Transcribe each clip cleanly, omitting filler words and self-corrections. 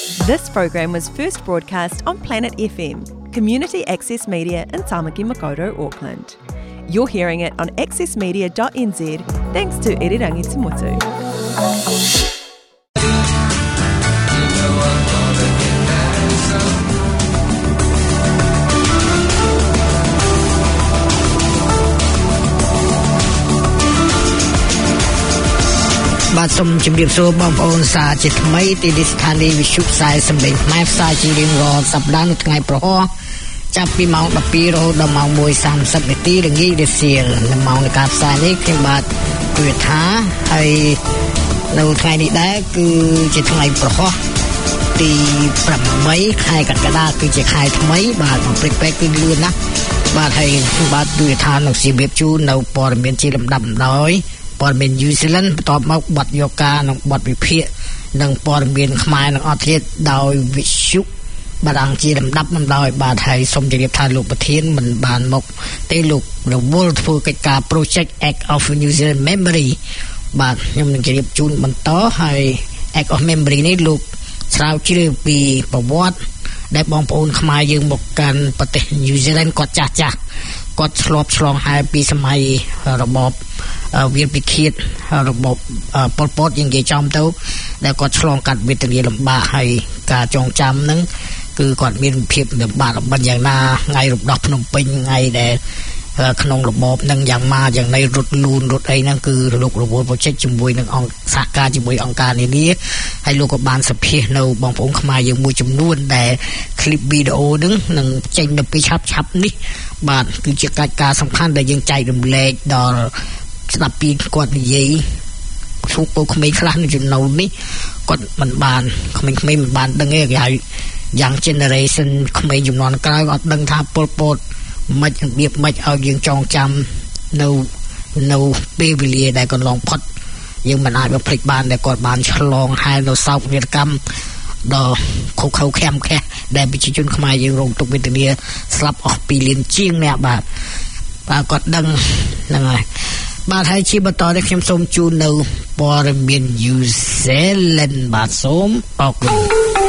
This program was first broadcast on Planet FM, community access media in Tamaki Makaurau, Auckland. You're hearing it on accessmedia.nz thanks to Irirangi Tumutu. បាទសូមជម្រាបសួរបងប្អូនសាជាថ្មីទីនេះស្ថានីយ៍វិទ្យុផ្សាយសម្លេងខ្មែរផ្សាយជារៀងរាល់សប្តាហ៍នៅថ្ងៃប្រហោះចាប់ពីម៉ោង 12 រហូតដល់ម៉ោង 1:30 នាទីល្ងាចរសៀលនៅម៉ោងនៃការផ្សាយនេះខ្ញុំបាទគួយថាហើយនៅថ្ងៃនេះដែរគឺជាថ្ងៃប្រហោះទី8ខែកក្កដាគឺជាខែថ្មីបាទព្រឹកពេកគឺលឿនណាស់បាទហើយបាទគួយថានឹងជម្រាបជូននៅព័ត៌មានជាលំដាប់ដោយព័ត៌មាន New Zealand បន្ទាប់មកបទយោកានិងបទវិភាគនិងព័ត៌មានខ្មែរនិងអត់ទៀតដោយវិទ្យុបារាំងជាលំដាប់មិនដោយបាទហើយសូមជម្រាបថាលោកប្រធានមិនបានមកទេលោករវល់ធ្វើកិច្ចការ Project Act of New Zealand Memory បាទខ្ញុំនឹងជម្រាបជូនបន្តហើយ Act of Memory នេះលោកស្រាវជ្រាវពីប្រវត្តិដែលបងប្អូនខ្មែរយើងមកកាន់ប្រទេស New Zealand គាត់ចាស់គាត់ឆ្លប់ឆ្លងហែពីសម័យរបបវាលពិឃាតរបបប៉ុលពតយើងនិយាយចំទៅដែលគាត់ឆ្លងកាត់វេទនាលំបាកហើយការចងចាំហ្នឹងគឺគាត់មានភាពលំបាករបស់យ៉ាងណាថ្ងៃរំដោះភ្នំពេញថ្ងៃដែលក្នុងរបបនឹងយ៉ាងម៉ាយ៉ាងណីរត់លូនរត់អីហ្នឹងគឺលោករវល់ project ជាមួយនឹងអង្គសហការជាមួយអង្គការនានាហើយលោកក៏បានសភានៅបងប្អូនខ្មែរយើងមួយចំនួនដែល clip video ហ្នឹងនឹងចេញនៅពេលឆាប់នេះបាទគឺជាកិច្ចការសំខាន់ដែលយើងចែករំលែកដល់ស្ដាប់ពីគាត់និយាយជួបពូក្មេងខ្លះនៅចំណុចនេះគាត់មិនបានក្មេងៗមិនបានដឹងទេគេហៅយ៉ាង generation ក្មេងជំនាន់ក្រោយអត់ដឹងថាពលពតមិនរបៀបមិនឲ្យយើងចងចាំនៅពេលវេលាដែលកន្លងផុតយើងមិនអាចបំភ្លេចបានដែលគាត់បានឆ្លងហែនៅសោកនាដកម្មដល់ខុសខើខាំខះដែលប្រជាជនខ្មែរយើងរងទុក្ខវេទនាស្លាប់អស់2លានជាងអ្នកបាទគាត់ដឹងហ្នឹងហើយបាទហើយជាបន្តនេះខ្ញុំសូមជូននៅព័ត៌មាន New Zealand បាទសូមអរគុណ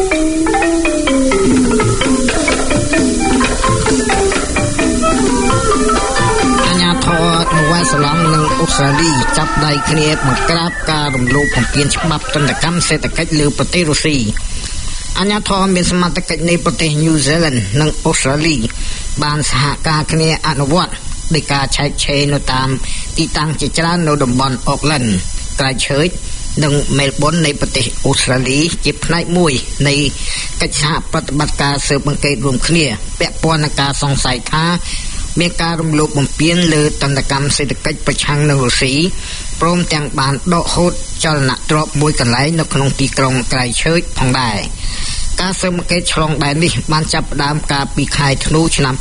អាញាធរនៅវ៉ាសឡង់និងអូស្ត្រាលីចាប់ដៃគ្នាបង្ក្រាបការរំលោភបំពានច្បាប់ទណ្ឌកម្មសេដ្ឋកិច្ចលើប្រទេសរុស្ស៊ីអាញាធរមានសមត្ថកិច្ចនៃប្រទេស New Zealand និងអូស្ត្រាលីបានសហការគ្នាអនុវត្តដោយការឆែកឆេរនៅតាមទីតាំងជាច្រើននៅតំបន់ Auckland ក្រៅឈើនិង Melbourne នៃប្រទេសអូស្ត្រាលីជាផ្នែកមួយនៃកិច្ចសហប្រតិបត្តិការស៊ើបអង្កេតរួមគ្នាពាក់ព័ន្ធនឹងការសង្ស័យថាមានការរំលោភបំពានលើទណ្ឌកម្មសេដ្ឋកិច្ចប្រឆាំងនឹងរុស្ស៊ីព្រមទាំងបានដកហូតចលនាទ្រព្យមួយកន្លែងនៅក្នុងទីក្រុងក្រៅឈើផងដែរការស៊ើបអង្កេតឆ្លងដែននេះបានចាប់ផ្ដើមកាលពីខែធ្នូឆ្នាំ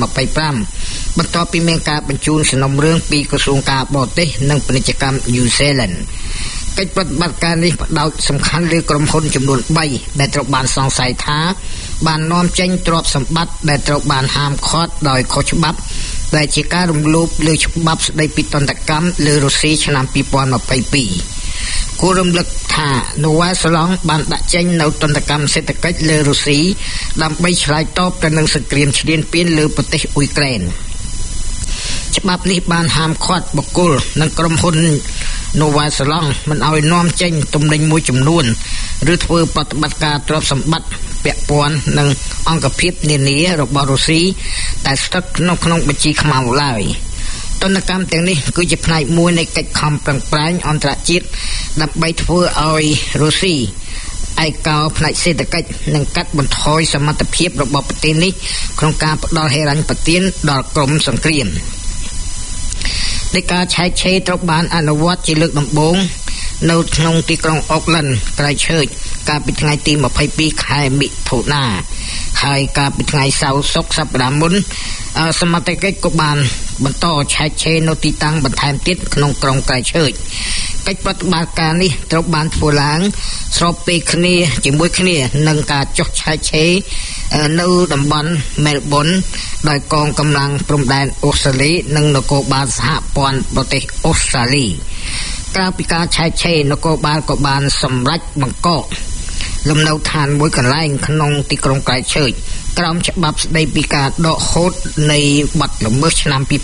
2025បន្ទាប់ពីមានការបញ្ជូនសំណុំរឿងពីក្រសួងការបរទេសនិងពាណិជ្ជកម្ម New Zealand កិច្ចប្រតិបត្តិការនេះផ្ដោតសំខាន់លើក្រុមហ៊ុនចំនួន3ដែលត្រូវបានសង្ស័យថាបាននាំចេញទ្រព្យសម្បត្តិដែលត្រូវបានហាមឃាត់ដោយខុសច្បាប់ដែលជាការរំលោភលើច្បាប់ស្ដីពីទណ្ឌកម្មលើរុស្ស៊ីឆ្នាំ2022គួររំលឹកថានូវ៉ាសឡង់បានដាក់ចេញនៅទណ្ឌកម្មសេដ្ឋកិច្ចលើរុស្ស៊ីដើម្បីឆ្លើយតបទៅនឹងសង្គ្រាមឈ្លានពានលើប្រទេសអ៊ុយក្រែនច្បាប់នេះបានហាមឃាត់បុគ្គលនិងក្រុមហ៊ុននូវ៉ាសឡង់មិនឲ្យនាំចេញទំនិញមួយចំនួនឬធ្វើប្រតិបត្តិការទ្រព្យសម្បត្តិពាក់ព័ន្ធនឹងអង្គភាពនានារបស់រុស្ស៊ីតែស្ថិតក្នុងបញ្ជីខ្មៅឡើយទណ្ឌកម្មទាំងនេះគឺជាផ្នែកមួយនៃកិច្ចខំប្រឹងប្រែងអន្តរជាតិដើម្បីធ្វើឲ្យរុស្ស៊ីឯកោផ្នែកសេដ្ឋកិច្ចនិងកាត់បន្ថយសមត្ថភាពរបស់ប្រទេសនេះក្នុងការផ្ដល់ហិរញ្ញប្បទានដល់ក្រុមសង្គ្រាមនៃការឆែកឆេរត្រូវបានអនុវត្តជាលើកដំបូងនៅក្នុងទីក្រុង Auckland ក្រៅឈើកាលពីថ្ងៃទី22ខែមិថុនាហើយកាលពីថ្ងៃសៅរ៍សុក្រសប្តាហ៍មុនសមត្ថកិច្ចក៏បានបន្តឆែកឆេរនៅទីតាំងបន្ថែមទៀតក្នុងក្រុងក្រៅឈើកិច្ចប្រតិបត្តិការនេះត្រូវបានធ្វើឡើងស្របពេលគ្នាជាមួយគ្នានឹងការចុះឆែកឆេរនៅតំបន់ Melbourne ដោយកងកម្លាំងព្រំដែនអូស្ត្រាលីនិងនគរបាលសហព័ន្ធប្រទេសអូស្ត្រាលីក្រៅពីការឆែកឆេរនគរបាលក៏បានសម្រេចបង្កកលំនៅឋានមួយកន្លែងក្នុងទីក្រុងក្រែកឈើក្រោមច្បាប់ស្តីពីការដកហូតនៃបទល្មើសឆ្នាំ2009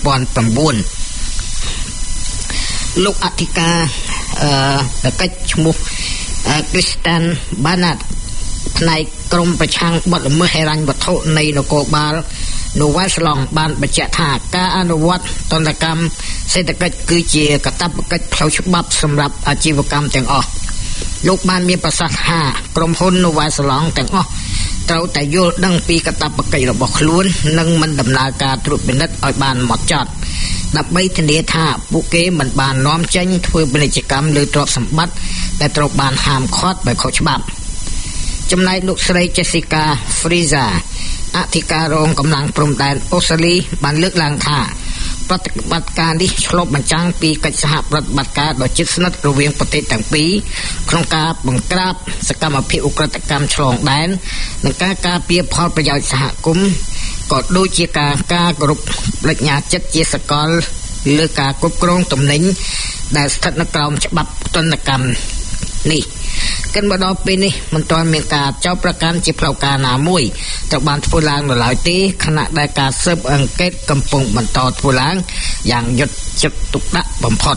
លោកអធិការកិច្ចឈ្មោះKristen Bernard ផ្នែកក្រមប្រឆាំងបទល្មើសហិរញ្ញវត្ថុនៃនគរបាលនូវែលស្ឡង់បានបញ្ជាក់ថាការអនុវត្តទណ្ឌកម្មសេដ្ឋកិច្ចគឺជាកាតព្វកិច្ចផ្លូវច្បាប់សម្រាប់អាជីវកម្មទាំងអស់លោកបានមានប្រសាសន៍ថាក្រុមហ៊ុននូវែលស្ឡង់ទាំងអស់ត្រូវតែយល់ដឹងពីកាតព្វកិច្ចរបស់ខ្លួននិងមិនដំណើរការត្រួតពិនិត្យឲ្យបានហ្មត់ចត់ដើម្បីធានាថាពួកគេមិនបាននាំចេញធ្វើពាណិជ្ជកម្មលើទ្រព្យសម្បត្តិដែលត្រូវបានហាមឃាត់ដោយខុសច្បាប់ចំណែកលោកស្រី Jessica Friza អធិការរងកម្លាំងព្រំដែនអូស្ត្រាលីបានលើកឡើងថាប្រតិបត្តិការនេះឆ្លុះបញ្ចាំងពីកិច្ចសហប្រតិបត្តិការដ៏ជិតស្និទ្ធរវាងប្រទេសទាំងពីរក្នុងការបង្ក្រាបសកម្មភាពឧក្រិដ្ឋកម្មឆ្លងដែននិងការការពារផលប្រយោជន៍សហគមន៍ក៏ដូចជាការគោរពបដិញ្ញាចិត្តជាសកលលើការគ្រប់គ្រងទំនិញដែលស្ថិតនៅក្រោមច្បាប់ទណ្ឌកម្មនេះកិនមកដល់ពេលនេះមិនទាន់មានការចោទប្រកាន់ជាផ្លូវការណាមួយត្រូវបានធ្វើឡើងនៅឡើយទេខណៈដែលការស៊ើបអង្កេតកំពុងបន្តធ្វើឡើងយ៉ាងយកចិត្តទុកដាក់បំផុត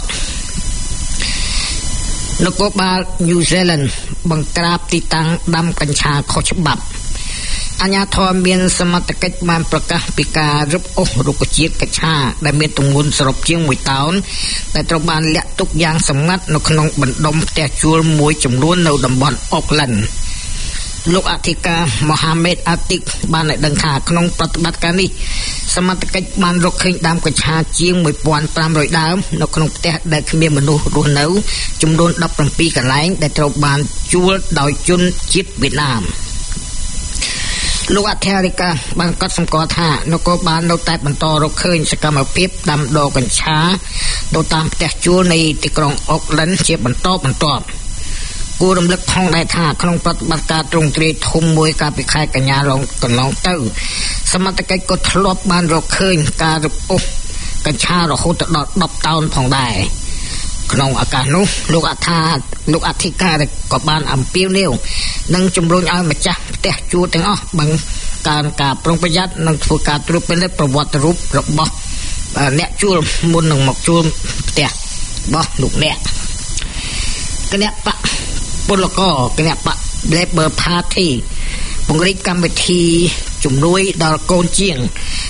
នគរបាល New Zealand បង្ក្រាបទីតាំងដាំកញ្ឆាខុសច្បាប់អាជ្ញាធរមានសមត្ថកិច្ចបានប្រកាសពីការរឹបអូសរុក្ខជាតិកញ្ឆាដែលមានទម្ងន់សរុបជាង1តោនដែលត្រូវបានលាក់ទុកយ៉ាងសម្ងាត់នៅក្នុងបណ្ដុំផ្ទះជួលមួយចំនួននៅតំបន់ Auckland លោកអធិការ Mohammed Atik បានឲ្យដឹងថាក្នុងប្រតិបត្តិការនេះសមត្ថកិច្ចបានរកឃើញដើមកញ្ឆាជាង 1,500 ដើមនៅក្នុងផ្ទះដែលគ្មានមនុស្សរស់នៅចំនួន17កន្លែងដែលត្រូវបានជួលដោយជនជាតិវៀតណាមលោកអធិការបានកត់សម្គាល់ថានគរបាលនៅតែបន្តរកឃើញសកម្មភាពដាំដុះកញ្ឆានៅតាមផ្ទះជួលនៃទីក្រុងអូកឡែនជាបន្តបន្ទាប់គួររំលឹកផងដែរថាក្នុងប្រតិបត្តិការទ្រង់ទ្រាយធំមួយកាលពីខែកញ្ញាកន្លងទៅសមត្ថកិច្ចក៏ធ្លាប់បានរកឃើញការរឹបអូសកញ្ឆារហូតដល់10តោនផងដែរក្នុងឱកាសនោះលោកអធិការក៏បានអំពាវនាវនិងជំរុញឲ្យម្ចាស់ផ្ទះជួលទាំងអស់បង្កើនការប្រុងប្រយ័ត្ននិងធ្វើការត្រួតពិនិត្យប្រវត្តិរូបរបស់អ្នកជួលមុននឹងមកជួលផ្ទះរបស់លោកអ្នកគណៈបកពលករគណៈបក Labour Party ពង្រីកកម្មវិធីជំនួយដល់កូនជាង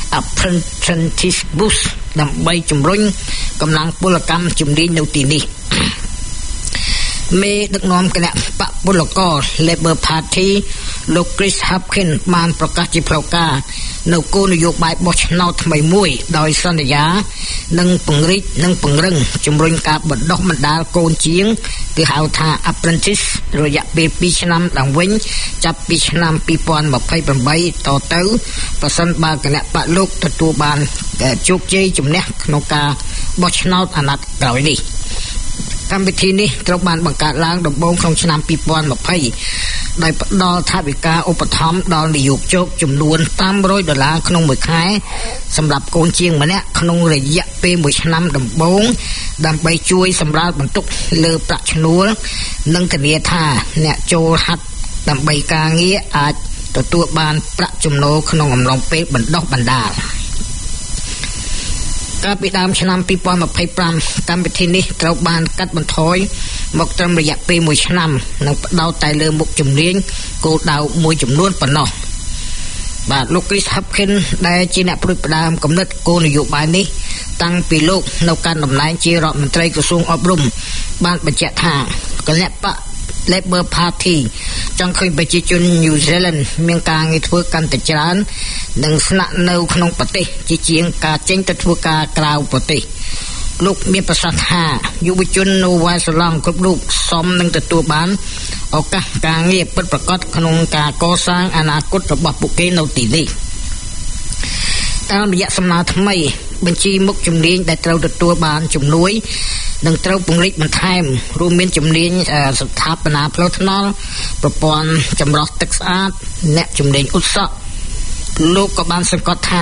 Apprentice Boost ដើម្បីជំរុញកម្លាំងពលកម្មជំនាញនៅទីនេះមេដឹកនាំគណៈបកពលករ Labour Party លោក Chris Hopkins បានប្រកាសជាផ្លូវការនៅគោលនយោបាយបោះឆ្នោតថ្មីមួយដោយសន្យានឹងពង្រីកនិងពង្រឹងជំរុញការបណ្ដុះបណ្ដាលកូនជាងគឺហៅថា Apprentice រយៈពេល2ឆ្នាំឡើងវិញចាប់ពីឆ្នាំ2028តទៅប្រសិនបើគណៈបកលោកទទួលបានជោគជ័យជំនះក្នុងការបោះឆ្នោតអាណត្តិក្រោយនេះកម្មវិធីនេះត្រូវបានបង្កើតឡើងដំបូងក្នុងឆ្នាំ2020ដោយផ្ដល់ថវិកាឧបត្ថម្ភដល់និយោជកចំនួន$500ក្នុងមួយខែសម្រាប់កូនជាងម្នាក់ក្នុងរយៈពេល1ឆ្នាំដំបូងដើម្បីជួយសម្រាលបន្ទុកលើប្រាក់ឈ្នួលនិងធានាថាអ្នកចូលហាត់ដើម្បីការងារអាចទទួលបានប្រាក់ចំណូលក្នុងអំឡុងពេលបណ្ដុះបណ្ដាលកាលពីដើមឆ្នាំ2025កម្មវិធីនេះត្រូវបានកាត់បន្ថយមកត្រឹមរយៈពេល1ឆ្នាំនិងផ្ដោតតែលើមុខជំនាញគោលដៅមួយចំនួនប៉ុណ្ណោះបាទលោក Chris Hopkins ដែលជាអ្នកផ្ដួចផ្ដើមគំនិតគោលនយោបាយនេះតាំងពីលោកនៅកាន់តំណែងជារដ្ឋមន្ត្រីក្រសួងអប់រំបានបញ្ជាក់ថាគណៈបក Labour Party ចង់ឃើញប្រជាជន New Zealand មានការងារធ្វើកាន់តែច្រើននិងស្នាក់នៅក្នុងប្រទេសជាជាងការចេញទៅធ្វើការក្រៅប្រទេសលោកមានប្រសាសន៍ថាយុវជននៅវ៉ាល់សេឡង់គ្រប់រូបសមនឹងទទួលបានឱកាសការងារពិតប្រាកដក្នុងការកសាងអនាគតរបស់ពួកគេនៅទីនេះតាមរយៈសំណើថ្មីបញ្ជីមុខជំនាញដែលត្រូវទទួលបានជំនួយនឹងត្រូវពង្រីកបន្ថែមរួមមានជំនាញស្ថាបនាផ្លូវថ្នល់ប្រព័ន្ធចម្រោះទឹកស្អាតអ្នកជំនាញឧស្សាហ៍លោកក៏បានសង្កត់ថា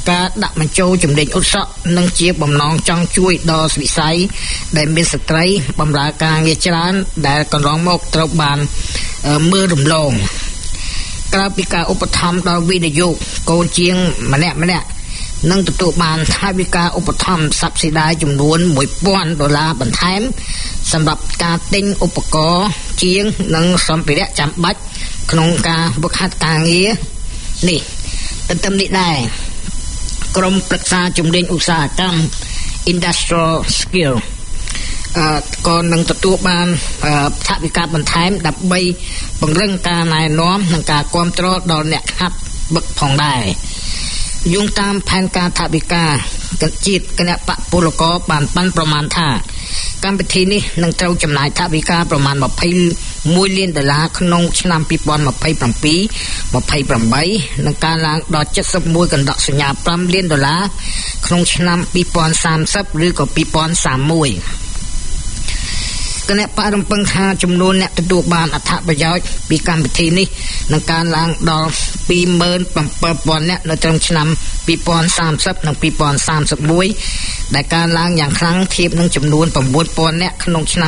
ការដាក់បញ្ចូលជំនាញឧស្សាហ៍និងជាបំណងចង់ជួយដល់វិស័យដែលមានស្ត្រីបម្រើការងារច្រើនដែលកន្លងមកត្រូវបានមើលរំលងក្រៅពីការឧបត្ថម្ភដល់វិនិយោគកូនជាងម្នាក់នឹងទទួលបានថវិកាឧបត្ថម្ភសប្សិដាយចំនួន$1,000បន្ថែមសម្រាប់ការទិញឧបករណ៍ជាងនិងសម្ភារៈចាំបាច់ក្នុងការហ្វឹកហាត់ការងារនេះទន្ទឹមនេះដែរក្រុមប្រឹក្សាជំនាញឧស្សាហកម្ម Industrial Skill ក៏នឹងទទួលបានថវិកាបន្ថែមដើម្បីពង្រឹងការណែនាំនិងការគាំទ្រដល់អ្នកហាត់បឹកផងដែរយោងតាមផែនការថវិកាជាតិគណៈបកពលករបានប៉ាន់ប្រមាណថាកម្មវិធីនេះនឹងត្រូវចំណាយថវិកាប្រមាណ$21 លានក្នុងឆ្នាំ2027-28និងការឡើងដល់71កណ្ដកសញ្ញា$5 លានក្នុងឆ្នាំ2030ឬក៏2031គណៈបករំពឹងថាចំនួនអ្នកទទួលបានអត្ថប្រយោជន៍ពីកម្មវិធីនេះនឹងកើនឡើងដល់27,000 នាក់នៅត្រឹមឆ្នាំ2030និង2031ដែលកើនឡើងយ៉ាងខ្លាំងធៀបនឹងចំនួន9,000 នាក់ក្នុងឆ្នាំ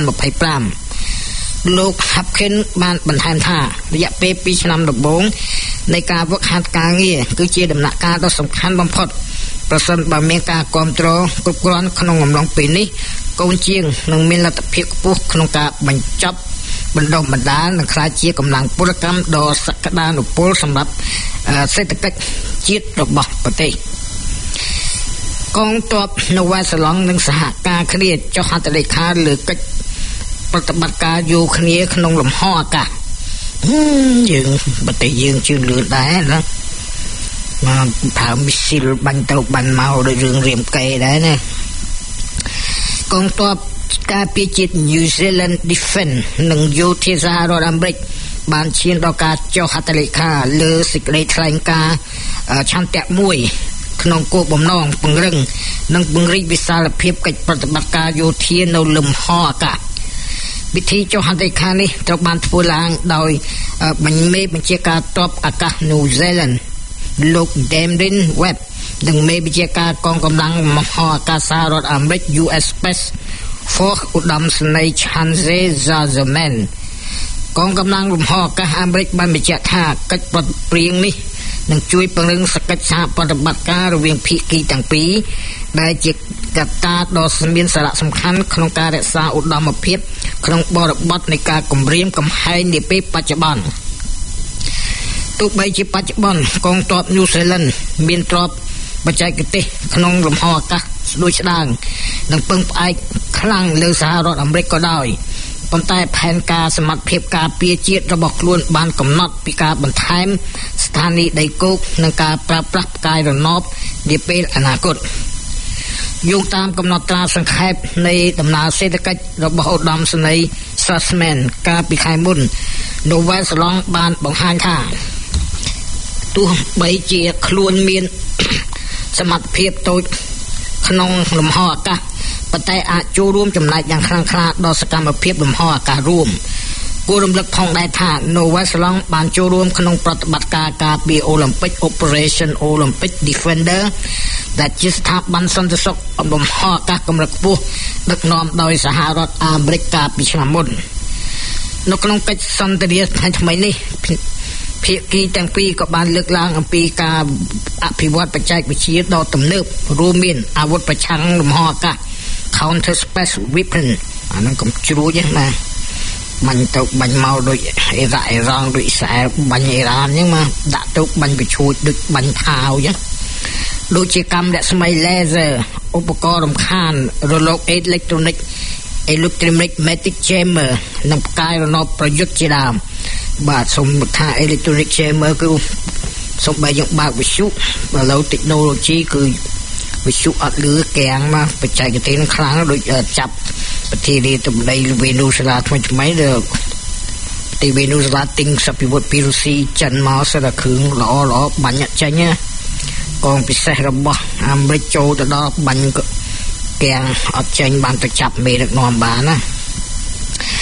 2025លោក Hopkins បានបន្ថែមថារយៈពេល2ឆ្នាំដំបូងនៃការហ្វឹកហាត់ការងារគឺជាដំណាក់កាលដ៏សំខាន់បំផុតប្រសិនបើមានការគាំទ្រគ្រប់គ្រាន់ក្នុងអំឡុងពេលនេះកូនជាងនឹងមានលទ្ធភាពខ្ពស់ក្នុងការបញ្ចប់បណ្ដុះបណ្ដាលនិងក្លាយជាកម្លាំងពលកម្មដ៏សក្តានុពលសម្រាប់សេដ្ឋកិច្ចជាតិរបស់ប្រទេសកងទ័ពនៅវ៉ាសាឡង់និងសហការគ្នាចុះហត្ថលេខាលើកិច្ចប្រតិបត្តិការយោគ្នាក្នុងលំហអាកាសយើងប្រទេសយើងជឿនលឿនដែរណាមកប្រើមីស៊ីលបាញ់ទៅបាញ់មកដោយរឿងរៀមកេរដែរណាកងទ័ពការពារជាតិ New Zealand Defence និងយោធាសហរដ្ឋអាមេរិកបានឈានដល់ការចុះហត្ថលេខាលើសេចក្តីថ្លែងការណ៍ឆន្ទៈមួយក្នុងគោលបំណងពង្រឹងនិងពង្រីកវិសាលភាពកិច្ចប្រតិបត្តិការយោធានៅលំហអាកាសពិធីចុះហត្ថលេខានេះត្រូវបានធ្វើឡើងដោយមេបញ្ជាការទ័ពអាកាស New Zealand លោក Damrin Webb និងមេបញ្ជាការកងកម្លាំងមហាអាកាសសហរដ្ឋអាមេរិក US Space Force ឧត្តមសេនីយ៍ Chanze Zalzman កងកម្លាំងលំហអាកាសអាមេរិកបានបញ្ជាក់ថាកិច្ចប្រតិព្រៀងនេះនឹងជួយពង្រឹងសកិច្ចសហប្រតិបត្តិការរវាងភាគីទាំងពីរដែលជាកត្តាដ៏មានសារៈសំខាន់ក្នុងការរក្សាឧត្តមភាពក្នុងបរិបទនៃការគម្រាមកំហែងនាពេលបច្ចុប្បន្នទោះបីជាបច្ចុប្បន្នកងទ័ពញូហ្សេឡង់មានទ្រព្យបច្ចេកទេសក្នុងលំហអាកាសស្ដួយស្ដាងនិងពឹងផ្អែកខ្លាំងលើសហរដ្ឋអាមេរិកក៏ដោយប៉ុន្តែផែនការសមត្ថភាពការពារជាតិរបស់ខ្លួនបានកំណត់ពីការបន្ថែមស្ថានីយ៍ដីគោកនិងការប្រើប្រាស់ផ្កាយរណបនាពេលអនាគតយោងតាមកំណត់ត្រាសង្ខេបនៃដំណើរសេដ្ឋកិច្ចរបស់ឧត្តមសេនីយ៍ Zalzman កាលពីខែមុននៅវ៉ាសាឡង់បានបង្ហាញថាទោះបីជាខ្លួនមានសមត្ថភាពតូចក្នុងលំហអាកាសប៉ុន្តែអាចចូលរួមចំណែកយ៉ាងខ្លាំងក្លាដល់សកម្មភាពលំហអាកាសរួមគួររំលឹកផងដែរថានៅវ៉ាសាឡង់បានចូលរួមក្នុងប្រតិបត្តិការការពារអូឡ িম্প ិក Operation Olympic Defender ដែលជាស្ថាប័នសន្តិសុខលំហអាកាសកម្រិតខ្ពស់ដឹកនាំដោយសហរដ្ឋអាមេរិកកាលពីឆ្នាំមុននៅក្នុងកិច្ចសន្ទនាថ្មីនេះភាគីទាំងពីរក៏បានលើកឡើងអំពីការអភិវឌ្ឍបច្ចេកវិទ្យាដ៏ទំនើបរួមមានអាវុធប្រឆាំងលំហអាកាស Counter Space Weapon អានឹងកំជ្រួចណាបាញ់ទៅបាញ់មកដូចអ៊ីរ៉ង់ដូចអ៊ីស្រាអែលបាញ់អ៊ីរ៉ានអញ្ចឹងមកដាក់ទៅបាញ់បញ្ឈួចដូចបាញ់ផាវអញ្ចឹងដូចជាកាំរស្មី laser ឧបករណ៍រំខានរលកអេឡិចត្រូនិក Electromagnetic Jammer និងផ្កាយរណបប្រយុទ្ធជាដើមបាទសូមថា Electronic Jammer គឺសូម្បីយើងបើកវិទ្យុឥឡូវ technology គឺវិទ្យុអត់លឺកាំងមកបច្ចេកទេសនឹងខ្លាំងដូចចាប់ប្រធានាធិបតីវេណូស្លាថ្មីដែលប្រទេសវេណូស្លាទិញសព្វវុធពីរុស្ស៊ីចិនមកសិតតែគ្រឿងល្អបាញ់ចេញណាកងពិសេសរបស់អាមេរិកចូលទៅដល់បាញ់កាំងអត់ចេញបានទៅចាប់មេដឹកនាំបានណា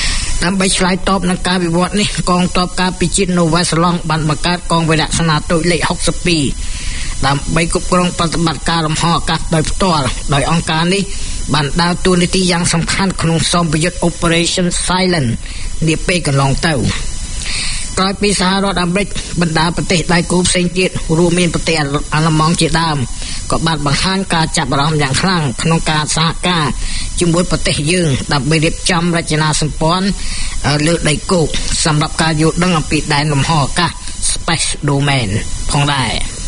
ដើម្បីឆ្លើយតបនឹងការវិវត្តនេះកងទ័ពការពិជាតិនូវែលសេឡង់បានបង្កើតកងវរៈសេនាទូតលេខ62ដើម្បីគ្រប់គ្រងប្រតិបត្តិការលំហអាកាសដោយផ្ទាល់ដោយអង្គការនេះបានដើរតួនាទីយ៉ាងសំខាន់ក្នុងសម្ពយុទ្ធ Operation Silent នាពេលកន្លងទៅក្រោយពីសហរដ្ឋអាមេរិកបណ្ដាប្រទេសដៃគូផ្សេងទៀតរួមមានប្រទេសអាល្លឺម៉ង់ជាដើមក៏បានបង្ហាញការចាប់អារម្មណ៍យ៉ាងខ្លាំងក្នុងការសហការជាមួយប្រទេសយើងដើម្បីរៀបចំរចនាសម្ព័ន្ធលើដីគោកសម្រាប់ការយល់ដឹងអំពីដែនលំហអាកាស Space Domain ផងដែរ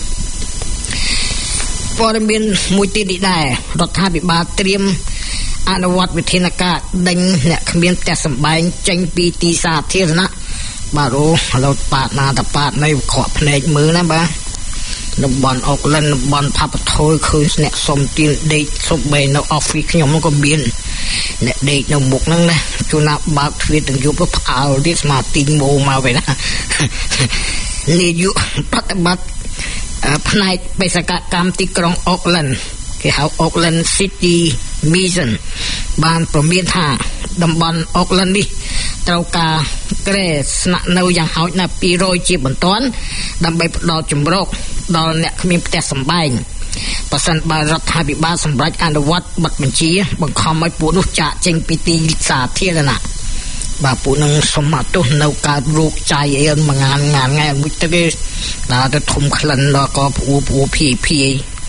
ព័ត៌មានមួយទៀតនេះដែររដ្ឋាភិបាលត្រៀមអនុវត្តវិធានការដេញអ្នកគ្មានផ្ទះសម្បែងចេញពីទីសាធារណៈបាទឥឡូវប៉ាតណាតប៉ាតនៃក្រក់ភ្នែកមើលណាបាទតំបន់អុកឡិនតំបន់ផាប់ថយឃើញអ្នកសុំទៀនដេកសុំបែនៅអอฟហ្វិសខ្ញុំក៏មានអ្នកដេកនៅមុខហ្នឹងណាជួនណាបើកទ្វារទាំងយប់ផ្អើលទៀតស្មាទីងម៉ូមកវិញណានាយកប្រតិបត្តិផ្នែកបេសកកម្មទីក្រុងអុកឡិនគេហៅ Auckland City Mission បានប្រមានថាតំបន់អុកឡិននេះត្រូវការក្រែស្នាក់នៅយ៉ាងហោចណាស់200ជាបន្ទាន់ដើម្បីផ្ដល់ជំរកដល់អ្នកគ្មានផ្ទះសម្បែងបើសិនបើរដ្ឋាភិបាលសម្រេចអនុវត្តបទបញ្ជាបង្ខំឲ្យពួកនោះចាកចេញពីទីសាធារណៈបាទពួកនឹងសុំអត់ទោសនៅកើតរោគចៃអីមួយថ្ងៃមួយទឹកឯងដើរទៅធំក្លិនដល់ក៏ព្រួភី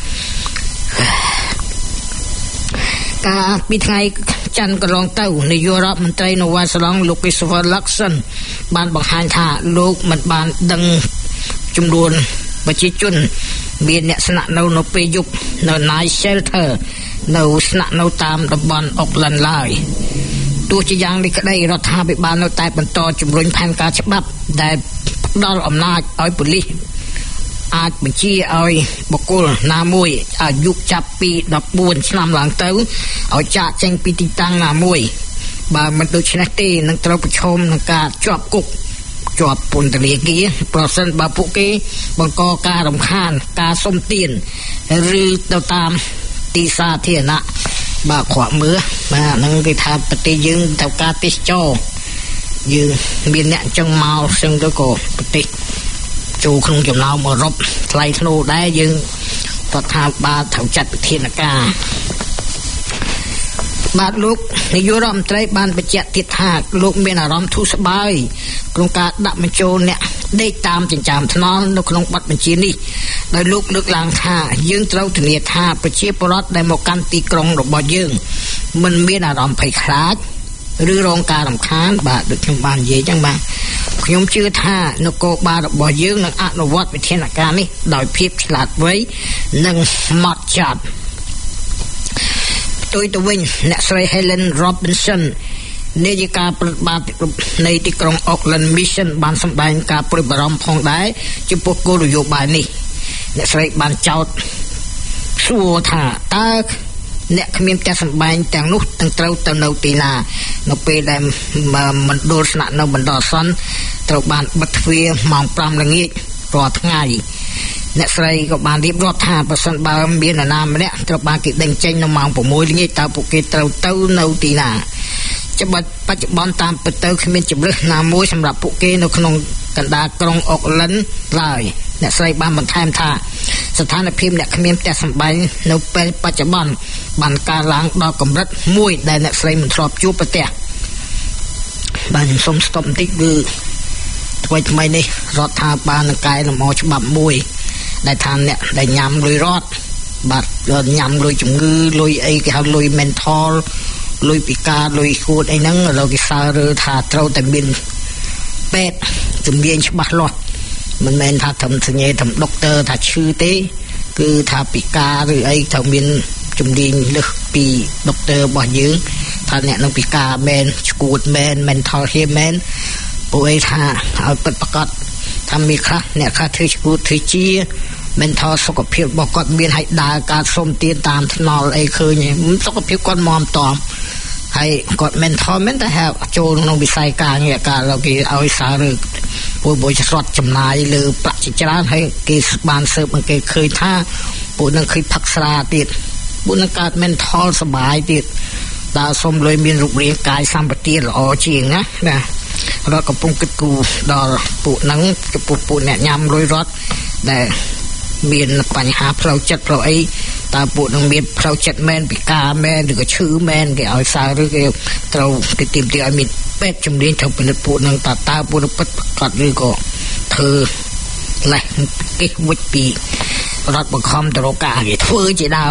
ការពីថ្ងៃច័ន្ទកន្លងទៅនាយករដ្ឋមន្ត្រីនៅវ៉ាស៊ីឡង់លោក Christopher Luxon បានបង្ហាញថាលោកមិនបានដឹងចំនួនប្រជាជនមានអ្នកស្នាក់នៅពេលយប់នៅ Night Shelter នៅស្នាក់នៅតាមតំបន់ Auckland ឡើយទោះជាយ៉ាងនេះក្តីរដ្ឋាភិបាលនៅតែបន្តជំរុញផែនការច្បាប់ដែលផ្ដល់អំណាចឲ្យប៉ូលីសអាចបញ្ជាឲ្យបុគ្គលណាមួយអាយុចាប់ពី14ឆ្នាំឡើងទៅឲ្យចាកចេញពីទីតាំងណាមួយបើមិនដូច្នេះទេនឹងត្រូវប្រឈមនឹងការជាប់គុកជាប់ពន្ធនាគារប្រសិនបើពួកគេបង្កការរំខានការសុំទានឬទៅតាមទីសាធារណៈបាទខ្វក់មើលបាទហ្នឹងគេថាប្រទេសយើងត្រូវការទេសចរយើងមានអ្នកអញ្ចឹងមកផ្សេងទៅក៏ប្រទេសចូលក្នុងចំណោមអឺរ៉ុបថ្លៃធ្នូដែរយើងរដ្ឋាភិបាលត្រូវចាត់វិធានការបាទលោកនាយករដ្ឋមន្ត្រីបានបញ្ជាក់ទៀតថាលោកមានអារម្មណ៍ធូរស្បើយក្នុងការដាក់បញ្ចូលអ្នកដេកតាមចិញ្ចើមថ្នល់នៅក្នុងបទបញ្ជានេះដោយលោកលើកឡើងថាយើងត្រូវធានាថាប្រជាពលរដ្ឋដែលមកកាន់ទីក្រុងរបស់យើងមិនមានអារម្មណ៍ភ័យខ្លាចឬរងការរំខានបាទដូចខ្ញុំបាននិយាយចឹងបាទខ្ញុំជឿថានគរបាលរបស់យើងនឹងអនុវត្តវិធានការនេះដោយភាពឆ្លាតវៃនិងហ្មត់ចត់ផ្ទុយទៅវិញអ្នកស្រី Helen Robinson នាយិកាប្រតិបត្តិនៃទីក្រុង Auckland Mission បានសម្ដែងការព្រួយបារម្ភផងដែរចំពោះគោលនយោបាយនេះអ្នកស្រីបានចោទសួរថាតើអ្នកគ្មានផ្ទះសម្បែងទាំងនោះទាំងត្រូវទៅនៅទីណានៅពេលដែលមណ្ឌលស្នាក់នៅបណ្ដោះអាសន្នត្រូវបានបិទទ្វារម៉ោង 5 ល្ងាចរាល់ថ្ងៃអ្នកស្រីក៏បានរៀបរាប់ថាប្រសិនបើមាននរណាម្នាក់ត្រូវបានគេដេញចេញនៅម៉ោង 6 ល្ងាចតើពួកគេត្រូវទៅនៅទីណាច្បាប់បច្ចុប្បន្នតាមពិតទៅគ្មានជម្រើសណាមួយសម្រាប់ពួកគេនៅក្នុងកណ្ដាលក្រុងអុកឡិនឡើយអ្នកស្រីបានបន្ថែមថាស្ថានភាពអ្នកគ្មានផ្ទះសម្បែងនៅពេលបច្ចុប្បន្នបានកើនឡើងដល់កម្រិតមួយដែលអ្នកស្រីមិនធ្លាប់ជួបប្រទះបាទខ្ញុំសូមស្តុបបន្តិចគឺថ្មីនេះរដ្ឋាភិបាលនឹងកែលម្អច្បាប់មួយដែលថាអ្នកដែលញ៉ាំលុយរត់បាទញ៉ាំលុយជំងឺលុយអីគេហៅលុយ mental លុយពិការលុយខួតអីហ្នឹងឥឡូវគេសើរើថាត្រូវតែមានពេទ្យជំនាញច្បាស់លាស់មិនមែនថាត្រឹមសញ្ញាត្រឹមដុកទ័រថាឈឺទេគឺថាពិការឬអីត្រូវមានជំនាញលើសពីដុកទ័ររបស់យើងថាអ្នកនឹងពិការមែនឈួតមែន mental health មែនពួកឯងថាឲ្យពិតប្រាកដថាមានខ្លះអ្នកខ្លះធ្វើឈួតធ្វើជា mental សុខភាពរបស់គាត់មានឲ្យដើរការសុំទានតាមថ្នល់អីឃើញសុខភាពគាត់មាំតំហើយគាត់ mental មែនតែចូលក្នុងវិស័យការងារការគេឲ្យសារឬពួកច្រត់ចំណាយលើប្រាក់ជាច្រើនហើយគេបានស៊ើបអង្កេតឃើញថាពួកនឹងឃើញផឹកស្រាទៀតពួកនឹងកើត mental សុបាយទៀតតើសូមលុយមានរូបរាងកាយសម្បទាល្អជាងណារដ្ឋកំពុងគិតគូរដល់ពួកហ្នឹងចំពោះពួកអ្នកញ៉ាំលុយរដ្ឋដែលមានបញ្ហាផ្លូវចិត្តផ្លូវអីតើពួកនឹងមានផ្លូវចិត្តមែនពិការមែនឬក៏ឈឺមែនគេឲ្យសើឬគេត្រូវគេទាមទារឲ្យមានពេទ្យជំនាញទៅពិនិត្យពួកនឹងតើពួកនឹងពិតប្រាកដឬក៏ធ្វើលេះគេវិចពីរដ្ឋបង្ខំទៅរកការគេធ្វើជាដើម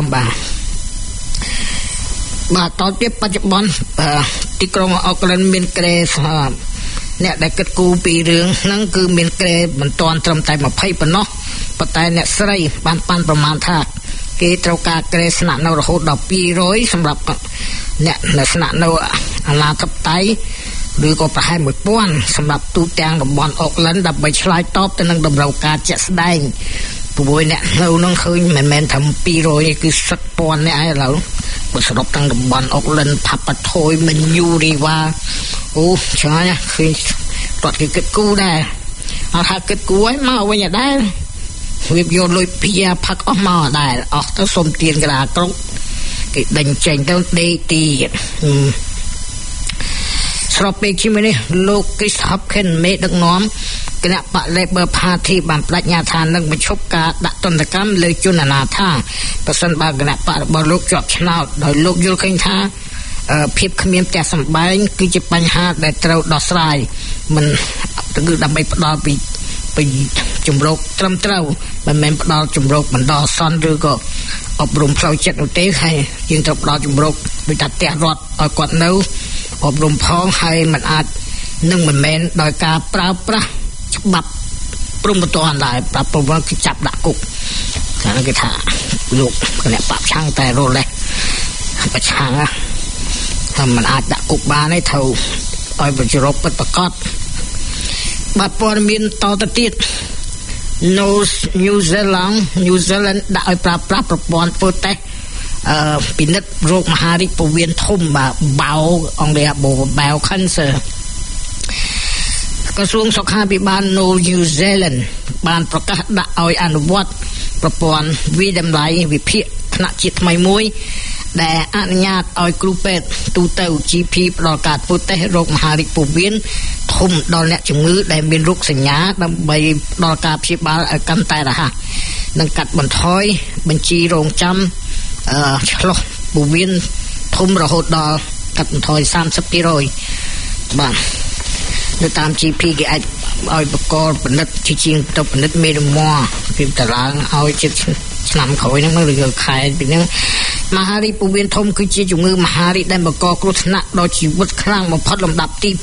បាទតទៅបច្ចុប្បន្នទីក្រុងអូក្លែនមានក្រេអ្នកដែលគិតគូរពីរឿងហ្នឹងគឺមានក្រេមិនទាន់ត្រឹមតែ20ប៉ុណ្ណោះប៉ុន្តែអ្នកស្រីបានប៉ាន់ប្រមាណថាគេត្រូវការក្រេស្នាក់នៅរហូតដល់200សម្រាប់អ្នកស្នាក់នៅអាណាធិបតេយ្យឬក៏ប្រហែល1000សម្រាប់ទូទាំងតំបន់អូក្លែនដើម្បីឆ្លើយតបទៅនឹងតម្រូវការជាក់ស្ដែងព្រោះអ្នកនៅនឹងឃើញមិនមែនថា200គឺសិតពាន់អ្នកឯងឥឡូវបើសរុបទាំងតំបន់អូក្លែនផាប់ប៉ាថយមិនយូរីវ៉ាអូឆ្ងាយឃើញគាត់គេគិតគូរដែរអត់ថាគិតគូរឲ្យមកវិញដែរវាយកលុយពីផឹកអស់មកដែរអស់ទៅសុំទានកណ្ដាលក្រុងគេដេញចេញទៅដេកទៀតស្របពេលជាមួយនេះលោក Chris Hopkins មេដឹកនាំគណៈបក Labour Party បានបដិញ្ញាថានឹងបញ្ឈប់ការដាក់ទណ្ឌកម្មលើជនអនាថាប្រសិនបើគណៈបករបស់លោកជាប់ឆ្នោតដោយលោកយល់ឃើញថាភាពគ្មានផ្ទះសម្បែងគឺជាបញ្ហាដែលត្រូវដោះស្រាយមិនគឺដើម្បីផ្ដល់ពីជំរកត្រឹមត្រូវមិនមែនផ្ដល់ជំរកបណ្ដោះអាសន្នឬក៏អប់រំផ្លូវចិត្តនោះទេហើយយើងត្រូវផ្ដល់ជំរកដូចថាផ្ទះរដ្ឋឲ្យគាត់នៅអប់រំផងហើយមិនអាចនឹងមិនមែនដោយការប្រើប្រាស់ច្បាប់ព្រំប្រទានដែរប្រាប់ប្រវត្តិគឺចាប់ដាក់គុកតែគេថាលោកគណៈបព្វឆាំងតែរលេះប្រឆាំងថាมันអាចដាក់គុកបានទេត្រូវឲ្យបញ្រោគពិតប្រាកដបាទព័ត៌មានតទៅទៀត New Zealand ដាក់ឲ្យប្រើប្រាស់ប្រព័ន្ធធ្វើតេស្តពិនិត្យរោគមហារីកពោះវៀនធំបាទបោអង់គ្លេស bowel cancer ក្រសួងសុខាភិបាល New Zealand បានប្រកាសដាក់ឲ្យអនុវត្តប្រព័ន្ធវិតម្លៃវិភាគថ្នាក់ជាតិថ្មីមួយដែលអនុញ្ញាតឲ្យគ្រូពេទ្យទូទៅ GP ផ្ដល់ការធ្វើតេស្តរោគមហារីកពោះវៀនធំដល់អ្នកជំងឺដែលមានរោគសញ្ញាដើម្បីផ្ដល់ការព្យាបាលឲ្យកាន់តែរហ័សនិងកាត់បន្ថយបញ្ជីរងចាំឆ្លោះពោះវៀនធំរហូតដល់កាត់បន្ថយ 30% បាទនៅតាម GP គេអាចឲ្យបកកពិនិត្យជាងទៅពិនិត្យមេរមាពីតារាងឲ្យជិតឆ្នាំក្រោយហ្នឹងឬក៏ខែពីហ្នឹងមហារីកពោះវៀនធំគឺជាជំងឺមហារីកដែលបង្កគ្រោះថ្នាក់ដល់ជីវិតខ្លាំងបំផុតលំដាប់ទី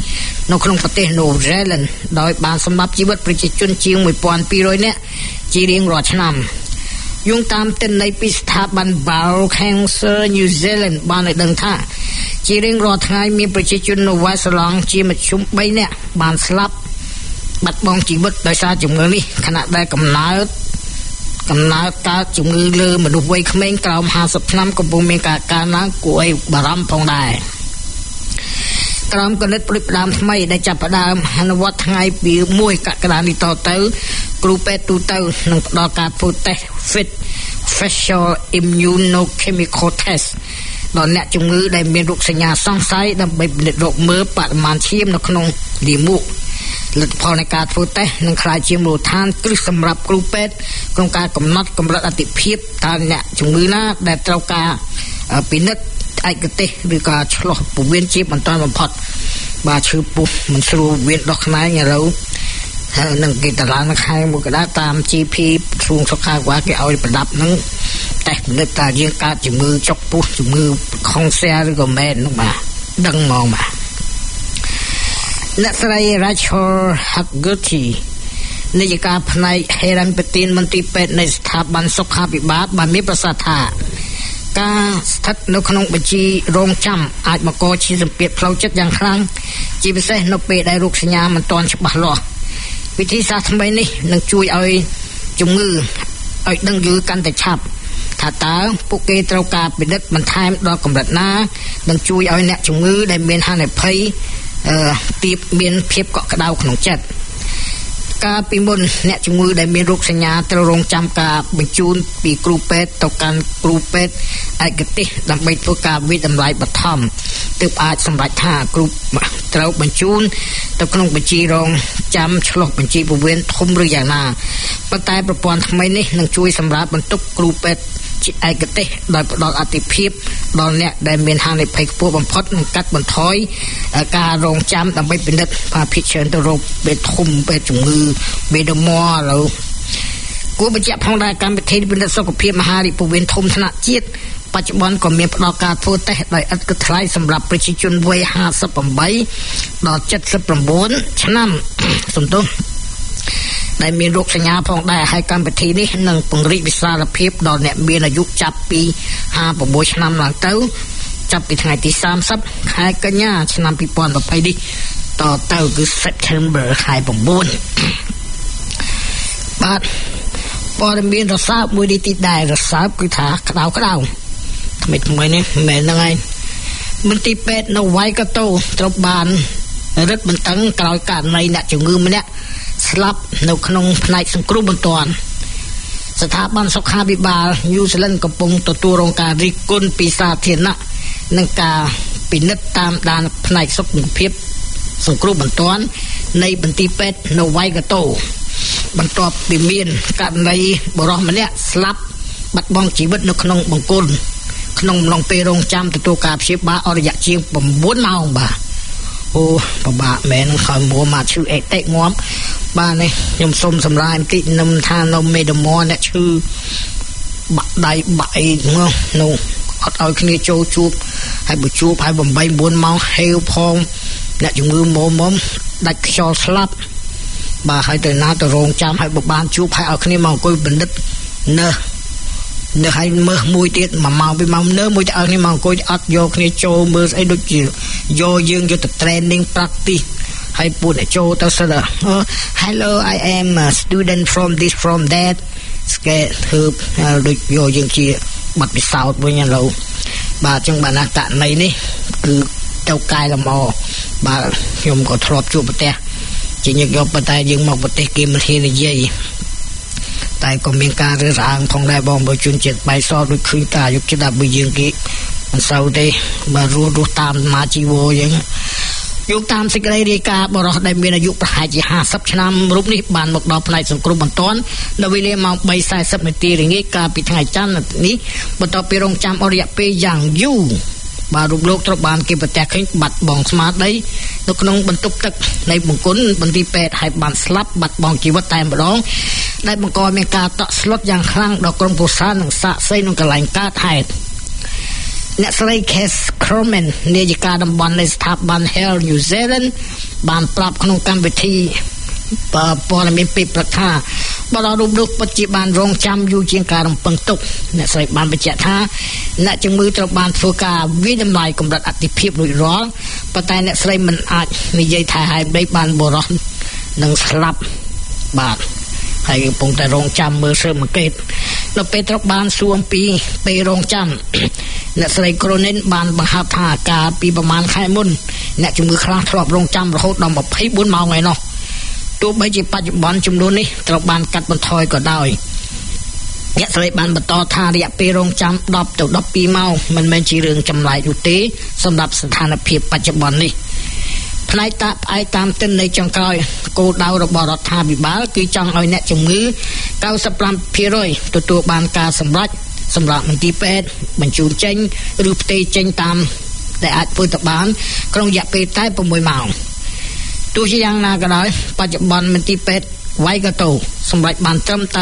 2នៅក្នុងប្រទេស New Zealand ដោយបានសម្លាប់ជីវិតប្រជាជនជាង 1200 នាក់ជារៀងរាល់ឆ្នាំយោងតាមទិន្នន័យពីស្ថាប័ន Bowel Cancer New Zealand បានឲ្យដឹងថាជារៀងរាល់ថ្ងៃមានប្រជាជននៅវ៉ាស្លង់ជាមធ្យម3នាក់បានស្លាប់បាត់បង់ជីវិតដោយសារជំងឺនេះខណៈដែលកំណើតកើតជំងឺលើមនុស្សវ័យក្មេងក្រោម50ឆ្នាំកំពុងមានការកើនឡើងគួរឲ្យបារម្ភផងដែរក្រោមគណិតផ្ដួចផ្ដើមថ្មីដែលចាប់ផ្ដើមអនុវត្តថ្ងៃពី1កក្កដានេះតទៅគ្រូពេទ្យទូទៅនឹងផ្ដល់ការធ្វើតេស្ត FIT Facial Immunochemical Test ដល់អ្នកជំងឺដែលមានរោគសញ្ញាសង្ស័យដើម្បីពិនិត្យរោគមើលបរិមាណឈាមនៅក្នុងលាមកលទ្ធផលនៃការធ្វើតេស្តនឹងក្លាយជាមូលដ្ឋានគ្រឹះសម្រាប់គ្រូពេទ្យក្នុងការកំណត់កម្រិតអតិភិបតើអ្នកជំងឺណាដែលត្រូវការពិនិត្យឯកទេសឬក៏ឆ្លោះពោះវៀនជាបន្តបំផុតបាទឈឺពោះមិនស្រួលវៀនដោះខ្នែងឥឡូវហើយនឹងគេតារាងខែមួយកដាតាម GP ក្រសួងសុខាភិបាលគេឲ្យប្រដាប់នឹងតេស្តពិនិត្យតើយើងកើតជំងឺចុកពោះជំងឺខុងសែឬក៏មែននោះបាទដឹងហ្មងបាទអ្នកស្រី Rachel Haggerty នាយិកាផ្នែកហេរ៉ាញ់ប្រធានមន្ត្រីពេទ្យនៃស្ថាប័នសុខាភិបាលបានមានប្រសាសន៍ថាការស្ថិតនៅក្នុងបញ្ជីរងចាំអាចបង្កជាសម្ពាធផ្លូវចិត្តយ៉ាងខ្លាំងជាពិសេសនៅពេលដែលរោគសញ្ញាមិនទាន់ច្បាស់លាស់វិធីសាស្ត្រថ្មីនេះនឹងជួយឲ្យជំងឺឲ្យដឹងយូរកាន់តែឆាប់ថាតើពួកគេត្រូវការពិនិត្យបន្ថែមដល់កម្រិតណានឹងជួយឲ្យអ្នកជំងឺដែលមានហានិភ័យមានភាពកក់ក្ដៅក្នុងចិត្តកាលពីមុនអ្នកជំងឺដែលមានរោគសញ្ញាត្រូវរងចាំការបញ្ជូនពីគ្រូពេទ្យទៅកាន់គ្រូពេទ្យឯកទេសដើម្បីធ្វើការវិតម្លៃបឋមទើបអាចសម្រេចថាគ្រូត្រូវបញ្ជូនទៅក្នុងបញ្ជីរងចាំឆ្លុះបញ្ជីពវៀនធំឬយ៉ាងណាប៉ុន្តែប្រព័ន្ធថ្មីនេះនឹងជួយសម្រាប់បន្ទុកគ្រូពេទ្យជាឯកទេសដោយផ្ដល់អាទិភាពដល់អ្នកដែលមានហានិភ័យខ្ពស់បំផុតនិងកាត់បន្ថយការរងចាំដើម្បីពិនិត្យភាគច្រើនទៅរកពេទ្យធំពេទ្យជំងឺមេដមឥឡូវគួរបញ្ជាក់ផងដែរកម្មវិធីពិនិត្យសុខភាពមហារីកពវៀនធំថ្នាក់ជាតិបច្ចុប្បន្នក៏មានផ្ដល់ការធ្វើតេស្តដោយឥតគិតថ្លៃសម្រាប់ប្រជាជនវ័យ58ដល់79ឆ្នាំសំទោសដែលមានរោគសញ្ញាផងដែរហើយកម្មវិធីនេះនឹងពង្រីកវិសាលភាពដល់អ្នកមានអាយុចាប់ពី56ឆ្នាំឡើងទៅចាប់ពីថ្ងៃទី30ខែកញ្ញាឆ្នាំ2020នេះតទៅគឺ September ខែ9បាទព័ត៌មានរសើបមួយនេះទីដែររសើបគឺថាក្តៅថ្មីនេះមែនហ្នឹងហើយមន្ទីរពេទ្យនៅវ៉ៃកាតូត្រូវបានរឹតបន្តឹងក្រោយករណីអ្នកជំងឺម្នាក់ស្លាប់នៅក្នុងផ្នែកសង្គ្រោះបន្ទាន់ស្ថាប័នសុខាភិបាលញូហ្សេឡង់កំពុងទទួលរងការរិះគន់ពីសាធារណៈនិងការពិនិត្យតាមដានផ្នែកសុខភាពសង្គ្រោះបន្ទាន់នៃមន្ទីរពេទ្យនៅវ៉ៃកាតូបន្ទាប់ពីមានករណីបុរសម្នាក់ស្លាប់បាត់បង់ជីវិតនៅក្នុងបង្គន់ក្នុងអំឡុងពេលរងចាំទទួលការព្យាបាលអស់រយៈជាង9ម៉ោងបាទអូពិបាកមែនខំមួមកឈឺអេតិងាប់បាទនេះខ្ញុំសូមសម្រាយបន្តិចនឹមថានៅមេដមអ្នកឈឺបាក់ដៃបាក់អីនោះអត់ឲ្យគ្នាចូលជួបហើយបើជួបហើយ8 9ម៉ោងហេវផងអ្នកជំងឺមុំដាច់ខ្យល់ស្លាប់បាទហើយទៅណាទៅរងចាំហើយបើបានជួបហើយឲ្យគ្នាមកអង្គុយបណ្ឌិតនៅហើយមើលមួយទៀត1ម៉ោង2ម៉ោងនៅមួយទៅឲ្យគ្នាមកអង្គុយអត់យកគ្នាចូលមើលស្អីដូចជាយកយើងយកទៅ training practice ហើយពួកអ្នកចូលទៅសិនhello I am a student from this from that ស្កេធ្វើដូចយកយើងជាបទពិសោធន៍វិញឥឡូវបាទអញ្ចឹងបានណាតន័យនេះគឺទៅកែលម្អបាទខ្ញុំក៏ធ្លាប់ជួបប្រទេសជាញឹកយកប៉ុន្តែយើងមកប្រទេសគេមិនហ៊ាននិយាយតែក៏មានការរើសអើងផងដែរបងបើជនជាតិបៃសដូចឃើញការយកចិត្តដល់យើងគេមិនសូវទេបើរស់តាមសមាជីវោយើងយកតាមសេចក្តីរាយការណ៍បរិសុទ្ធដែលមានអាយុប្រហែលជា50ឆ្នាំរូបនេះបានមកដល់ផ្នែកសង្គ្រោះបន្ទាន់នៅវេលាម៉ោង 3:40 នាទីល្ងាចកាលពីថ្ងៃច័ន្ទនេះបន្ទាប់ពីរងចាំអស់រយៈពេលយ៉ាងយូរបាទរូបលោកត្រូវបានគេប្រទះឃើញបាត់បង់ស្មារតីនៅក្នុងបន្ទប់ទឹកនៃបង្គន់មន្ទីរពេទ្យហើយបានស្លាប់បាត់បង់ជីវិតតែម្ដងដែលបង្កមានការតក់ស្លុតយ៉ាងខ្លាំងដល់ក្រុមគ្រួសារនិងសាក្សីក្នុងកន្លែងកើតហេតុអ្នកស្រី Case Croman នាយិកាតំបន់នៃស្ថាប័ន Health New Zealand បានប្រាប់ក្នុងកម្មវិធីព័ត៌មានពេលព្រឹកថាបរិរូបលោកពិតជាបានរងចាំយូរជាងការរំពឹងទុកអ្នកស្រីបានបញ្ជាក់ថាអ្នកជំងឺត្រូវបានធ្វើការវិនិច្ឆ័យកម្រិតអតិភិបរួចរាល់ប៉ុន្តែអ្នកស្រីមិនអាចនិយាយថាហេតុអ្វីបានបរិសនឹងស្លាប់បាទហើយកំពុងតែរងចាំមើលស៊ើបអង្កេតនៅពេលត្រូវបានសួរអំពីពេលរងចាំអ្នកស្រី Cronin បានបង្ហើបថាកាលពីប្រមាណខែមុនអ្នកជំងឺខ្លះធ្លាប់រងចាំរហូតដល់24ម៉ោងឯណោះទោះបីជាបច្ចុប្បន្នចំនួននេះត្រូវបានកាត់បន្ថយក៏ដោយអ្នកស្រីបានបន្តថារយៈពេលរងចាំ10ទៅ12ម៉ោងមិនមែនជារឿងចម្លែកនោះទេសម្រាប់ស្ថានភាពបច្ចុប្បន្ននេះផ្នែកផ្អែកតាមទិន្នន័យចុងក្រោយគោលដៅរបស់រដ្ឋាភិបាលគឺចង់ឲ្យអ្នកជំងឺ 95% ទទួលបានការសម្រេចសម្រាប់មន្ទីរពេទ្យបញ្ជូនចេញឬផ្ទេរចេញតាមដែលអាចធ្វើទៅបានក្នុងរយៈពេលតែ6ម៉ោងទោះជាយ៉ាងណាក៏ដោយបច្ចុប្បន្នមន្ទីរពេទ្យវ៉ៃកាតូសម្រេចបានត្រឹមតែ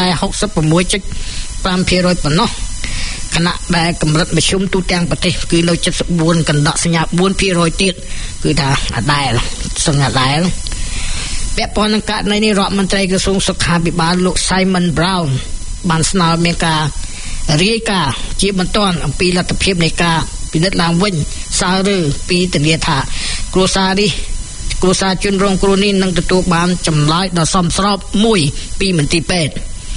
66.5% ប៉ុណ្ណោះខណៈដែលកម្រិតមធ្យមទូទាំងប្រទេសគឺនៅ74កណ្ដកសញ្ញា 4% ទៀតគឺថាអដែលសង្ឃអដែលពាក់ព័ន្ធនឹងករណីនេះរដ្ឋមន្ត្រីក្រសួងសុខាភិបាលលោក Simon Brown បានស្នើមានការរាយការណ៍ជាបន្ទាន់អំពីលទ្ធភាពនៃការពិនិត្យឡើងវិញសារឬពីធានាថាគ្រួសារជនរងគ្រោះនេះនឹងទទួលបានចម្លើយដ៏សមស្របមួយពីមន្ទីរពេទ្យ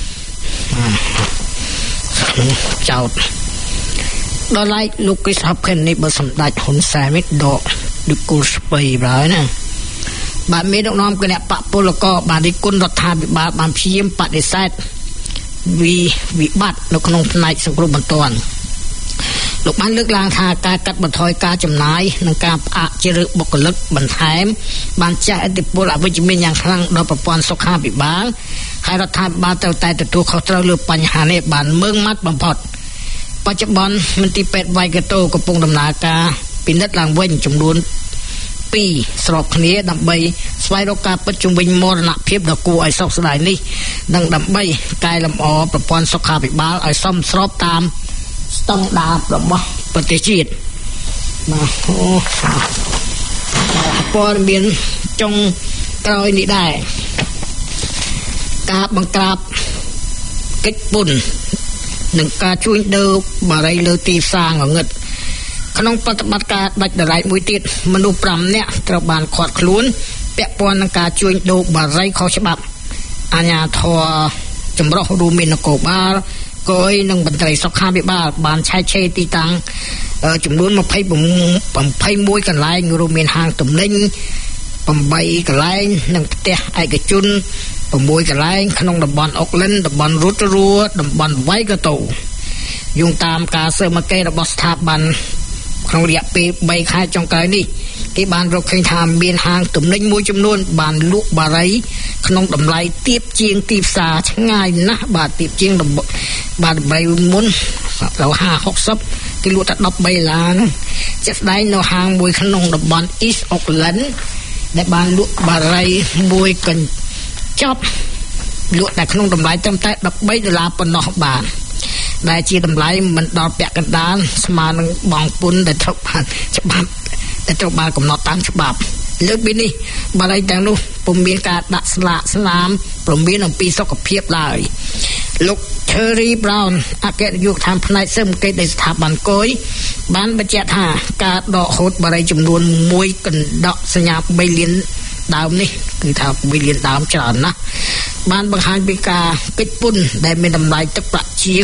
ចោតដល់ឡែកលោក Chris Hopkins នេះបើសម្ដេចហ៊ុនសែននេះដកដូចគូស្ពៃបើណាបាទមេដឹកនាំគណៈបកពលករបានរិះគន់រដ្ឋាភិបាលបានព្យាយាមបដិសេធវិបត្តិនៅក្នុងផ្នែកសង្គ្រោះបន្ទាន់លោកបានលើកឡើងថាការកាត់បន្ថយការចំណាយនិងការផ្អាកជ្រើសបុគ្គលិកបន្ថែមបានជះឥទ្ធិពលអវិជ្ជមានយ៉ាងខ្លាំងដល់ប្រព័ន្ធសុខាភិបាលហើយរដ្ឋាភិបាលត្រូវតែទទួលខុសត្រូវលើបញ្ហានេះបានម៉ឺងម៉ាត់បំផុតបច្ចុប្បន្នមន្ទីរពេទ្យវ៉ៃកាតូកំពុងដំណើរការពិនិត្យឡើងវិញចំនួន2ស្របគ្នាដើម្បីស្វែងរកការពិតជុំវិញមរណភាពដ៏គួរឲ្យសោកស្ដាយនេះនិងដើម្បីកែលម្អប្រព័ន្ធសុខាភិបាលឲ្យសមស្របតាមស្តង់ដាររបស់ប្រទេសជាតិបាទព័ត៌មានចុងក្រោយនេះដែរការបង្ក្រាបកិច្ចពន្ធនិងការជួញដូរបារីលើទីផ្សារងងឹតក្នុងប្រតិបត្តិការដាច់ដរាយមួយទៀតមនុស្ស5នាក់ត្រូវបានឃាត់ខ្លួនពាក់ព័ន្ធនឹងការជួញដូរបារីខុសច្បាប់អាជ្ញាធរចម្រុះរួមមាននគរបាលគយនិងមន្ត្រីសុខាភិបាលបានឆែកឆេរទីតាំងចំនួន21កន្លែងរួមមានហាងទំនិញ8កន្លែងនិងផ្ទះឯកជន6កន្លែងក្នុងតំបន់អុកឡិនតំបន់រត់រួតំបន់វ៉ៃកាតូយោងតាមការស៊ើបអង្កេតរបស់ស្ថាប័នក្នុងរយៈពេល3ខែចុងក្រោយនេះគេបានរកឃើញថាមានហាងទំនិញមួយចំនួនបានលក់បារីក្នុងតម្លៃទាបជាងទីផ្សារឆ្ងាយណាស់បាទទាបជាងបាទបារីមុនដល់50-60គេលក់តែ$13ជាក់ស្ដែងនៅហាងមួយក្នុងតំបន់ East Auckland ដែលបានលក់បារីមួយកញ្ចប់លក់តែក្នុងតម្លៃត្រឹមតែ$13ប៉ុណ្ណោះបាទដែលជាតម្លៃមិនដល់ពាក់កណ្ដាលស្មើនឹងបង់ពន្ធដែលត្រូវបានច្បាប់ដែលត្រូវបានកំណត់តាមច្បាប់លើកពីនេះបារីទាំងនោះពុំមានការដាក់ស្លាកស្នាមព្រមានអំពីសុខភាពឡើយលោក Terry Brown អគ្គនាយកដ្ឋានផ្នែកស៊ើបអង្កេតនៃស្ថាប័នគយបានបញ្ជាក់ថាការដកហូតបារីចំនួន1កណ្ដក់សញ្ញា3លានដើមនេះគឺថា2លានដើមច្រើនណាស់បានបង្ហាញពីការកិច្ចពន្ធដែលមានតម្លៃទឹកប្រាក់ជាង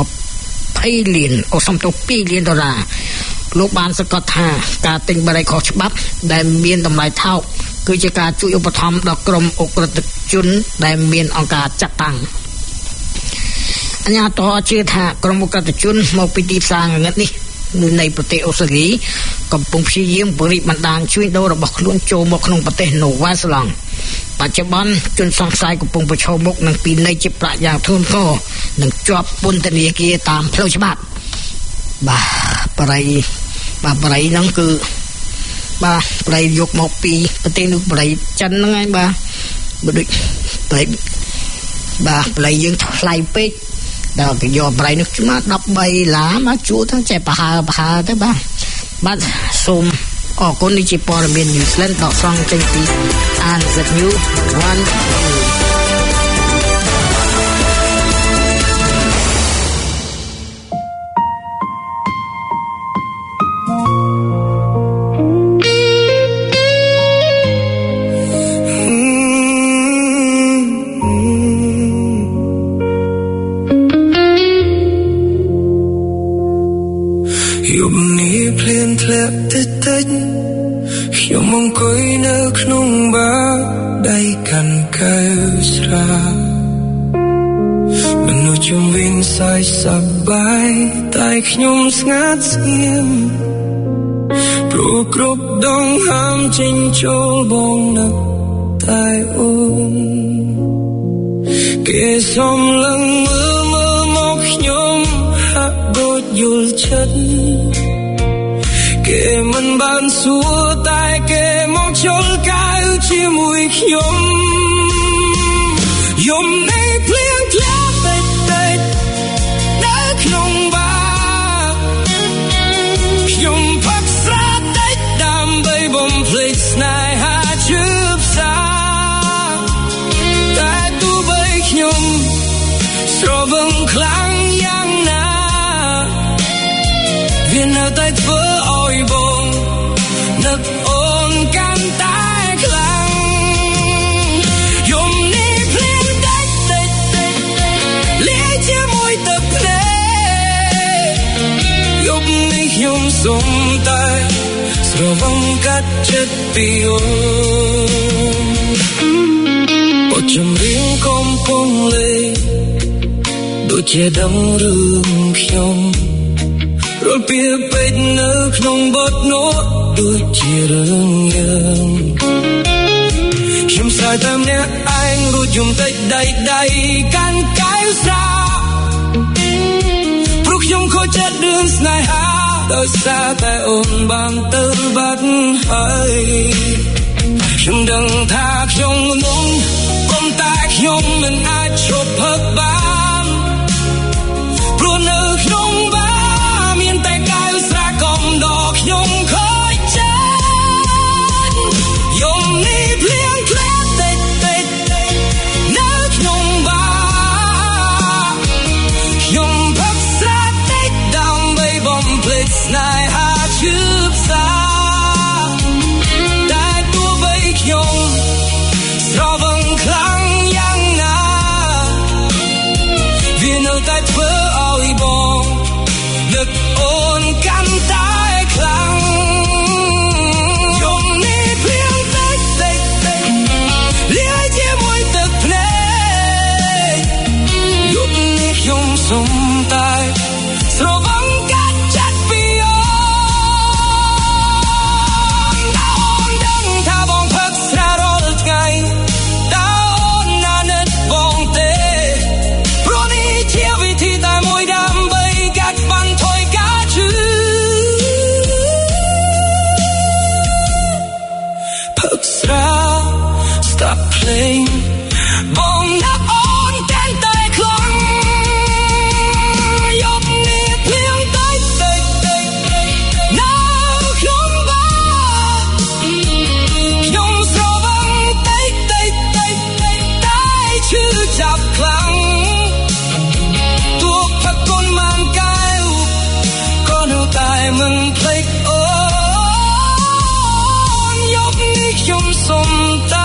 20លាន$2លានលោកបានសង្កត់ថាការទិញបារីខុសច្បាប់ដែលមានតម្លៃថោកគឺជាការជួយឧបត្ថម្ភដល់ក្រុមអ ுக ្រិតជនដែលមានអង្គការចាត់តាំងអាជ្ញាធរជឿថាក្រុមអ ுக ្រិតជនមកពីទីផ្សារងងឹតនេះនៃប្រទេសអូស្ត្រាលីកំពុងព្យាយាមពង្រីកបណ្ដាញជួញដូររបស់ខ្លួនចូលមកក្នុងប្រទេសនូវែលសេឡង់បច្ចុប្បន្នជនសង្ស័យកំពុងប្រឈមមុខនឹងពិន័យជាប្រាក់យ៉ាងធ្ងន់ធ្ងរនិងជាប់ពន្ធនាគារតាមផ្លូវច្បាប់បាទបារីហ្នឹងគឺបាទបារីយកមកពីប្រទេសនោះបារីចិនហ្នឹងឯងបាទដូចបារីបាទបារីយើងថ្លៃពេកដល់គេយកបារីនោះមក$13មកជួទាំងចេះប្រហើទៅបាទសូមអរគុណនេះជាព័ត៌មាន New Zealand ដកស្រង់ចេញពី ANZ News ខ្ញុំអង្គុយនៅក្នុងបារដៃកាន់កែវស្រាមនុស្សជុំវិញសើចសប្បាយតែខ្ញុំស្ងាត់ស្ងៀមព្រោះគ្រប់ដងហាមចេញចូលបងនឹកតែអូនគេសុំឡើងមើលមកខ្ញុំហាក់ដូចយល់ចិត្តគេមិនបានសួរតែគេមកជល់កៅជាមួយខ្ញុំយំនៃភ្លៀងធ្លាក់តិចនៅក្នុងបារខ្ញុំផឹកស្រាតិចដើម្បីបំភ្លេចស្នេហាជឿផ្សាតែទោះបីខ្ញុំស្រវឹងខ្លាំងយ៉ាងណាវានៅតែធ្វើឲ្យបងនឹកអូនកាន់តែខ្លាំងយំនេះភ្លៀងតិចលាយជាមួយទឹកភ្នែកយប់នេះខ្ញុំសុំតែស្រវឹងកាត់ចិត្តពីអូនបទចម្រៀងកំពុងលេងដូចជាដឹងរឿងខ្ញុំរលពីពេកនៅក្នុងបទនោតដូចជារឿងយើងខ្ញុំស្រែកតែម្នាក់ឯងរួចយំតិចដៃកាន់កែវស្រាព្រោះខ្ញុំខូចចិត្តរឿងស្នេហាដោយសារតែអូនបានទៅបាត់ហើយខ្ញុំដឹងថាខ្ញុំនឹងប៉ុន្តែខ្ញុំមិនអាចឈប់ផឹកបានព្រោះនៅក្នុងបារមានតែកែវស្រាកំដរខ្ញុំខូចចិត្តយំនេះភ្លៀងធ្លាក់តិចនៅក្នុងបារខ្ញុំផឹកស្រាតិចដើម្បីបំភ្លេចស្នេហាឈឺផ្សាតែទោះបីខ្ញុំស្រវឹងខ្លាំងយ៉ាងណាវានៅតែធ្វើឲ្យបងនឹកអូនកាន់តែខ្លាំងយំនេះភ្លៀងតិចលាយជាមួយទឹកភ្នែកយប់នេះខ្ញុំសុំតែស្រវឹងកាត់ចិត្តពីអូនតើអូនដឹងថាបងផឹកស្រារាល់ថ្ងៃតើអូនណានឹកបងទេព្រោះនេះជាវិធីតែមួយដើម្បីកាត់បន្ថយការឈឺផឹកស្រា Stop playing បងណាប់អូនកាន់តែខ្លាំងយប់នេះភ្លៀងតិចនៅក្នុងបារខ្ញុំស្រវឹងតិចតែឈឺចាប់ខ្លាំងទោះផឹកគុណមានកែវក៏នៅតែមិនភ្លេចអូនយប់នេះខ្ញុំសុំតែ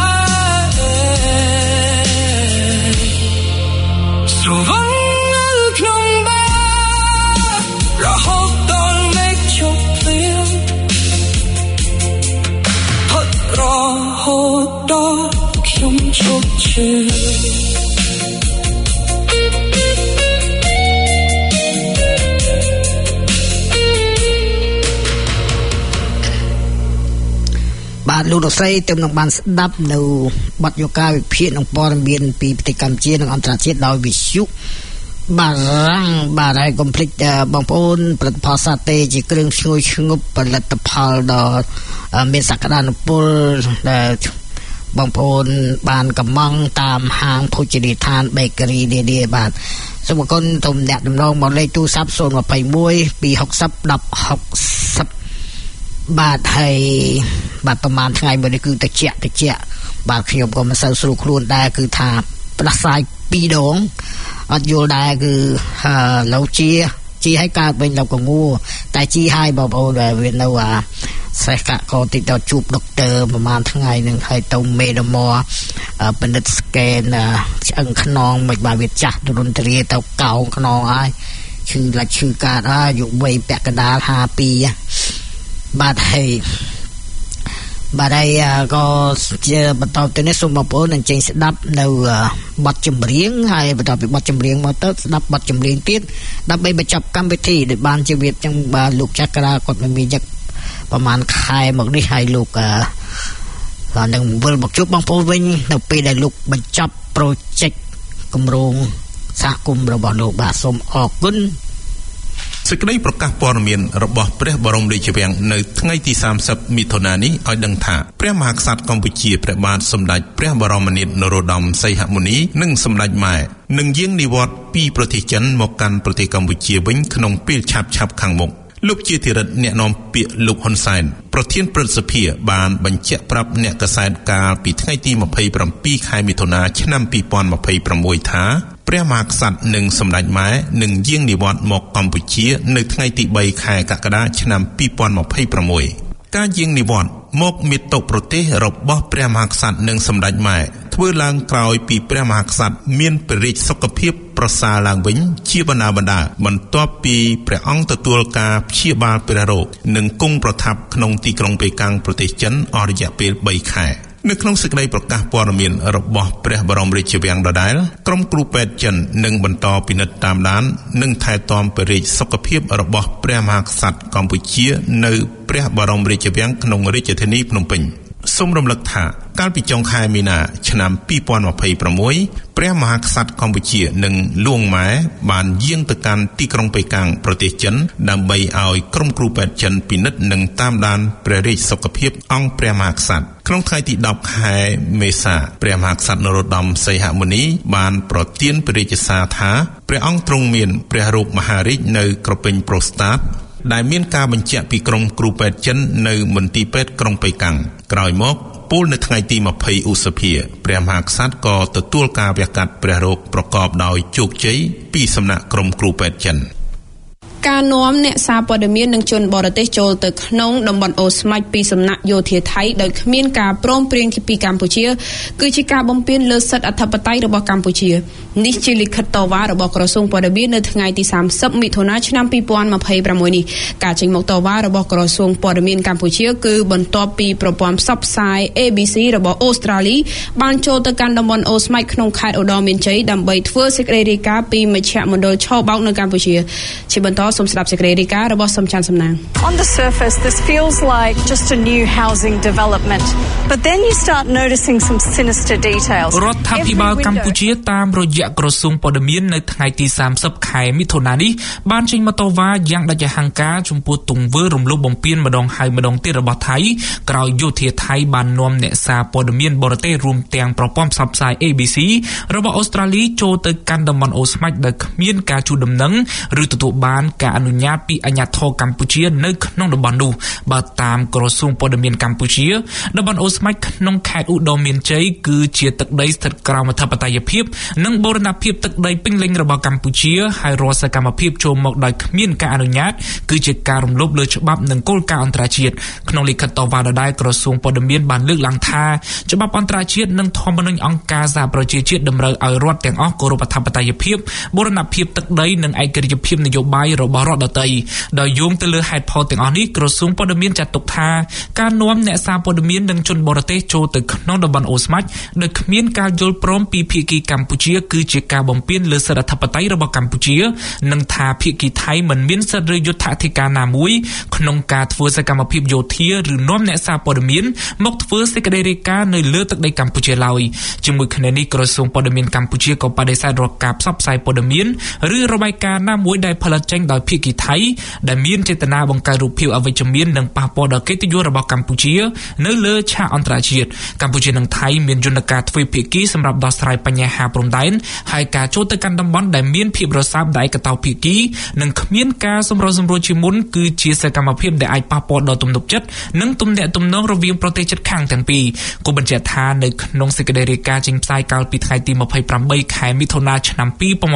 ស្រវឹងនៅក្នុងបាររហូតដល់មេឃឈប់ភ្លៀងផឹករហូតដល់ខ្ញុំឈប់ឈឺបាទលោកលោកស្រីទើបនឹងបានស្ដាប់នៅបទយោការវិភាគនឹងព័ត៌មានពីប្រទេសកម្ពុជានិងអន្តរជាតិដោយវិទ្យុបារាំងបាទហើយកុំភ្លេចបងប្អូនផលិតផលសាតេជាគ្រឿងឈ្ងុយឈ្ងប់ផលិតផលដ៏មានសក្តានុពលដែលបងប្អូនបានកំងតាមហាងភោជនីយដ្ឋាន Bakery នេះបាទសូមអរគុណទុំអ្នកដំណងមកលេខទូរស័ព្ទ021 260 1060បាទហើយបាទប្រហែលថ្ងៃមួយនេះគឺតិចបាទខ្ញុំក៏មិនសូវស្រួលខ្លួនដែរគឺថាផ្ដាសាយ2ដងអត់យល់ដែរគឺឡូជីឲ្យកើតវិញដល់កងួរតែជីឲ្យបងប្អូនដែលវានៅសេះកាក់ក៏តិចដល់ជួបដុកទ័រប្រហែលថ្ងៃនឹងហើយទៅមេដមពិនិត្យស្កេនឆ្អឹងខ្នងមិនបាទវាចាស់ទរន្ទ្រាទៅកោងខ្នងហើយឈឺកាត់ហើយយុវ័យពាក់កណ្ដាល52បាទហើយក៏ជាបន្តទៅនេះសូមបងប្អូនអញ្ជើញស្ដាប់នៅបទចម្រៀងហើយបន្តពីបទចម្រៀងមកទៅស្ដាប់បទចម្រៀងទៀតដើម្បីបញ្ចប់កម្មវិធីដែលបានជម្រាបចឹងបាទលោកចក្រាគាត់មានយកប្រហែលខែមកនេះហើយលោកនឹងវិលមកជួបបងប្អូនវិញនៅពេលដែលលោកបញ្ចប់ project គម្រោងសហគមន៍របស់លោកបាទសូមអរគុណសេចក្តីប្រកាសព័ត៌មានរបស់ព្រះបរមរាជវាំងនៅថ្ងៃទី30មិថុនានេះឲ្យដឹងថាព្រះមហាក្សត្រកម្ពុជាព្រះបាទសម្ដេចព្រះបរមនាថនរោត្តមសីហមុនីនិងសម្ដេចម៉ែនឹងយាងនិវត្តន៍ពីប្រទេសចិនមកកាន់ប្រទេសកម្ពុជាវិញក្នុងពេលឆាប់ខាងមុខលោកជាធិរិទ្ធអ្នកនាំពាក្យលោកហ៊ុនសែនប្រធានព្រឹទ្ធសភាបានបញ្ជាក់ប្រាប់អ្នកកាសែតកាលពីថ្ងៃទី27ខែមិថុនាឆ្នាំ2026ថាព្រះមហាក្សត្រនិងសម្ដេចម៉ែនឹងយាងនិវត្តន៍មកកម្ពុជានៅថ្ងៃទី3ខែកក្កដាឆ្នាំ2026ការយាងនិវត្តន៍មកមាតុប្រទេសរបស់ព្រះមហាក្សត្រនិងសម្ដេចម៉ែធ្វើឡើងក្រោយពីព្រះមហាក្សត្រមានព្រះរាជសុខភាពប្រសើរឡើងវិញជាបណ្ដាបន្ទាប់ពីព្រះអង្គទទួលការព្យាបាលព្រះរោគនិងគង់ប្រថាប់ក្នុងទីក្រុងប៉េកាំងប្រទេសចិនអស់រយៈពេល3ខែនៅក្នុងសេចក្តីប្រកាសព័ត៌មានរបស់ព្រះបរមរាជវាំងដដែលក្រុមគ្រូពេទ្យចិននឹងបន្តពិនិត្យតាមដាននិងថែទាំព្រះរាជសុខភាពរបស់ព្រះមហាក្សត្រកម្ពុជានៅព្រះបរមរាជវាំងក្នុងរាជធានីភ្នំពេញសូមរំលឹកថាកាលពីចុងខែមីនាឆ្នាំ2026ព្រះមហាក្សត្រកម្ពុជានិងលួងម៉ែបានយាងទៅកាន់ទីក្រុងប៉េកាំងប្រទេសចិនដើម្បីឲ្យក្រុមគ្រូពេទ្យចិនពិនិត្យនិងតាមដានព្រះរាជសុខភាពអង្គព្រះមហាក្សត្រក្នុងថ្ងៃទី10ខែមេសាព្រះមហាក្សត្រនរោត្តមសីហមុនីបានប្រទានព្រះរាជសារថាព្រះអង្គទ្រង់មានព្រះរោគមហារីកនៅក្រពេញប្រូស្តាតដែលមានការបញ្ជាក់ពីក្រុមគ្រូពេទ្យចិននៅមន្ទីរពេទ្យក្រុងប៉េកាំងក្រោយមកពលនៅថ្ងៃទី20ឧសភាព្រះមហាក្សត្រក៏ទទួលការវះកាត់ព្រះរោគប្រកបដោយជោគជ័យពីសំណាក់ក្រុមគ្រូពេទ្យចិនការនាំអ្នកសារព័ត៌មាននិងជនបរទេសចូលទៅក្នុងតំបន់អូស្មាច់ពីសំណាក់យោធាថៃដោយគ្មានការព្រមព្រៀងពីកម្ពុជាគឺជាការបំពានលើសិទ្ធិអធិបតេយ្យរបស់កម្ពុជានេះជាលិខិតតវ៉ារបស់ក្រសួងព័ត៌មាននៅថ្ងៃទី30មិថុនាឆ្នាំ2026នេះការចេញមកតវ៉ារបស់ក្រសួងព័ត៌មានកម្ពុជាគឺបន្ទាប់ពីប្រព័ន្ធផ្សព្វផ្សាយ ABC របស់អូស្ត្រាលីបានចូលទៅកាន់តំបន់អូស្មាច់ក្នុងខេត្តឧត្តរមានជ័យដើម្បីធ្វើសេចក្តីរាយការណ៍ពីមជ្ឈមណ្ឌលឆបោកនៅកម្ពុជាជាបន្តសូមស្ដាប់សេចក្តីរាយការណ៍របស់សំច័ន្ទសំណាង On the surface this feels like just a new housing development but then you start noticing some sinister details រដ្ឋាភិបាលកម្ពុជាតាមរយៈក្រសួងព័ត៌មាននៅថ្ងៃទី30ខែមិថុនានេះបានចេញមកតវ៉ាយ៉ាងដាច់អហង្ការចំពោះទង្វើរំលោភបំពានម្ដងហើយម្ដងទៀតរបស់ថៃក្រោយយោធាថៃបាននាំអ្នកសារព័ត៌មានបរទេសរួមទាំងប្រព័ន្ធផ្សព្វផ្សាយ ABC របស់អូស្ត្រាលីចូលទៅកាន់តំបន់អូស្មាច់ដោយគ្មានការជូនដំណឹងឬទទួលបានការអនុញ្ញាតពីអាជ្ញាធរកម្ពុជានៅក្នុងតំបន់នោះបើតាមក្រសួងព័ត៌មានកម្ពុជាតំបន់អូស្មាច់ក្នុងខេត្តឧត្តរមានជ័យគឺជាទឹកដីស្ថិតក្រោមអធិបតេយ្យភាពនិងបូរណភាពទឹកដីពេញលេញរបស់កម្ពុជាហើយរាល់សកម្មភាពចូលមកដោយគ្មានការអនុញ្ញាតគឺជាការរំលោភលើច្បាប់និងគោលការណ៍អន្តរជាតិក្នុងលិខិតតវ៉ាដដែលក្រសួងព័ត៌មានបានលើកឡើងថាច្បាប់អន្តរជាតិនិងធម្មនុញ្ញអង្គការសហប្រជាជាតិតម្រូវឲ្យរដ្ឋទាំងអស់គោរពអធិបតេយ្យភាពបូរណភាពទឹកដីនិងឯករាជ្យភាពនយោបាយរបស់រដ្ឋដទៃដោយយោងទៅលើហេតុផលទាំងអស់នេះក្រសួងព័ត៌មានចាត់ទុកថាការនាំអ្នកសារព័ត៌មាននិងជនបរទេសចូលទៅក្នុងតំបន់អូស្មាច់ដោយគ្មានការយល់ព្រមពីភាគីកម្ពុជាគឺជាការបំពានលើសិទ្ធិអធិបតេយ្យរបស់កម្ពុជានិងថាភាគីថៃមិនមានសិទ្ធិឬយុទ្ធអធិការណាមួយក្នុងការធ្វើសកម្មភាពយោធាឬនាំអ្នកសារព័ត៌មានមកធ្វើសេចក្តីរាយការណ៍នៅលើទឹកដីកម្ពុជាឡើយជាមួយគ្នានេះក្រសួងព័ត៌មានកម្ពុជាក៏បដិសេធរកការផ្សព្វផ្សាយព័ត៌មានឬរបាយការណ៍ណាមួយដែលផលិតចេញដោយភាគីថៃដែលមានចេតនាបង្កើតរូបភាពអវិជ្ជមាននិងប៉ះពាល់ដល់កិត្តិយសរបស់កម្ពុជានៅលើឆាកអន្តរជាតិកម្ពុជានិងថៃមានយន្តការទ្វេភាគីសម្រាប់ដោះស្រាយបញ្ហាព្រំដែនហើយការចូលទៅកាន់តំបន់ដែលមានភាពរសើបដោយឯកតោភាគីនិងគ្មានការសម្រុះសម្រួលជាមុនគឺជាសកម្មភាពដែលអាចប៉ះពាល់ដល់ទំនុកចិត្តនិងទំនាក់ទំនងរវាងប្រទេសជិតខាងទាំងពីរគូបញ្ជាក់ថានៅក្នុងសេចក្តីរាយការណ៍ចេញផ្សាយកាលពីថ្ងៃទី28ខែមិថុនាឆ្នាំ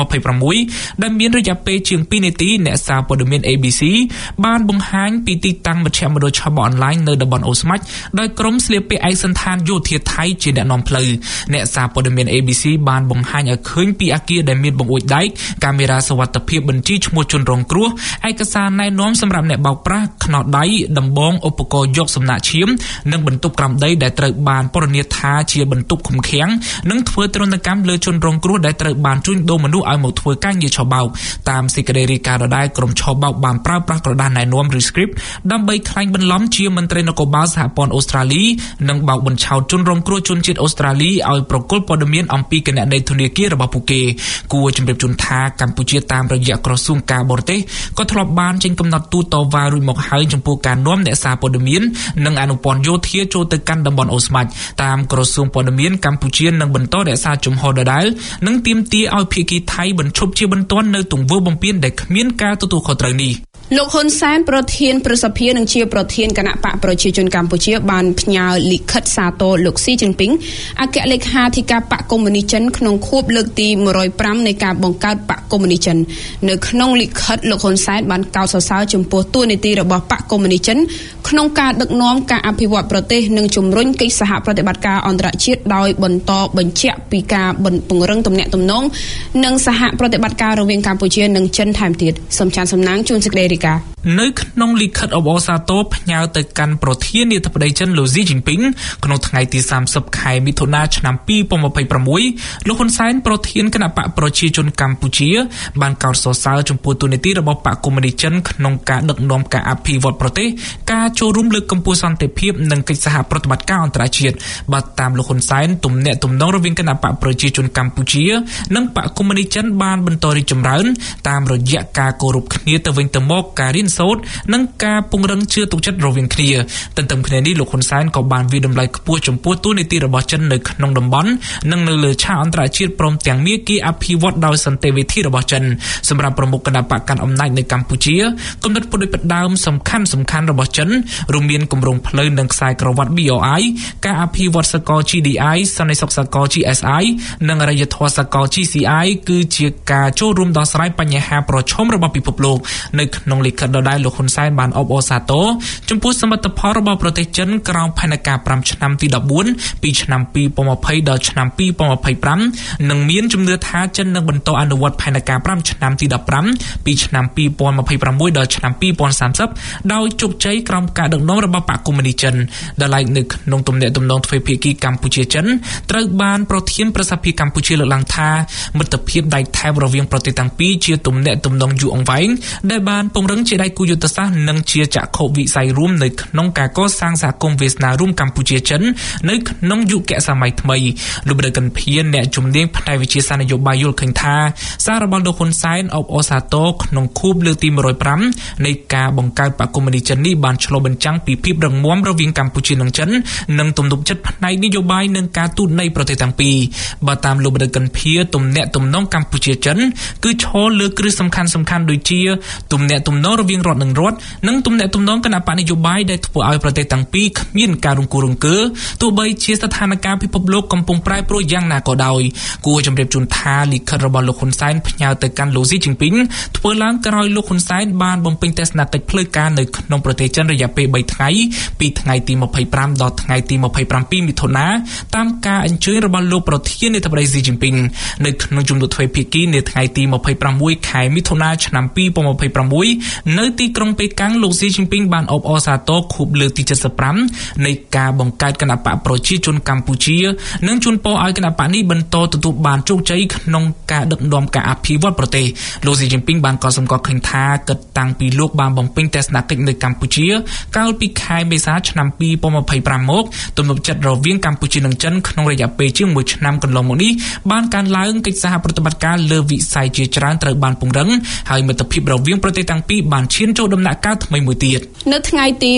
2026ដែលមានរយៈពេលជាង2នាទីអ្នកសារព័ត៌មាន ABC បានបង្ហាញពីទីតាំងមជ្ឈមណ្ឌលឆបអនឡាញនៅតំបន់អូស្មាច់ដោយក្រុមស្លៀកពាក់ឯកសណ្ឋានយោធាថៃជាអ្នកនាំផ្លូវអ្នកសារព័ត៌មាន ABC បានបង្ហាញឲ្យឃើញពីអគារដែលមានបង្អួចដែកកាមេរ៉ាសុវត្ថិភាពបញ្ជីឈ្មោះជនរងគ្រោះឯកសារណែនាំសម្រាប់អ្នកបោកប្រាស់ខ្នោដៃដំបងឧបករណ៍យកសំណាក់ឈាមនិងបន្ទប់ក្រោមដីដែលត្រូវបានពណ៌នាថាជាបន្ទប់ឃុំឃាំងនិងធ្វើទរណកម្មលើជនរងគ្រោះដែលត្រូវបានជួញដូរមនុស្សឲ្យមកធ្វើការងារឆបោកតាមសេចក្តីរាយការណ៍ដដែលក្រុមឆបោកបានប្រើប្រាស់ក្រដាសណែនាំឬ script ដើម្បីក្លែងបន្លំជាមន្ត្រីនគរបាលសហព័ន្ធអូស្ត្រាលីនិងបោកបញ្ឆោតជនរងគ្រោះជនជាតិអូស្ត្រាលីឲ្យប្រគល់ព័ត៌មានអំពីគណនីធនាគាររបស់ពួកគេគួរជម្រាបជូនថាកម្ពុជាតាមរយៈក្រសួងការបរទេសក៏ធ្លាប់បានចេញកំណត់ទូតវ៉ារួចមកហើយចំពោះការនាំអ្នកសារព័ត៌មាននិងអនុព័ន្ធយោធាចូលទៅកាន់តំបន់អូស្មាច់តាមក្រសួងព័ត៌មានកម្ពុជានឹងបន្តរក្សាជំហរដដែលនិងទាមទារឲ្យភាគីថៃបញ្ឈប់ជាបន្ទាន់នៅទង្វើបំពានដែលគ្មានការទទួលខុសត្រូវនេះលោកហ៊ុនសែនប្រធានប្រសិទ្ធិនិងជាប្រធានគណៈបកប្រជាជនកម្ពុជាបានផ្ញើលិខិតសាទរលោកស៊ីជីនពីងអគ្គលេខាធិការបកកុម្មុយនីចិនក្នុងខួបលើកទី105នៃការបង្កើតបកកុម្មុយនីចិននៅក្នុងលិខិតលោកហ៊ុនសែនបានកោតសរសើរចំពោះតួនាទីរបស់បកកុម្មុយនីចិនក្នុងការដឹកនាំការអភិវឌ្ឍប្រទេសនិងជំរុញកិច្ចសហប្រតិបត្តិការអន្តរជាតិដោយបន្តបញ្ជាក់ពីការពង្រឹងទំនាក់ទំនងនិងសហប្រតិបត្តិការរវាងកម្ពុជានិងចិនថែមទៀតសំច័ន្ទសំណាងជួនសេចក្តីរាយការណ៍នៅក្នុងលិខិតអបអរសាទរផ្ញើទៅកាន់ប្រធានាធិបតីចិនលោកស៊ីជីនពីងក្នុងថ្ងៃទី30ខែមិថុនាឆ្នាំ2026លោកហ៊ុនសែនប្រធានគណៈបកប្រជាជនកម្ពុជាបានកោតសរសើរចំពោះទូនាទីរបស់បកកុម្មុយនីសចិនក្នុងការដឹកនាំការអភិវឌ្ឍប្រទេសការចូលរួមលើកកម្ពស់សន្តិភាពនិងកិច្ចសហប្រតិបត្តិការអន្តរជាតិបាទតាមលោកហ៊ុនសែនទំនាក់ទំនងរវាងគណៈបកប្រជាជនកម្ពុជានិងបកកុម្មុយនីសចិនបានបន្តរីកចម្រើនតាមរយៈការគោរពគ្នាទៅវិញទៅមកការរៀនសូត្រនិងការពង្រឹងជឿទុកចិត្តរវាងគ្នាទន្ទឹមគ្នានេះលោកហ៊ុនសែនក៏បានវិតម្លៃខ្ពស់ចំពោះទូនាទីរបស់ចិននៅក្នុងតំបន់និងនៅលើឆាកអន្តរជាតិព្រមទាំងមាគ៌ាអភិវឌ្ឍដោយសន្តិវិធីរបស់ចិនសម្រាប់ប្រមុខគណៈបកកាន់អំណាចនៅកម្ពុជាគំនិតពុទ្ធផ្ដើមសំខាន់របស់ចិនរួមមានគម្រោងផ្លូវនិងខ្សែក្រវ៉ាត់ BRI ការអភិវឌ្ឍសកល GDI សន្តិសុខសកល GSI និងអរិយធម៌សកល GCI គឺជាការចូលរួមដោះស្រាយបញ្ហាប្រឈមរបស់ពិភពលោកនៅក្នុងលិខិតដដែលលោកហ៊ុនសែនបានអបអរសាទរចំពោះសមិទ្ធផលរបស់ប្រទេសចិនក្រោមផែនការ5ឆ្នាំទី14ពីឆ្នាំ2020ដល់ឆ្នាំ2025និងមានជំនឿថាចិននឹងបន្តអនុវត្តផែនការ5ឆ្នាំទី15ពីឆ្នាំ2026ដល់ឆ្នាំ2030ដោយជោគជ័យក្រោមការដឹកនាំរបស់បកកុម្មុយនីសចិនដែលឡែកនៅក្នុងទំនាក់ទំនងទ្វេភាគីកម្ពុជាចិនត្រូវបានប្រធានប្រសិទ្ធភាពកម្ពុជាលើកឡើងថាមិត្តភាពដៃថែបរវាងប្រទេសទាំងពីរជាទំនាក់ទំនងយូរអង្វែងដែលបានពង្រឹងជាដៃគូយុទ្ធសាស្ត្រនិងជាចក្ខុវិស័យរួមនៅក្នុងការកសាងសហគមន៍វាសនារួមកម្ពុជាចិននៅក្នុងយុគសម័យថ្មីលោកបដិកិនភៀនអ្នកជំនាញផ្នែកវិទ្យាសាស្ត្រនយោបាយយល់ឃើញថាសាររបស់លោកហ៊ុនសែនអបអរសាទរក្នុងខួបលើកទី105នៃការបង្កើតបកកុម្មុយនីសចិននេះបានឆ្លុះបញ្ចាំងពីភាពរឹងមាំរវាងកម្ពុជានិងចិននិងទំនុកចិត្តផ្នែកនយោបាយនិងការទូតនៃប្រទេសទាំងពីរបើតាមលោកបដិកិនភៀទំនាក់ទំនងកម្ពុជាចិនគឺឈរលើគ្រឹះសំខាន់ដូចជាទំនាក់ទំនងរវាងរដ្ឋនិងរដ្ឋនិងទំនាក់ទំនងគណៈបកនយោបាយដែលធ្វើឲ្យប្រទេសទាំងពីរគ្មានការរង្គោះរង្គើទោះបីជាស្ថានភាពពិភពលោកកំពុងប្រែប្រួលយ៉ាងណាក៏ដោយគួរជម្រាបជូនថាលិខិតរបស់លោកហ៊ុនសែនផ្ញើទៅកាន់លោកស៊ីជីនពីងធ្វើឡើងក្រោយលោកហ៊ុនសែនបានបំពេញទស្សនកិច្ចផ្លូវការនៅក្នុងប្រទេសចិនរយៈពេល3ថ្ងៃពីថ្ងៃទី25ដល់ថ្ងៃទី27មិថុនាតាមការអញ្ជើញរបស់លោកប្រធានាធិបតីស៊ីជីនពីងនៅក្នុងជំនួបទ្វេភាគីនៅថ្ងៃទី26ខែមិថុនាឆ្នាំ2026នៅទីក្រុងប៉េកាំងលោកស៊ីជីនពីងបានអបអរសាទរខួបលើកទី75នៃការបង្កើតគណបកប្រជាជនកម្ពុជានិងជូនពរឲ្យគណបកនេះបន្តទទួលបានជោគជ័យក្នុងការដឹកនាំការអភិវឌ្ឍប្រទេសលោកស៊ីជីនពីងបានកត់សម្គាល់ឃើញថាគិតតាំងពីលោកបានបំពេញទស្សនកិច្ចនៅកម្ពុជាកាលពីខែមេសាឆ្នាំ2025មកទំនុកចិត្តរវាងកម្ពុជានិងចិនក្នុងរយៈពេលជាង1ឆ្នាំកន្លងមកនេះបានកើនឡើងកិច្ចសហប្រតិបត្តិការលើវិស័យជាច្រើនត្រូវបានពង្រឹងហើយមិត្តភាពរវាងប្រទេសទាំងពីរបានឈានចូលដំណាក់កាលថ្មីមួយទៀតនៅថ្ងៃទី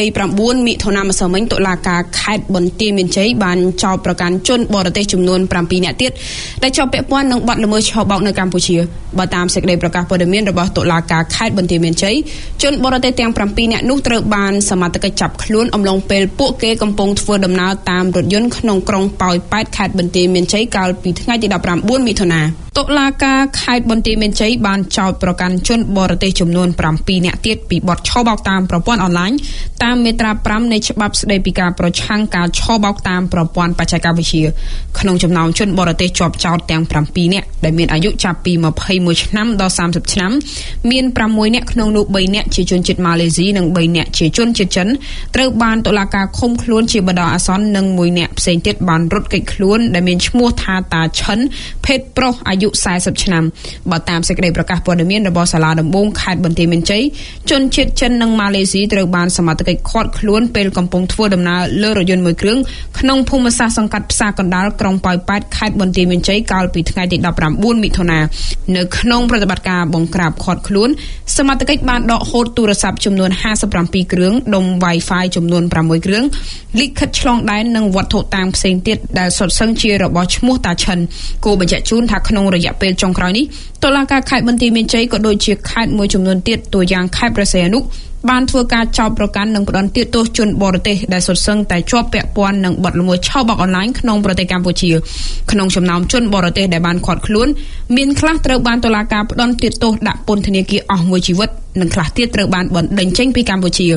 29មិថុនាម្សិលមិញតុលាការខេត្តបន្ទាយមានជ័យបានចោទប្រកាន់ជនបរទេសចំនួន7នាក់ទៀតដែលជាប់ពាក់ព័ន្ធនឹងបទល្មើសឆបោកនៅកម្ពុជាបើតាមសេចក្តីប្រកាសព័ត៌មានរបស់តុលាការខេត្តបន្ទាយមានជ័យជនបរទេសទាំង7នាក់នោះត្រូវបានសមត្ថកិច្ចចាប់ខ្លួនអំឡុងពេលពួកគេកំពុងធ្វើដំណើរតាមរថយន្តក្នុងក្រុងប៉ោយប៉ែតខេត្តបន្ទាយមានជ័យកាលពីថ្ងៃទី19មិថុនាតុលាការខេត្តបន្ទាយមានជ័យបានចោទប្រកាន់ជនបរទេសចំនួន7នាក់ទៀតពីបទឆបោកតាមប្រព័ន្ធអនឡាញតាមមាត្រា5នៃច្បាប់ស្តីពីការប្រឆាំងការឆបោកតាមប្រព័ន្ធបច្ចេកវិទ្យាក្នុងចំណោមជនបរទេសជាប់ចោទទាំង7នាក់ដែលមានអាយុចាប់ពី21ឆ្នាំដល់30ឆ្នាំមាន6នាក់ក្នុងនោះ3នាក់ជាជនជាតិម៉ាឡេស៊ីនិង3នាក់ជាជនជាតិចិនត្រូវបានតុលាការឃុំខ្លួនជាបណ្ដោះអាសន្ននិង1នាក់ផ្សេងទៀតបានរត់គេចខ្លួនដែលមានឈ្មោះថាតាឈិនភេទប្រុសអាយុ40ឆ្នាំបើតាមសេចក្តីប្រកាសព័ត៌មានរបស់សាលាដំបងខេត្តបន្ទាយមានជ័យជនជាតិចិននិងម៉ាឡេស៊ីត្រូវបានសមត្ថកិច្ចឃាត់ខ្លួនពេលកំពុងធ្វើដំណើរលើរថយន្តមួយគ្រឿងក្នុងភូមិសាស្ត្រសង្កាត់ផ្សារកណ្ដាលក្រុងប៉ោយប៉ែតខេត្តបន្ទាយមានជ័យកាលពីថ្ងៃទី19មិថុនានៅក្នុងប្រតិបត្តិការបង្ក្រាបឃាត់ខ្លួនសមត្ថកិច្ចបានដកហូតទូរស័ព្ទចំនួន57គ្រឿងដុំ Wi-Fi ចំនួន6គ្រឿងលិខិតឆ្លងដែននិងវត្ថុតាងផ្សេងទៀតដែលសុទ្ធសឹងជារបស់ឈ្មោះតាឈិនគូបញ្ជាក់ជូនថាក្នុងរយៈពេលចុងក្រោយនេះតុលាការខេត្តបន្ទាយមានជ័យក៏ដូចជាខេត្តមួយចំនួនទៀតទូយ៉ាងខេត្តព្រះសីហនុបានធ្វើការចោទប្រកាន់និងផ្ដន្ទាទោសជនបរទេសដែលសុទ្ធសឹងតែជាប់ពាក់ព័ន្ធនឹងបទល្មើសឆបោកអនឡាញក្នុងប្រទេសកម្ពុជាក្នុងចំណោមជនបរទេសដែលបានឃាត់ខ្លួនមានខ្លះត្រូវបានតុលាការផ្ដន្ទាទោសដាក់ពន្ធនាគារអស់មួយជីវិតនិងខ្លះទៀតត្រូវបានបណ្តេញចេញពីកម្ពុជា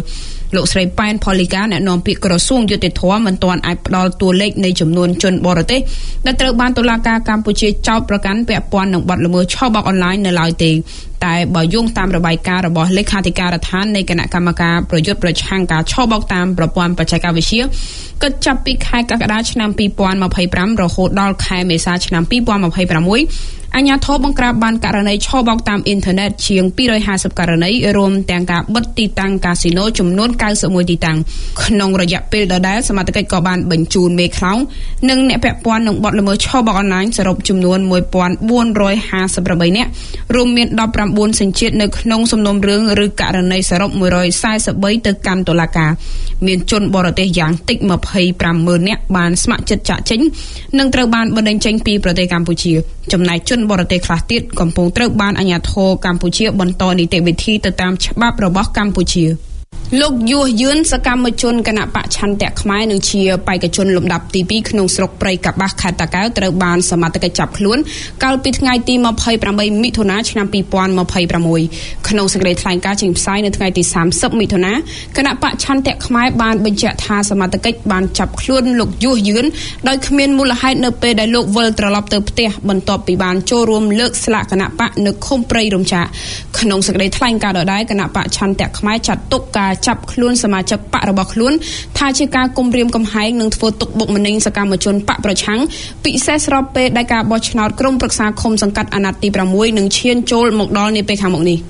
លោកស្រីប៉ែនផូលីកាអ្នកនាំពាក្យក្រសួងយុតិធម៌មិនទាន់អាចផ្ដល់តួលេខនៃចំនួនជនបរទេសដែលត្រូវបានតុលាការកម្ពុជាចោទប្រកាន់ពាក់ព័ន្ធនឹងបទល្មើសឆបោកអនឡាញនៅឡើយទេតែបើយោងតាមរបាយការណ៍របស់លេខាធិការដ្ឋាននៃគណៈកម្មការប្រយុទ្ធប្រឆាំងការឆបោកតាមប្រព័ន្ធបច្ចេកវិទ្យាគិតចាប់ពីខែកក្កដាឆ្នាំ2025រហូតដល់ខែមេសាឆ្នាំ2026អាជ្ញាធរបង្ក្រាបបានករណីឆបោកតាមអ៊ីនធឺណិតជាង250ករណីរួមទាំងការបិទទីតាំងកាស៊ីណូចំនួន91ទីតាំងក្នុងរយៈពេលដដែលសមត្ថកិច្ចក៏បានបញ្ជូនមេខ្លោងនិងអ្នកពាក់ព័ន្ធនឹងបទល្មើសឆបោកអនឡាញសរុបចំនួន1458នាក់រួមមាន19សញ្ជាតិនៅក្នុងសំណុំរឿងឬករណីសរុប143ទៅកាន់តុលាការមានជនបរទេសយ៉ាងតិច250000នាក់បានស្ម័គ្រចិត្តចាកចេញនិងត្រូវបានបណ្តេញចេញពីប្រទេសកម្ពុជាចំណែកជនបរទេសខ្លះទៀតកំពុងត្រូវបានអាជ្ញាធរកម្ពុជាបន្តនីតិវិធីទៅតាមច្បាប់របស់កម្ពុជាលោកយុះយឿនសកម្មជនគណៈបច្ឆន្ទៈខ្មែរនឹងជាបេក្ខជនលំដាប់ទី2ក្នុងស្រុកព្រៃកបាស់ខេត្តតាកែវត្រូវបានសមត្ថកិច្ចចាប់ខ្លួនកាលពីថ្ងៃទី28មិថុនាឆ្នាំ2026ក្នុងសេចក្តីថ្លែងការណ៍ចេញផ្សាយនៅថ្ងៃទី30មិថុនាគណៈបច្ឆន្ទៈខ្មែរបានបញ្ជាក់ថាសមត្ថកិច្ចបានចាប់ខ្លួនលោកយុះយឿនដោយគ្មានមូលហេតុនៅពេលដែលលោកវិលត្រឡប់ទៅផ្ទះបន្ទាប់ពីបានចូលរួមលើកស្លាកគណៈបកនៅឃុំព្រៃរំចាក្នុងសេចក្តីថ្លែងការណ៍ដដែលគណៈបច្ឆន្ទៈខ្មែរចាត់ទុកការចាប់ខ្លួនសមាជិកបករបស់ខ្លួនថាជាការគំរាមកំហែងនិងធ្វើទុកបុកម្នេញសកម្មជនបកប្រឆាំងពិសេសស្របពេលដែលការបោះឆ្នោតក្រុមប្រឹក្សាឃុំសង្កាត់អាណត្តិទី6នឹងឈានចូលមកដល់នាពេលខាងមុខនេះ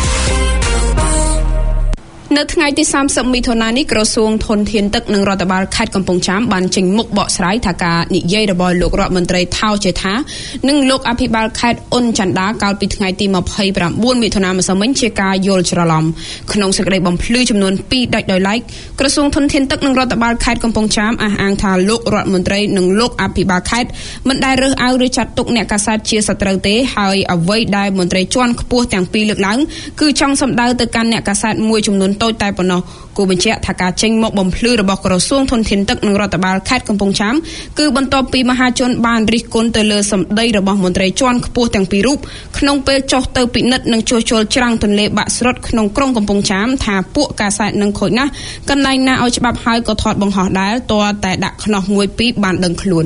នៅថ្ងៃទី30មិថុនានេះក្រសួងធនធានទឹកនិងរដ្ឋបាលខេត្តកំពង់ចាមបានចេញមុខបកស្រាយថាការនិយាយរបស់លោករដ្ឋមន្ត្រីថោចេថានិងលោកអភិបាលខេត្តអ៊ុនចន្ទដាកាលពីថ្ងៃទី29មិថុនាម្សិលមិញជាការយល់ច្រឡំក្នុងសេចក្តីបំភ្លឺចំនួន2ដាច់ដោយឡែកក្រសួងធនធានទឹកនិងរដ្ឋបាលខេត្តកំពង់ចាមអះអាងថាលោករដ្ឋមន្ត្រីនិងលោកអភិបាលខេត្តមិនដែលរើសអើងឬចាត់ទុកអ្នកកាសែតជាសត្រូវទេហើយអ្វីដែលមន្ត្រីជាន់ខ្ពស់ទាំងពីរលើកឡើងគឺចង់សម្ដៅទៅកាន់អ្នកកាសែតមួយចំនួនតូចតែប៉ុណ្ណោះគូបញ្ជាក់ថាការចេញមកបំភ្លឺរបស់ក្រសួងធនធានទឹកនិងរដ្ឋបាលខេត្តកំពង់ចាមគឺបន្ទាប់ពីមហាជនបានរិះគន់ទៅលើសម្ដីរបស់មន្ត្រីជាន់ខ្ពស់ទាំងពីររូបក្នុងពេលចុះទៅពិនិត្យនិងជួសជុលច្រាំងទន្លេបាក់ស្រុតក្នុងក្រុងកំពង់ចាមថាពួកកាសែតនឹងខូចណាស់កន្លែងណាឲ្យច្បាប់ហើយក៏ថតបង្ហោះដែរតើតែដាក់ខ្នោះមួយពីរបានដឹងខ្លួន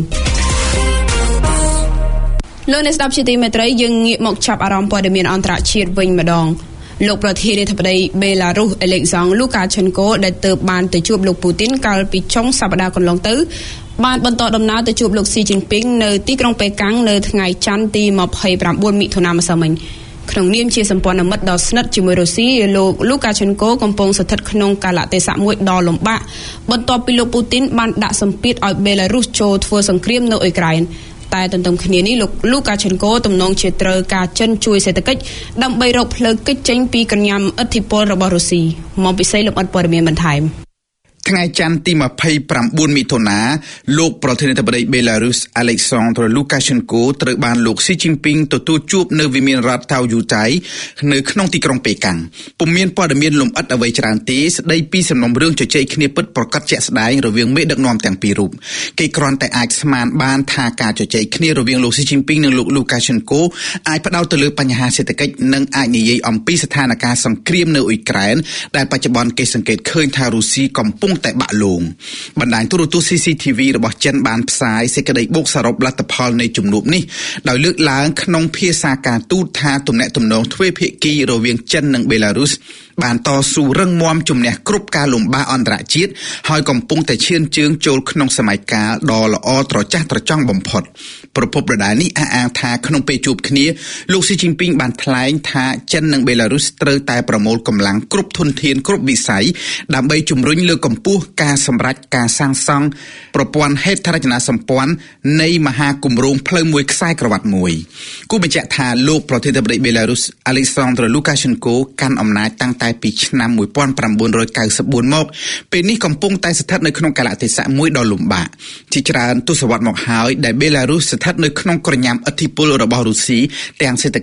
លោកអ្នកស្ដាប់ជាទីមេត្រីយើងងាកមកចាប់អារម្មណ៍ព័ត៌មានអន្តរជាតិវិញម្ដងលោកប្រធានាធិបតីបេឡារុសអេឡិចសាំងលូកាឆេនកូដែលទើបបានទៅជួបលោកពូទីនកាលពីចុងសប្តាហ៍កន្លងទៅបានបន្តដំណើរទៅជួបលោកស៊ីជីនពីងនៅទីក្រុងប៉េកាំងនៅថ្ងៃច័ន្ទទី29មិថុនាម្សិលមិញក្នុងនាមជាសម្ព័ន្ធមិត្តដ៏ស្និទ្ធជាមួយរុស្ស៊ីលោកលូកាឆេនកូកំពុងស្ថិតក្នុងកាលៈទេសៈមួយដ៏លំបាកបន្ទាប់ពីលោកពូទីនបានដាក់សម្ពាធឲ្យបេឡារុសចូលធ្វើសង្គ្រាមនៅអ៊ុយក្រែនតែទន្ទឹមគ្នានេះលោកលូកាឆេនកូទំនងជាត្រូវការចិនជួយសេដ្ឋកិច្ចដើម្បីរកផ្លូវគេចចេញពីកញ្ញាំឥទ្ធិពលរបស់រុស្ស៊ីមកពិសេសលម្អិតព័ត៌មានបន្ថែមថ្ងៃច័ន្ទទី29មិថុនាលោកប្រធានាធិបតីបេឡារុសអាឡិចសាន់ដ្រូលូកាឆេនកូត្រូវបានលោកស៊ីជីនពីងទទួលជួបនៅវិមានរដ្ឋតាវយូតៃនៅក្នុងទីក្រុងប៉េកាំងពុំមានព័ត៌មានលម្អិតអ្វីច្រើនទេស្ដីពីសំណុំរឿងជជែកគ្នាពិតប្រាកដជាក់ស្ដែងរវាងមេដឹកនាំទាំងពីររូបគេគ្រាន់តែអាចស្មានបានថាការជជែកគ្នារវាងលោកស៊ីជីនពីងនិងលោកលូកាឆេនកូអាចផ្ដោតទៅលើបញ្ហាសេដ្ឋកិច្ចនិងអាចនិយាយអំពីស្ថានភាពសង្គ្រាមនៅអ៊ុយក្រែនដែលបច្ចុប្បន្នគេសង្កេតឃើញថារុស្ស៊ីកំពុងតែបាក់លងបណ្ដាញទូរទស្សន៍ CCTV របស់ចិនបានផ្សាយសេចក្តីបូកសរុបលទ្ធផលនៃជំនួបនេះដោយលើកឡើងក្នុងភាសាការទូតថាទំនាក់ទំនងទ្វេភាគីរវាងចិននិងបេឡារុសបានតស៊ូរឹងមាំជំនះគ្រប់ការលំបាកអន្តរជាតិហើយកំពុងតែឈានជើងចូលក្នុងសម័យកាលដ៏ល្អត្រចះត្រចង់បំផុតប្រពន្ធដដែលនេះអះអាងថាក្នុងពេលជួបគ្នាលោកស៊ីជីនពីងបានថ្លែងថាចិននិងបេឡារុសត្រូវតែប្រមូលកម្លាំងគ្រប់ធនធានគ្រប់វិស័យដើម្បីជំរុញលើកកម្ពស់ការសម្រេចការសាងសង់ប្រព័ន្ធហេដ្ឋារចនាសម្ព័ន្ធនៃមហាគម្រោងផ្លូវមួយខ្សែក្រវ៉ាត់មួយគូបញ្ជាក់ថាលោកប្រធានាធិបតីបេឡារុសអាឡិចសាន់ដ្រូលូកាឆេនកូកាន់អំណាចតាំងតែពីឆ្នាំ1994មកពេលនេះកំពុងតែស្ថិតនៅក្នុងកាលៈទេសៈមួយដ៏លំបាកជាច្រើនទសវត្សរ៍មកហើយដែលបេឡារុសស្ថិតនៅក្នុងក្រញាំឥទ្ធិពលរបស់រុស្ស៊ីទាំងសេដ្ឋកិច្ច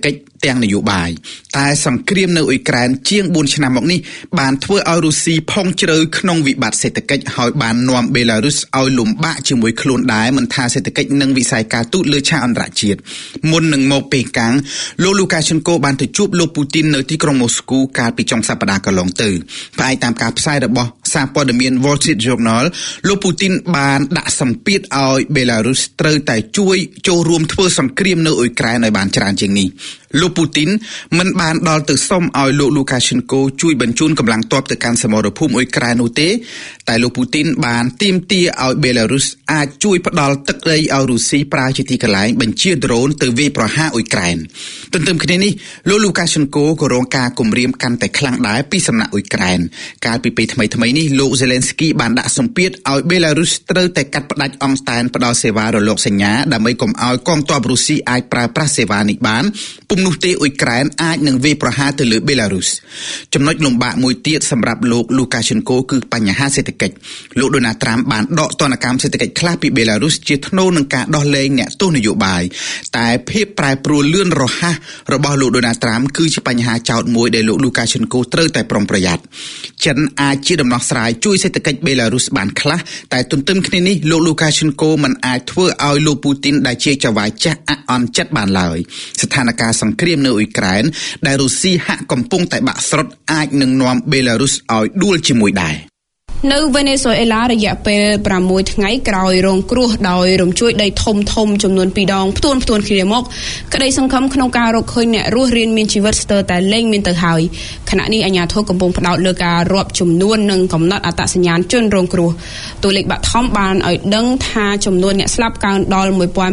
ទាំងនយោបាយតែសង្គ្រាមនៅអ៊ុយក្រែនជាង4ឆ្នាំមកនេះបានធ្វើឲ្យរុស្ស៊ីផុងជ្រៅក្នុងវិបត្តិសេដ្ឋកិច្ចហើយបាននាំបេឡារុសឲ្យលំបាកជាមួយខ្លួនដែរមិនថាសេដ្ឋកិច្ចនិងវិស័យការទូតលើឆាកអន្តរជាតិមុននឹងមកប៉េកាំងលោកលូកាឈិនកូបានទៅជួបលោកពូទីននៅទីក្រុងម៉ូស្គូកាលពីចុងសប្តាហ៍កន្លងទៅផ្អែកតាមការផ្សាយរបស់សារព័ត៌មាន Wall Street Journal លោកពូទីនបានដាក់សម្ពាធឲ្យបេឡារុសត្រូវតែជួយចូលរួមធ្វើសង្គ្រាមនៅអ៊ុយក្រែនឲ្យបានច្រើនជាងនេះលោកពូទីនមិនបានដល់ទៅសុំឲ្យលោកលូកាឈិនកូជួយបញ្ជូនកម្លាំងទ័ពទៅកាន់សមរភូមិអ៊ុយក្រែននោះទេតែលោកពូទីនបានទាមទារឲ្យបេឡារុសអាចជួយផ្ដល់ទឹកដីឲ្យរុស្ស៊ីប្រើជាទីកន្លែងបញ្ជាដ្រូនទៅវាយប្រហារអ៊ុយក្រែនទន្ទឹមគ្នានេះលោកលូកាឈិនកូក៏រងការគំរាមកាន់តែខ្លាំងដែរពីសំណាក់អ៊ុយក្រែនកាលពីពេលថ្មីៗនេះលោកហ្សេឡេនស្គីបានដាក់សម្ពាធឲ្យបេឡារុសត្រូវតែកាត់ផ្តាច់អង្សែនផ្ដល់សេវារលកសញ្ញាដើម្បីកុំឲ្យកងទ័ពរុស្ស៊ីអាចប្រើប្រាស់សេវានេះបានពុំនោះទេអ៊ុយក្រែនអាចនឹងវាយប្រហារទៅលើបេឡារុសចំណុចលំបាកមួយទៀតសម្រាប់លោកលូកាឈិនកូគឺបញ្ហាសេដ្ឋកិច្ចលោកដូណាល់ត្រាំបានដកទណ្ឌកម្មសេដ្ឋកិច្ចខ្លះពីបេឡារុសជាថ្នូរនឹងការដោះលែងអ្នកទោសនយោបាយតែភាពប្រែប្រួលលឿនរហ័សរបស់លោកដូណាល់ត្រាំគឺជាបញ្ហាចោទមួយដែលលោកលូកាឈិនកូត្រូវតែប្រុងប្រយ័ត្នចិនអាចជាដំណោះស្រាយជួយសេដ្ឋកិច្ចបេឡារុសបានខ្លះតែទន្ទឹមគ្នានេះលោកលូកាឈិនកូមិនអាចធ្វើឲ្យលោកពូទីនដែលជាចៅហ្វាយចាស់អាក់អន់ចិត្តបានឡើយស្ថានភាពសង្គ្រាមនៅអ៊ុយក្រែនដែលរុស្ស៊ីហាក់កំពុងតែបាក់ស្រុតអាចនឹងនាំបេឡារុសឲ្យដួលជាមួយដែរនៅវេណេស៊ុយអេឡារយៈពេល6ថ្ងៃក្រោយរងគ្រោះដោយរំជួយដីធំចំនួន2ដងផ្ទួនគ្នាមកក្តីសង្ឃឹមក្នុងការរកឃើញអ្នករស់រានមានជីវិតស្ទើរតែលែងមានទៅហើយខណៈនេះអាជ្ញាធរកំពុងផ្ដោតលើការរាប់ចំនួននិងកំណត់អត្តសញ្ញាណជនរងគ្រោះតួលេខបឋមបានឲ្យដឹងថាចំនួនអ្នកស្លាប់កើនដល់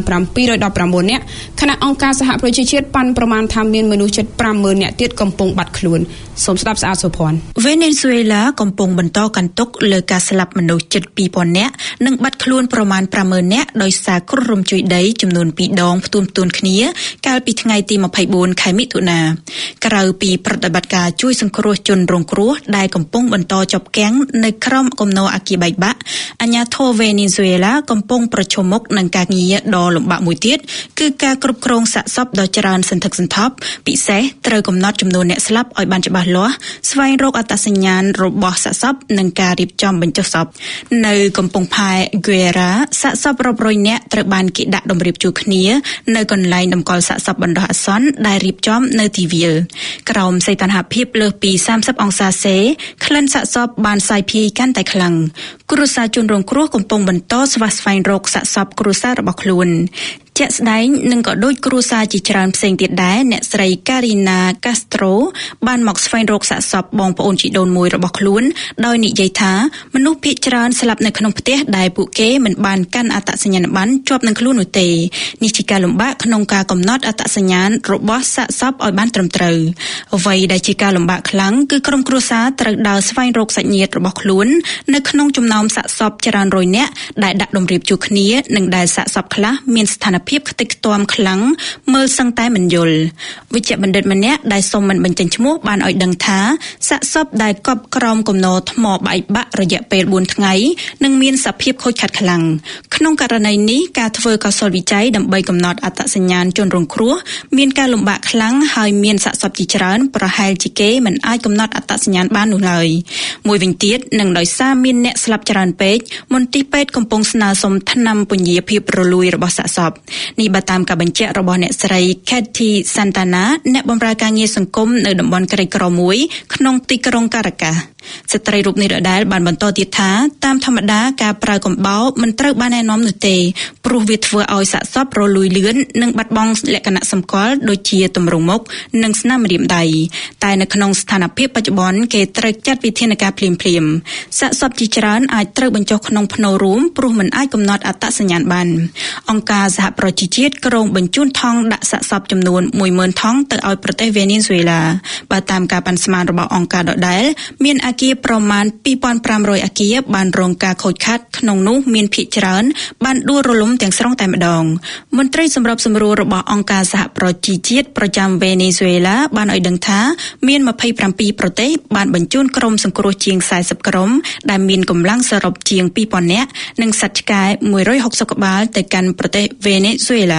1719 នាក់ខណៈអង្គការសហប្រជាជាតិប៉ាន់ប្រមាណថាមានមនុស្សជិត 50,000 នាក់ទៀតកំពុងបាត់ខ្លួនសូមស្ដាប់ស្អាតសុភ័ណ្ឌវេណេស៊ុយអេឡាកំពុងបន្តកាន់ទុក្ខលើការស្លាប់មនុស្សជិត 2,000 នាក់និងបាត់ខ្លួនប្រមាណ 50,000 នាក់ដោយសារគ្រោះរំជួយដីចំនួន2ដងផ្ទួនគ្នាកាលពីថ្ងៃទី24ខែមិថុនាក្រៅពីប្រតិបត្តិការជួយសង្គ្រោះជនរងគ្រោះដែលកំពុងបន្តជាប់គាំងនៅក្រោមគំនរអគារបែកបាក់អាជ្ញាធរវេណេស៊ុយអេឡាកំពុងប្រឈមមុខនឹងការងារដ៏លំបាកមួយទៀតគឺការគ្រប់គ្រងសាកសពដ៏ច្រើនសន្ធឹកសន្ធាប់ពិសេសត្រូវកំណត់ចំនួនអ្នកស្លាប់ឲ្យបានច្បាស់លាស់ស្វែងរកអត្តសញ្ញាណរបស់សាកសពនិងការរៀបចំបញ្ចុះសពនៅកំពង់ផែហ្គួេរ៉ាសាកសពរាប់រយនាក់ត្រូវបានគេដាក់តម្រៀបជួរគ្នានៅកន្លែងតម្កល់សាកសពបណ្ដោះអាសន្នដែលរៀបចំនៅទីវាលក្រោមសីតុណ្ហភាពលើសពី30អង្សាសេក្លិនសាកសពបានសាយភាយកាន់តែខ្លាំងគ្រួសារជនរងគ្រោះកំពុងបន្តស្វះស្វែងរកសាកសពគ្រួសាររបស់ខ្លួនជាក់ស្ដែងនឹងក៏ដូចគ្រួសារជាច្រើនផ្សេងទៀតដែរអ្នកស្រី Karina Castro បានមកស្វែងរកសាកសពបងប្អូនជីដូនមួយរបស់ខ្លួនដោយនិយាយថាមនុស្សភាគច្រើនស្លាប់នៅក្នុងផ្ទះដែលពួកគេមិនបានកាន់អត្តសញ្ញាណប័ណ្ណជាប់នឹងខ្លួននោះទេនេះជាការលំបាកក្នុងការកំណត់អត្តសញ្ញាណរបស់សាកសពឲ្យបានត្រឹមត្រូវអ្វីដែលជាការលំបាកខ្លាំងគឺក្រុមគ្រួសារត្រូវដើរស្វែងរកសាច់ញាតិរបស់ខ្លួននៅក្នុងចំណោមសាកសពច្រើនរយនាក់ដែលដាក់តម្រៀបជួរគ្នានិងដែលសាកសពខ្លះមានស្ថានភាពខ្ទេចខ្ទាំខ្លាំងមើលសឹងតែមិនយល់វិជ្ជបណ្ឌិតម្នាក់ដែលសូមមិនបញ្ចេញឈ្មោះបានឲ្យដឹងថាសាកសពដែលកប់ក្រោមគំនរថ្មបែកបាក់រយៈពេល4ថ្ងៃនឹងមានសភាពខូចខាតខ្លាំងក្នុងករណីនេះការធ្វើកោសលវិច័យដើម្បីកំណត់អត្តសញ្ញាណជនរងគ្រោះមានការលំបាកខ្លាំងហើយមានសាកសពជាច្រើនប្រហែលជាគេមិនអាចកំណត់អត្តសញ្ញាណបាននោះឡើយមួយវិញទៀតនឹងដោយសារមានអ្នកស្លាប់ច្រើនពេកមន្ទីរពេទ្យកំពុងស្នើសុំថ្នាំពន្យាភាពរលួយរបស់សាកសពនេះបើតាមការបញ្ជាក់របស់អ្នកស្រី Katy Santana អ្នកបម្រើការងារសង្គមនៅតំបន់ក្រីក្រមួយក្នុងទីក្រុងការ៉ាកាសស្ត្រីរូបនេះដដែលបានបន្តទៀតថាតាមធម្មតាការប្រើកំបោរមិនត្រូវបានណែនាំនោះទេព្រោះវាធ្វើឲ្យសាកសពរលួយលឿននិងបាត់បង់លក្ខណៈសម្គាល់ដូចជាទម្រង់មុខនិងស្នាមម្រាមដៃតែនៅក្នុងស្ថានភាពបច្ចុប្បន្នគេត្រូវចាត់វិធានការភ្លាមសាកសពជាច្រើនអាចត្រូវបញ្ចុះក្នុងផ្នូររួមព្រោះមិនអាចកំណត់អត្តសញ្ញាណបានអង្គការសហប្រជាជាតិក្រុងបញ្ជូនថង់ដាក់សាកសពចំនួន 10,000 ថង់ទៅឲ្យប្រទេសវេណេស៊ុយអេឡាបើតាមការប៉ាន់ស្មានរបស់អង្គការដដែលមានអគារប្រមាណ 2,500 អគារបានរងការខូចខាតក្នុងនោះមានភាគច្រើនបានដួលរលំទាំងស្រុងតែម្ដងមន្ត្រីសម្របសម្រួលរបស់អង្គការសហប្រជាជាតិប្រចាំវេណេស៊ុយអេឡាបានឲ្យដឹងថាមាន27ប្រទេសបានបញ្ជូនក្រុមសង្គ្រោះជាង40ក្រុមដែលមានកម្លាំងសរុបជាង 2,000 នាក់និងសត្វឆ្កែ160ក្បាលទៅកាន់ប្រទេសវេណេស៊ុយអេឡា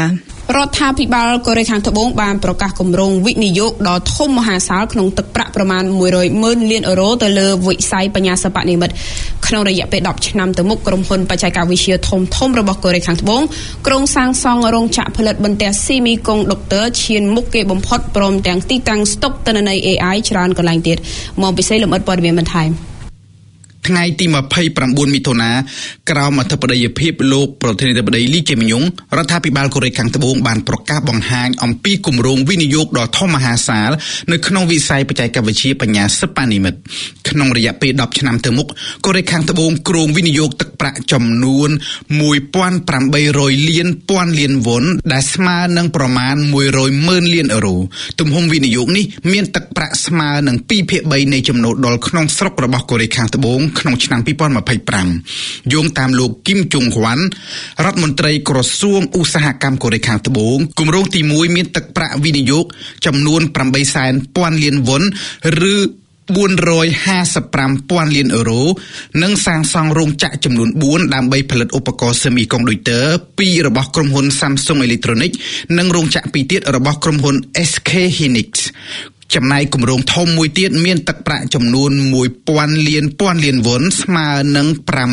រដ្ឋាភិបាលកូរ៉េខាងត្បូងបានប្រកាសគម្រោងវិនិយោគដ៏ធំមហាសាលក្នុងទឹកប្រាក់ប្រមាណ100,000 លានអឺរ៉ូទៅលើវិស័យបញ្ញាសិប្បនិម្មិតក្នុងរយៈពេល10ឆ្នាំទៅមុខក្រុមហ៊ុនបច្ចេកវិទ្យាធំរបស់កូរ៉េខាងត្បូងក្រុងសាងសង់រោងចក្រផលិតបន្ទះស៊ីមីកុងដុកទ័រឈានមុខគេបំផុតព្រមទាំងទីតាំងស្តុកទិន្នន័យ AI ច្រើនកន្លែងទៀតមកពិសេសលម្អិតព័ត៌មានបន្ថែមថ្ងៃទី29មិថុនាក្រោមអធិបតីភាពលោកប្រធានាធិបតីលីជេមញុងរដ្ឋាភិបាលកូរ៉េខាងត្បូងបានប្រកាសបង្ហាញអំពីគម្រោងវិនិយោគដ៏ធំមហាសាលនៅក្នុងវិស័យបច្ចេកវិទ្យាបញ្ញាសិប្បនិម្មិតក្នុងរយៈពេល10ឆ្នាំទៅមុខកូរ៉េខាងត្បូងគ្រោងវិនិយោគទឹកប្រាក់ចំនួន 1,800 លានវ៉ុនដែលស្មើនឹងប្រមាណ 100,000 លានអឺរ៉ូទំហំវិនិយោគនេះមានទឹកប្រាក់ស្មើនឹង 2/3 នៃចំណូលដុល្លារក្នុងស្រុករបស់កូរ៉េខាងត្បូងក្នុងឆ្នាំ2025យោងតាមលោកគីមជុងហួនរដ្ឋមន្ត្រីក្រសួងឧស្សាហកម្មកូរ៉េខាងត្បូងគម្រោងទី1មានទឹកប្រាក់វិនិយោគចំនួន 800,000 លានវ៉ុនឬ455,000 លានអឺរ៉ូនិងសាងសង់រោងចក្រចំនួន4ដើម្បីផលិតឧបករណ៍ Semiconductor 2របស់ក្រុមហ៊ុន Samsung Electronics និងរោងចក្រ2ទៀតរបស់ក្រុមហ៊ុន SK Hynixចំណែកគម្រោងធំមួយទៀតមានទឹកប្រាក់ចំនួន 1,000 លានវ៉ុនស្មើនឹង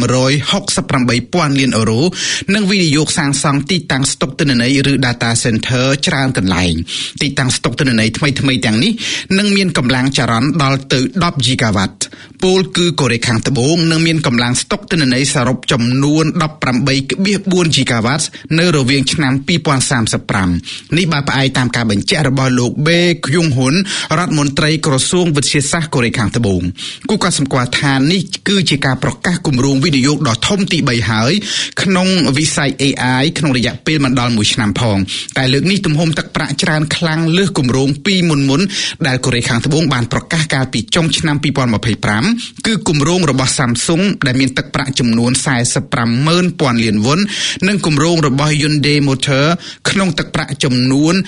568,000 លានអឺរ៉ូនិងវិនិយោគសាងសង់ទីតាំងស្តុកទិន្នន័យឬ Data Center ច្រើនកន្លែងទីតាំងស្តុកទិន្នន័យថ្មីទាំងនេះនឹងមានកម្លាំងចរន្តដល់ទៅ10 GW ពលគឺកូរ៉េខាងត្បូងនឹងមានកម្លាំងស្តុកទិន្នន័យសរុបចំនួន 18.4 GW នៅរវាងឆ្នាំ2035នេះបើផ្អែកតាមការបញ្ជាក់របស់លោកបេខ្យុងហ៊ុនរដ្ឋមន្ត្រីក្រសួងវិទ្យាសាស្ត្រកូរ៉េខាងត្បូងគូក៏សម្គាល់ថានេះគឺជាការប្រកាសគម្រោងវិនិយោគដ៏ធំទី3ហើយក្នុងវិស័យ AI ក្នុងរយៈពេលមិនដល់1ឆ្នាំផងតែលើកនេះទំហំទឹកប្រាក់ច្រើនខ្លាំងលើសគម្រោងពីមុនដែលកូរ៉េខាងត្បូងបានប្រកាសកាលពីចុងឆ្នាំ2025គឺគម្រោងរបស់ Samsung ដែលមានទឹកប្រាក់ចំនួន 45,000 លានវ៉ុននិងគម្រោងរបស់ Hyundai Motor ក្នុងទឹកប្រាក់ចំនួន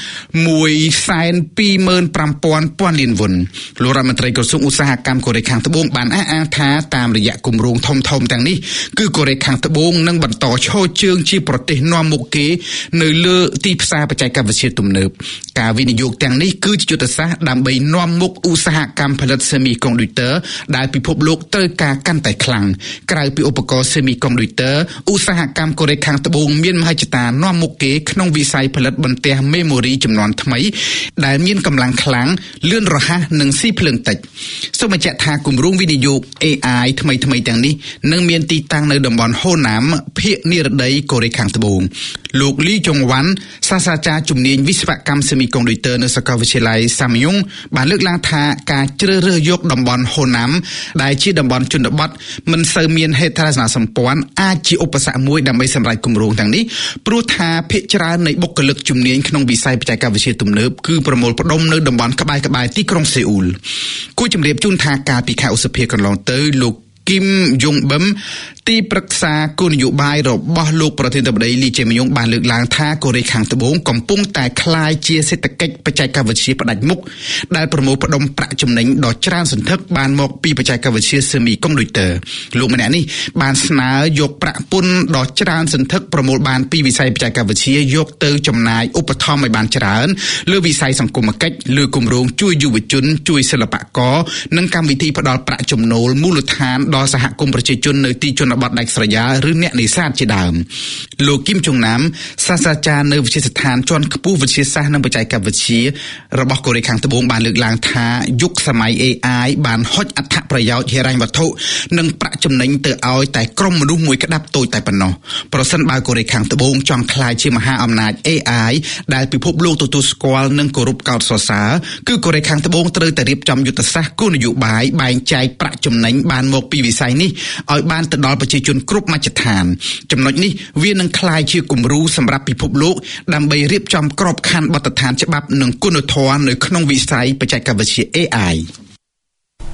125,000 លានវ៉ុនលោករដ្ឋមន្ត្រីក្រសួងឧស្សាហកម្មកូរ៉េខាងត្បូងបានអះអាងថាតាមរយៈគម្រោងធំទាំងនេះគឺកូរ៉េខាងត្បូងនឹងបន្តឈរជើងជាប្រទេសនាំមុខគេនៅលើទីផ្សារបច្ចេកវិទ្យាទំនើបការវិនិយោគទាំងនេះគឺជាយុទ្ធសាស្ត្រដើម្បីនាំមុខឧស្សាហកម្មផលិត Semiconductor ដែលពិភពលោកត្រូវការកាន់តែខ្លាំងក្រៅពីឧបករណ៍ Semiconductor ឧស្សាហកម្មកូរ៉េខាងត្បូងមានមហិច្ឆតានាំមុខគេក្នុងវិស័យផលិតបន្ទះ Memory ជំនាន់ថ្មីដែលមានកម្លាំងខ្លាំងលឿនរហ័សនិងស៊ីភ្លើងតិចសូមបញ្ជាក់ថាគម្រោងវិនិយោគ AI ថ្មីទាំងនេះនឹងមានទីតាំងនៅតំបន់ហូណាមភាគនិរតីកូរ៉េខាងត្បូងលោកលីចុងវ៉ាន់សាស្ត្រាចារ្យជំនាញវិស្វកម្ម Semiconductor នៅសាកលវិទ្យាល័យ Samyong បានលើកឡើងថាការជ្រើសរើសយកតំបន់ហូណាមដែលជាតំបន់ជនបទមិនសូវមានហេដ្ឋារចនាសម្ព័ន្ធអាចជាឧបសគ្គមួយដើម្បីសម្រេចគម្រោងទាំងនេះព្រោះថាភាគច្រើននៃបុគ្គលិកជំនាញក្នុងវិស័យបច្ចេកវិទ្យាទំនើបគឺប្រមូលផ្ដុំនៅតំបន់ក្បែរទីក្រុងសេអ៊ូលគួរជម្រាបជូនថាកាលពីខែឧសភាកន្លងទៅលោកគីមយុងបឹមទីប្រឹក្សាគោលនយោបាយរបស់លោកប្រធានាធិបតីលីជេមញុងបានលើកឡើងថាកូរ៉េខាងត្បូងកំពុងតែក្លាយជាសេដ្ឋកិច្ចបច្ចេកវិទ្យាផ្ដាច់មុខដែលប្រមូលផ្ដុំប្រាក់ចំណេញដ៏ច្រើនសន្ធឹកបានមកពីបច្ចេកវិទ្យា Semiconductor លោកម្នាក់នេះបានស្នើយកប្រាក់ពន្ធដ៏ច្រើនសន្ធឹកប្រមូលបានពីវិស័យបច្ចេកវិទ្យាយកទៅចំណាយឧបត្ថម្ភឲ្យបានច្រើនលើវិស័យសង្គមគិច្ចលើគម្រោងជួយយុវជនជួយសិល្បករនិងកម្មវិធីផ្ដល់ប្រាក់ចំណូលមូលដ្ឋានដល់សហគមន៍ប្រជាជននៅទីជនបទដាច់ស្រយាលឬអ្នកនេសាទជាដើមលោកគីមចុងណាមសាស្ត្រាចារ្យនៅវិទ្យាស្ថានជាន់ខ្ពស់វិទ្យាសាស្ត្រនិងបច្ចេកវិទ្យារបស់កូរ៉េខាងត្បូងបានលើកឡើងថាយុគសម័យ AI បានហុចអត្ថប្រយោជន៍ហិរញ្ញវត្ថុនិងប្រាក់ចំណេញទៅឲ្យតែក្រុមមនុស្សមួយក្តាប់តូចតែប៉ុណ្ណោះប្រសិនបើកូរ៉េខាងត្បូងចង់ក្លាយជាមហាអំណាច AI ដែលពិភពលោកទទួលស្គាល់និងគោរពកោតសរសើរគឺកូរ៉េខាងត្បូងត្រូវតែរៀបចំយុទ្ធសាស្ត្រគោលនយោបាយបែងចែកប្រាក់ចំណេញបានមកពីវិស័យនេះឲ្យបានទៅដល់ប្រជាជនគ្រប់មជ្ឈដ្ឋានចំណុចនេះវានឹងក្លាយជាគំរូសម្រាប់ពិភពលោកដើម្បីរៀបចំក្របខ័ណ្ឌបទដ្ឋានច្បាប់និងគុណធម៌នៅក្នុងវិស័យបច្ចេកវិទ្យា AI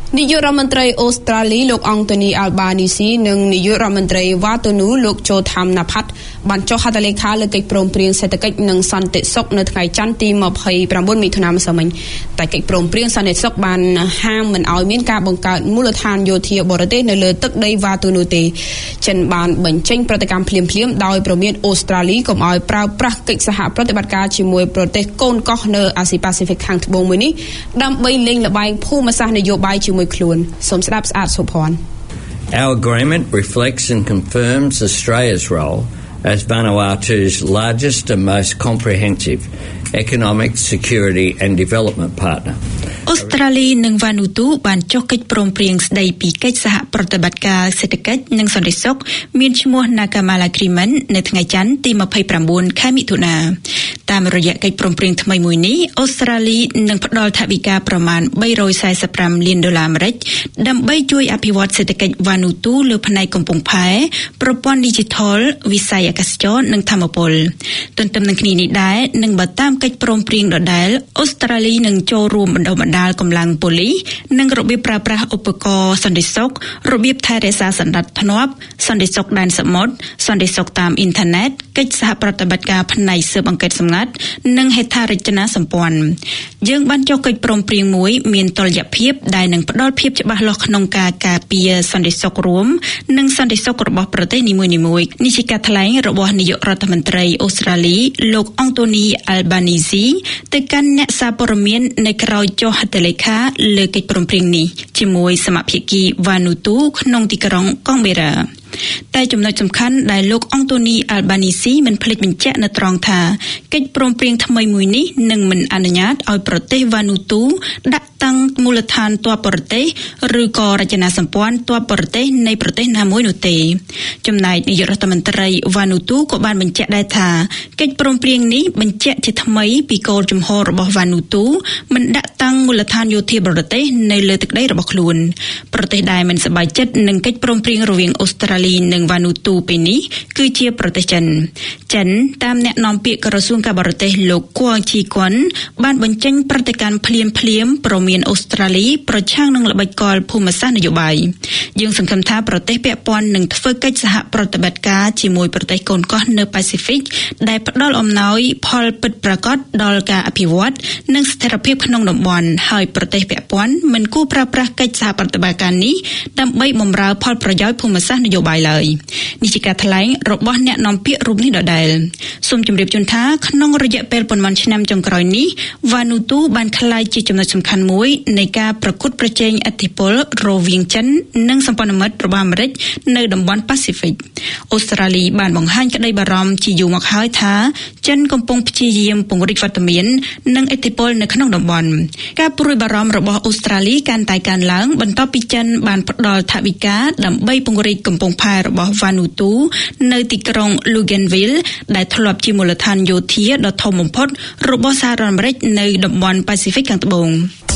នាយករដ្ឋមន្ត្រីអូស្ត្រាលីលោកអង់តូនីអាល់បានីស៊ីនិងនាយករដ្ឋមន្ត្រីវ៉ាតូនូលោកโจថាមណាផាត់បានចុះហត្ថលេខាលើកិច្ចព្រមព្រៀងសេដ្ឋកិច្ចនិងសន្តិសុខនៅថ្ងៃច័ន្ទទី29មិថុនាម្សិលមិញតែកិច្ចព្រមព្រៀងសន្តិសុខបានហាមមិនឲ្យមានការបង្កើតមូលដ្ឋានយោធាបរទេសនៅលើទឹកដីវ៉ាតូនូទេចិនបានបញ្ចេញប្រតិកម្មភ្លាមៗដោយព្រមានអូស្ត្រាលីកុំឲ្យប្រើប្រាស់កិច្ចសហប្រតិបត្តិការជាមួយប្រទេសកូនកោះនៅអាស៊ីប៉ាស៊ីហ្វិកខាងត្បូងមួយនេះដើម្បីលេងល្បែងភូមិសាស្ត្រនយោបាយជាមួយខ្លួនសូមស្ដាប់ស្អាតសុភ័ណ្ឌ Our agreement reflects and confirms Australia's role as Vanuatu's largest and most comprehensive economic, security and development partner. អូស្ត្រាលីនិងវ៉ានូទូបានចុះកិច្ចព្រមព្រៀងស្ដីពីកិច្ចសហប្រតិបត្តិការសេដ្ឋកិច្ចនិងសន្តិសុខមានឈ្មោះ Nakamal Agreement នៅថ្ងៃច័ន្ទទី29ខែមិថុនាតាមរយៈកិច្ចព្រមព្រៀងថ្មីមួយនេះអូស្ត្រាលីនឹងផ្ដល់ថវិកាប្រមាណ$345លានដើម្បីជួយអភិវឌ្ឍសេដ្ឋកិច្ចវ៉ានូទូលើផ្នែកកំពង់ផែប្រព័ន្ធ Digital វិស័យអាកាសចរណ៍និងថាមពលទន្ទឹមនឹងគ្នានេះដែរនឹងបើតាមកិច្ចព្រមព្រៀងដដែលអូស្ត្រាលីនឹងចូលរួមបណ្ដុះបណ្ដាលកម្លាំងប៉ូលីសនិងរបៀបប្រើប្រាស់ឧបករណ៍សន្តិសុខរបៀបថែរក្សាសណ្ដាប់ធ្នាប់សន្តិសុខដែនសមុទ្រសន្តិសុខតាមអ៊ីនធឺណិតកិច្ចសហប្រតិបត្តិការផ្នែកស៊ើបអង្កេតសម្ងាត់និងហេដ្ឋារចនាសម្ព័ន្ធយើងបានចុះកិច្ចព្រមព្រៀងមួយមានតុល្យភាពដែលនឹងផ្ដល់ភាពច្បាស់លាស់ក្នុងការការពារសន្តិសុខរួមនិងសន្តិសុខរបស់ប្រទេសនីមួយៗនេះជាការថ្លែងរបស់នាយករដ្ឋមន្ត្រីអូស្ត្រាលីលោកអង់តូនីអាល់បានីស៊ីទៅកាន់អ្នកសារព័ត៌មាននៅក្រៅចុះហត្ថលេខាលើកិច្ចព្រមព្រៀងនេះជាមួយសមាភាគីវ៉ានូទូក្នុងទីក្រុងកុងបេរ៉ាតែចំណុចសំខាន់ដែលលោកអង់តូនីអាល់បានីស៊ីមិនភ្លេចបញ្ជាក់នៅត្រង់ថាកិច្ចព្រមព្រៀងថ្មីមួយនេះនឹងមិនអនុញ្ញាតឲ្យប្រទេសវ៉ានូទូដាក់តាំងមូលដ្ឋានទ័ពបរទេសឬក៏រចនាសម្ព័ន្ធទ័ពបរទេសនៃប្រទេសណាមួយនោះទេចំណែកនាយករដ្ឋមន្ត្រីវ៉ានូទូក៏បានបញ្ជាក់ដែរថាកិច្ចព្រមព្រៀងនេះបញ្ជាក់ជាថ្មីពីគោលជំហររបស់វ៉ានូទូមិនដាក់តាំងមូលដ្ឋានយោធាបរទេសនៅលើទឹកដីរបស់ខ្លួនប្រទេសដែលមិនសប្បាយចិត្តនឹងកិច្ចព្រមព្រៀងរវាងអូស្ត្រាលីនិងវ៉ានូទូពេលនេះគឺជាប្រទេសចិនតាមអ្នកនាំពាក្យក្រសួងការបរទេសលោកគួងជីគួនបានបញ្ចេញប្រតិកម្មភ្លាមព្រមានអូស្ត្រាលីប្រឆាំងនឹងល្បិចកលភូមិសាស្ត្រនយោបាយយើងសង្ឃឹមថាប្រទេសពាក់ព័ន្ធនឹងធ្វើកិច្ចសហប្រតិបត្តិការជាមួយប្រទេសកូនកោះនៅប៉ាស៊ីហ្វិកដែលផ្ដល់អំណោយផលពិតប្រាកដដល់ការអភិវឌ្ឍនិងស្ថិរភាពក្នុងតំបន់ហើយប្រទេសពាក់ព័ន្ធមិនគួរប្រើប្រាស់កិច្ចសហប្រតិបត្តិការនេះដើម្បីបម្រើផលប្រយោជន៍ភូមិសាស្ត្រនយោបាយឡើយនេះជាការថ្លែងរបស់អ្នកនាំពាក្យរូបនេះដដែលសូមជម្រាបជូនថាក្នុងរយៈពេលប៉ុន្មានឆ្នាំចុងក្រោយនេះវ៉ានូទូបានក្លាយជាចំណុចសំខាន់មួយនៃការប្រកួតប្រជែងឥទ្ធិពលរវាងចិននិងសម្ព័ន្ធមិត្តរបស់អាមេរិកនៅតំបន់ប៉ាស៊ីហ្វិកអូស្ត្រាលីបានបង្ហាញក្តីបារម្ភជាយូរមកហើយថាចិនកំពុងព្យាយាមពង្រីកវត្តមាននិងឥទ្ធិពលនៅក្នុងតំបន់ការព្រួយបារម្ភរបស់អូស្ត្រាលីកាន់តែកើនឡើងបន្ទាប់ពីចិនបានផ្ដល់ថវិកាដើម្បីពង្រីកកំពង់ផែរបស់វ៉ានូទូនៅទីក្រុង Luganville ដែលធ្លាប់ជាមូលដ្ឋានយោធាដ៏ធំបំផុតរបស់សហរដ្ឋអាមេរិកនៅតំបន់ប៉ាស៊ីហ្វិកខាងត្បូង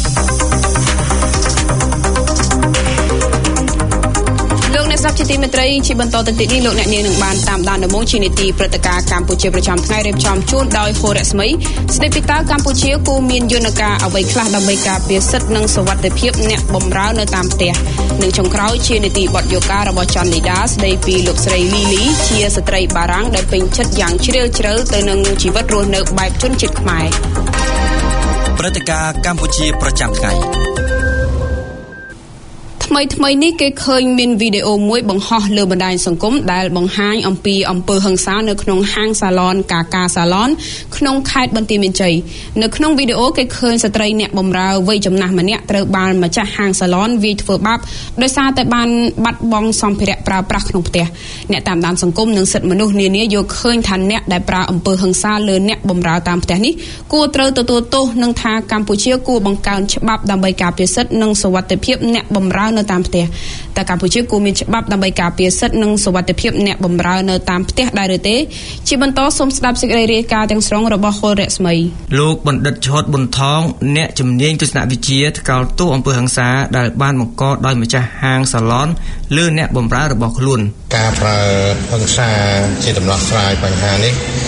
ស្ដាប់ជាទីមេត្រីជាបន្តទៅទៀតនេះលោកអ្នកនាងនឹងបានតាមដានដំណងជានីតិព្រឹត្តិការណ៍កម្ពុជាប្រចាំថ្ងៃរៀបចំជូនដោយហូរស្មីស្ដីពីតើកម្ពុជាគួរមានយន្តការអ្វីខ្លះដើម្បីការពារសិទ្ធិនិងសុវត្ថិភាពអ្នកបម្រើនៅតាមផ្ទះនិងចុងក្រោយជានីតិបទយោការរបស់ច័ន្ទលីដាស្ដីពីលោកស្រីលីលីជាស្ត្រីបារាំងដែលពេញចិត្តយ៉ាងជ្រាលជ្រៅទៅនឹងជីវិតរស់នៅបែបជនជាតិខ្មែរព្រឹត្តិការណ៍កម្ពុជាប្រចាំថ្ងៃថ្មីនេះគេឃើញមានវីដេអូមួយបង្ហោះលើបណ្ដាញសង្គមដែលបង្ហាញអំពីអំពើហិង្សានៅក្នុងហាងសាឡនកាកាសាឡនក្នុងខេត្តបន្ទាយមានជ័យនៅក្នុងវីដេអូគេឃើញស្ត្រីអ្នកបម្រើវ័យចំណាស់ម្នាក់ត្រូវបានម្ចាស់ហាងសាឡនវាយធ្វើបាបដោយសារតែបានបាត់បង់សម្ភារៈប្រើប្រាស់ក្នុងផ្ទះអ្នកតាមដានសង្គមនិងសិទ្ធិមនុស្សនានាយកឃើញថាអ្នកដែលប្រើអំពើហិង្សាលើអ្នកបម្រើតាមផ្ទះនេះគួរត្រូវទទួលទោសនិងថាកម្ពុជាគួរបង្កើនច្បាប់ដើម្បីការពារសិទ្ធិនិងសុវត្ថិភាពអ្នកបម្រើនៅតាមផ្ទះតែកម្ពុជាគួរមានច្បាប់ដើម្បីការពារសិទ្ធិនិងសុវត្ថិភាពអ្នកបម្រើនៅតាមផ្ទះដែរឬទេជាបន្តសូមស្ដាប់សេចក្តីរាយការណ៍ទាំងស្រុងរបស់ហុលរស្មីលោកបណ្ឌិតឆោតប៊ុនថងអ្នកជំនាញទស្សនវិជ្ជាថ្កោលទោសអំពើហិង្សាដែលបានបង្កដោយម្ចាស់ហាងសាឡនលើអ្នកបម្រើរបស់ខ្លួនការប្រើហិង្សាជាដំណោះស្រាយបញ្ហានេះ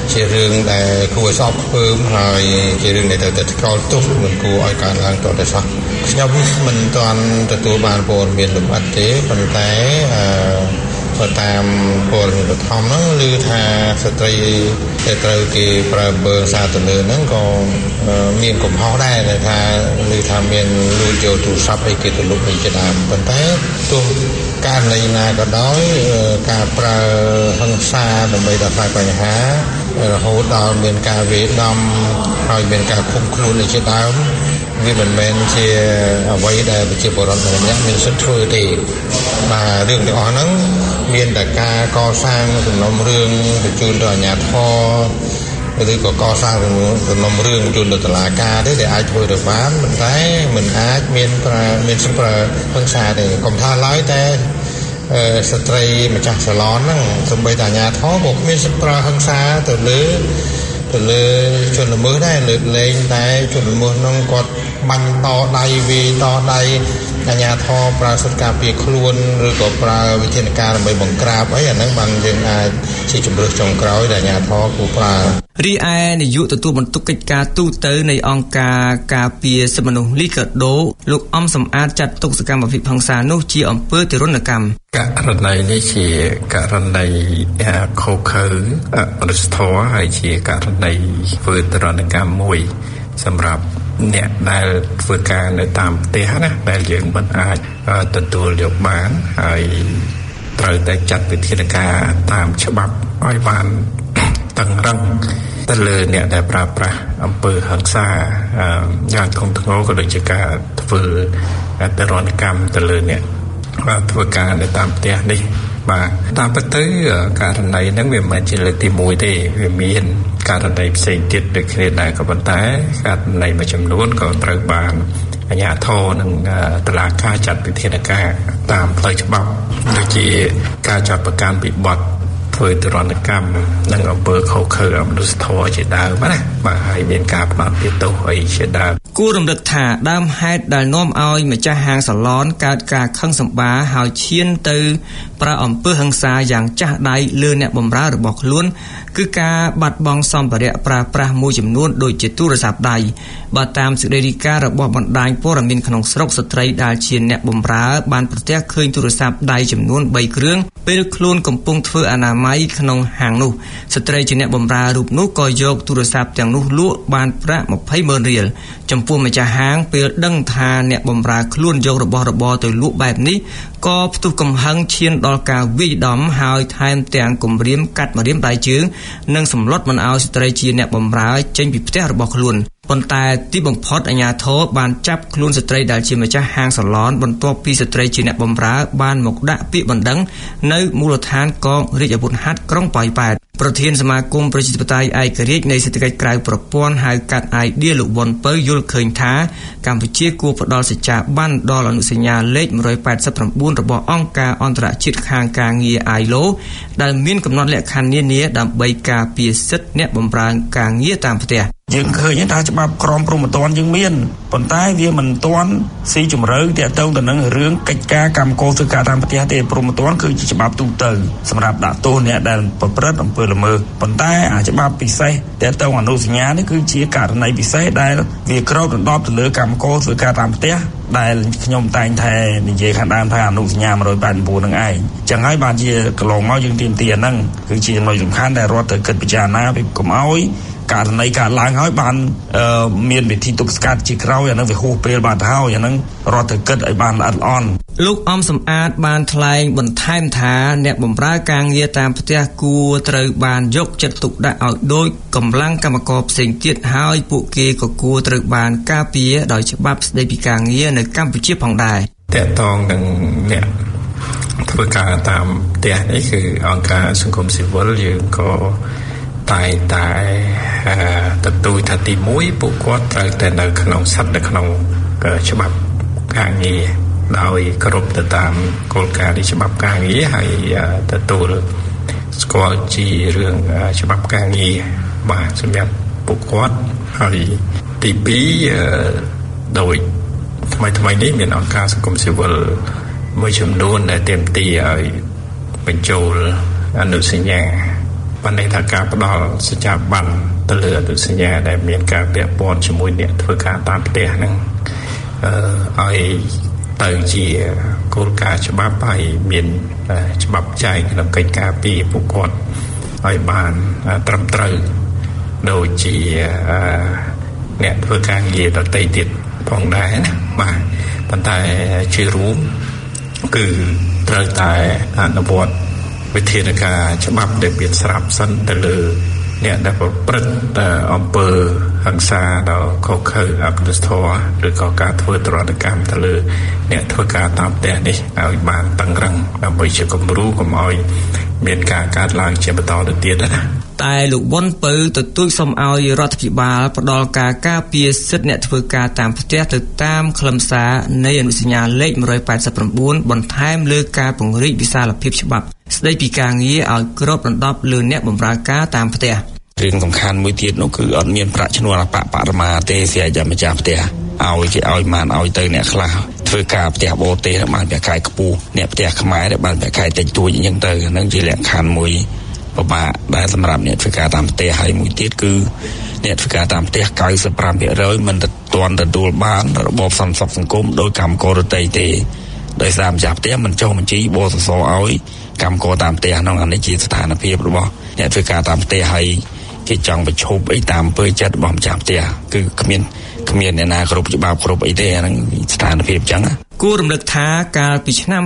ជារឿងដែលគួរឲ្យស្អប់ខ្ពើមហើយជារឿងដែលត្រូវតែថ្កោលទោសមិនគួរឲ្យកើនឡើងតទៅសោះខ្ញុំមិនទាន់ទទួលបានព័ត៌មានលម្អិតទេប៉ុន្តែបើតាមព័ត៌មានបឋមហ្នឹងឮថាស្ត្រីដែលត្រូវគេប្រើអំពើហិង្សាទៅលើហ្នឹងក៏មានកំហុសដែរថាឮថាមានលួចយកទូរស័ព្ទឲ្យគេទៅលុបវិញជាដើមប៉ុន្តែទោះករណីណាក៏ដោយការប្រើហិង្សាដើម្បីដោះស្រាយបញ្ហារហូតដល់មានការវាយដំហើយមានការឃុំខ្លួនជាដើមវាមិនមែនជាអ្វីដែលប្រជាពលរដ្ឋម្នាក់មានសិទ្ធិធ្វើទេបាទរឿងទាំងអស់ហ្នឹងមានតែការកសាងសំណុំរឿងបញ្ជូនទៅអាជ្ញាធរឬក៏កសាងសំណុំរឿងបញ្ជូនទៅតុលាការទេដែលអាចធ្វើទៅបានប៉ុន្តែមិនអាចមានសិទ្ធិប្រើហិង្សាទេកុំថាឡើយតែស្ត្រីម្ចាស់សាឡនហ្នឹងសូម្បីតែអាជ្ញាធរក៏គ្មានសិទ្ធិប្រើហិង្សាទៅលើជនល្មើសដែរលើកលែងតែជនល្មើសហ្នឹងគាត់បាញ់តដៃវាយតដៃអាជ្ញាធរប្រើសិទ្ធិការពារខ្លួនឬក៏ប្រើវិធានការដើម្បីបង្ក្រាបអីអាហ្នឹងបានយើងអាចជាជំរឿសចុងក្រោយដែលអាជ្ញាធរគួរប្រើរីឯនាយកទទួលបន្ទុកកិច្ចការទូទៅនៃអង្គការការពារសិទ្ធិមនុស្សលីកាដូលោកអំសំអាតចាត់ទុកសកម្មភាពហិង្សានោះជាអំពើទរណកម្មករណីនេះជាករណីខុសខើមនុស្សធម៌ហើយជាករណីធ្វើទរណកម្មមួយសម្រាប់អ្នកដែលធ្វើការនៅតាមផ្ទះណាដែលយើងមិនអាចទទួលយកបានហើយត្រូវតែចាត់វិធានការតាមច្បាប់ឲ្យបានតឹងរ៉ឹងទៅលើអ្នកដែលប្រើប្រាស់អំពើហិង្សាយ៉ាងធ្ងន់ធ្ងរក៏ដូចជាការធ្វើទរណកម្មទៅលើអ្នកធ្វើការនៅតាមផ្ទះនេះបាទតាមពិតទៅករណីហ្នឹងវាមិនមែនជាលើកទី1ទេវាមានករណីផ្សេងទៀតដូចគ្នាដែរក៏ប៉ុន្តែករណីមួយចំនួនក៏ត្រូវបានអាជ្ញាធរនិងតុលាការចាត់វិធានការតាមផ្លូវច្បាប់ដូចជាការចាប់ប្រកាន់ពីបទធ្វើទរណកម្មនិងអំពើខុសខើអមនុស្សធម៌ជាដើមណាបាទហើយមានការផ្ដោតពីទោសអីជាដើមគួររំលឹកថាដើមហេតុដែលនាំឲ្យម្ចាស់ហាងសាឡនកើតការខឹងសម្បារហើយឈានទៅប្រើអំពើហិង្សាយ៉ាងចាស់ដៃលើអ្នកបម្រើរបស់ខ្លួនគឺការបាត់បង់សម្ភារៈប្រើប្រាស់មួយចំនួនដូចជាទូរស័ព្ទដៃបើតាមសេចក្តីរាយការណ៍របស់បណ្ដាញព័ត៌មានក្នុងស្រុកស្ត្រីដែលជាអ្នកបម្រើបានប្រទះឃើញទូរស័ព្ទដៃចំនួន3គ្រឿងពេលខ្លួនកំពុងធ្វើអនាម័យក្នុងហាងនោះស្ត្រីជាអ្នកបម្រើរូបនោះក៏យកទូរស័ព្ទទាំងនោះលក់បានប្រាក់ 20,000 រៀលចំពោះម្ចាស់ហាងពេលដឹងថាអ្នកបម្រើខ្លួនយករបស់របរទៅលក់បែបនេះក៏ផ្ទុះកំហឹងឈានដល់ការវាយដំហើយថែមទាំងគំរាមកាត់ម្រាមដៃជើងនិងសម្លុតមិនឲ្យស្ត្រីជាអ្នកបម្រើចេញពីផ្ទះរបស់ខ្លួនប៉ុន្តែទីបំផុតអាជ្ញាធរបានចាប់ខ្លួនស្ត្រីដែលជាម្ចាស់ហាងសាឡនបន្ទាប់ពីស្ត្រីជាអ្នកបម្រើបានមកដាក់ពាក្យបណ្ដឹងនៅមូលដ្ឋានកងរាជអាវុធហត្ថក្រុងប៉ោយប៉ែតប្រធានសមាគមប្រជាធិបតេយ្យឯករាជ្យនៃសេដ្ឋកិច្ចក្រៅប្រព័ន្ធហៅកាត់ idea លោកវ៉ុនពៅយល់ឃើញថាកម្ពុជាគួរផ្ដល់សច្ចាប័នដល់អនុសញ្ញាលេខ189របស់អង្គការអន្តរជាតិខាងការងារ ILO ដែលមានកំណត់លក្ខខណ្ឌនានាដើម្បីការពារសិទ្ធិអ្នកបម្រើការងារតាមផ្ទះយើងឃើញថាច្បាប់ក្រមព្រហ្មទណ្ឌយើងមានប៉ុន្តែវាមិនទាន់ស៊ីជម្រៅទាក់ទងទៅនឹងរឿងកិច្ចការកម្មករធ្វើការតាមផ្ទះទេព្រហ្មទណ្ឌគឺជាច្បាប់ទូទៅសម្រាប់ដាក់ទោសអ្នកដែលប្រព្រឹត្តអំពើល្មើសប៉ុន្តែអាច្បាប់ពិសេសទាក់ទងអនុសញ្ញានេះគឺជាករណីពិសេសដែលវាគ្របដណ្ដប់ទៅលើកម្មករធ្វើការតាមផ្ទះដែលខ្ញុំតែងតែនិយាយខាងដើមថាអនុសញ្ញា189នឹងឯងចឹងហើយបានជាកន្លងមកយើងទាមទារហ្នឹងគឺជាចំណុចសំខាន់ដែលរដ្ឋត្រូវគិតពិចារណាពីកុំឲ្យករណីកើតឡើងហើយបានមានវិធីទប់ស្កាត់ជាក្រោយអានឹងវាហួសពេលបាត់ហើយអានឹងរដ្ឋត្រូវគិតឲ្យបានល្អិតល្អន់លោកអំសំអាតបានថ្លែងបន្ថែមថាអ្នកបម្រើការងារតាមផ្ទះគួរត្រូវបានយកចិត្តទុកដាក់ឲ្យដូចកម្លាំងកម្មករផ្សេងទៀតហើយពួកគេក៏គួរត្រូវបានការពារដោយច្បាប់ស្តីពីការងារនៅកម្ពុជាផងដែរតកតងនឹងអ្នកធ្វើការតាមផ្ទះនេះគឺអង្គការសង្គមស៊ីវិលយើងក៏តែទទូចថាទី1ពួកគាត់ត្រូវតែនៅក្នុងសិទ្ធិនៅក្នុងច្បាប់ការងារដោយគោរពទៅតាមគោលការណ៍នៃច្បាប់ការងារហើយទទួលស្គាល់ជារឿងច្បាប់ការងារបាទសម្រាប់ពួកគាត់ហើយទី2ដោយថ្មីនេះមានអង្គការសង្គមស៊ីវិលមួយចំនួនដែលទាមទារឲ្យបញ្ចូលអនុសញ្ញាបណ្ឌិតថាការផ្ដល់សច្ចាប័នទៅលើអនុសញ្ញាដែលមានការពាក់ព័ន្ធជាមួយអ្នកធ្វើការតាមផ្ទះហ្នឹងឲ្យទៅជាគោលការណ៍ច្បាប់ហើយមានច្បាប់ចែងក្នុងកិច្ចការពីពួកគាត់ឲ្យបានត្រឹមត្រូវដូចជាអ្នកធ្វើការងារដទៃទៀតផងដែរណាបាទប៉ុន្តែជារួមគឺត្រូវតែអនុវត្តវិធានការច្បាប់ដែលមានស្រាប់សិនទៅលើអ្នកដែលប្រព្រឹត្តអំពើហិង្សាដល់ខុសខើអមនុស្សធម៌ឬក៏ការធ្វើទរណកម្មទៅលើអ្នកធ្វើការតាមផ្ទះនេះឲ្យបានតឹងរ៉ឹងដើម្បីជាគំរូកុំឲ្យមានការកើតឡើងជាបន្តទៅទៀតណាតែលោកវ៉ុនពៅទទូចសូមឲ្យរដ្ឋាភិបាលផ្ដល់ការការពារសិទ្ធិអ្នកធ្វើការតាមផ្ទះទៅតាមខ្លឹមសារនៃអនុសញ្ញាលេខ189បន្ថែមលើការពង្រីកវិសាលភាពច្បាប់ស្ដីពីការងារឲ្យគ្របដណ្ដប់លើអ្នកបម្រើការតាមផ្ទះរឿងសំខាន់មួយទៀតនោះគឺអត់មានប្រាក់ឈ្នួលបរមាទេស្រាប់តែម្ចាស់ផ្ទះឲ្យគេឲ្យបានឲ្យទៅអ្នកខ្លះធ្វើការផ្ទះបរទេសបានប្រាក់ខែខ្ពស់អ្នកផ្ទះខ្មែរដែលបានប្រាក់ខែតិចតួចអញ្ចឹងទៅហ្នឹងជាលក្ខខណ្ឌមួយពិបាកដែលសម្រាប់អ្នកធ្វើការតាមផ្ទះហើយមួយទៀតគឺអ្នកធ្វើការតាមផ្ទះ 95% មិនទាន់ទទួលបានរបបសន្តិសុខសង្គមដោយកម្មករដទៃទេដោយសារម្ចាស់ផ្ទះមិនចុះបញ្ជីបសសឲ្យកម្មករតាមផ្ទះហ្នឹងអានេះជាស្ថានភាពរបស់អ្នកធ្វើការតាមផ្ទះហើយគេចង់បញ្ឈប់អីតាមអំពើចិត្តរបស់ម្ចាស់ផ្ទះគឺគ្មានអ្នកណាគ្រប់ច្បាប់គ្រប់អីទេអាហ្នឹងស្ថានភាពអញ្ចឹងគួររំលឹកថាកាលពីឆ្នាំ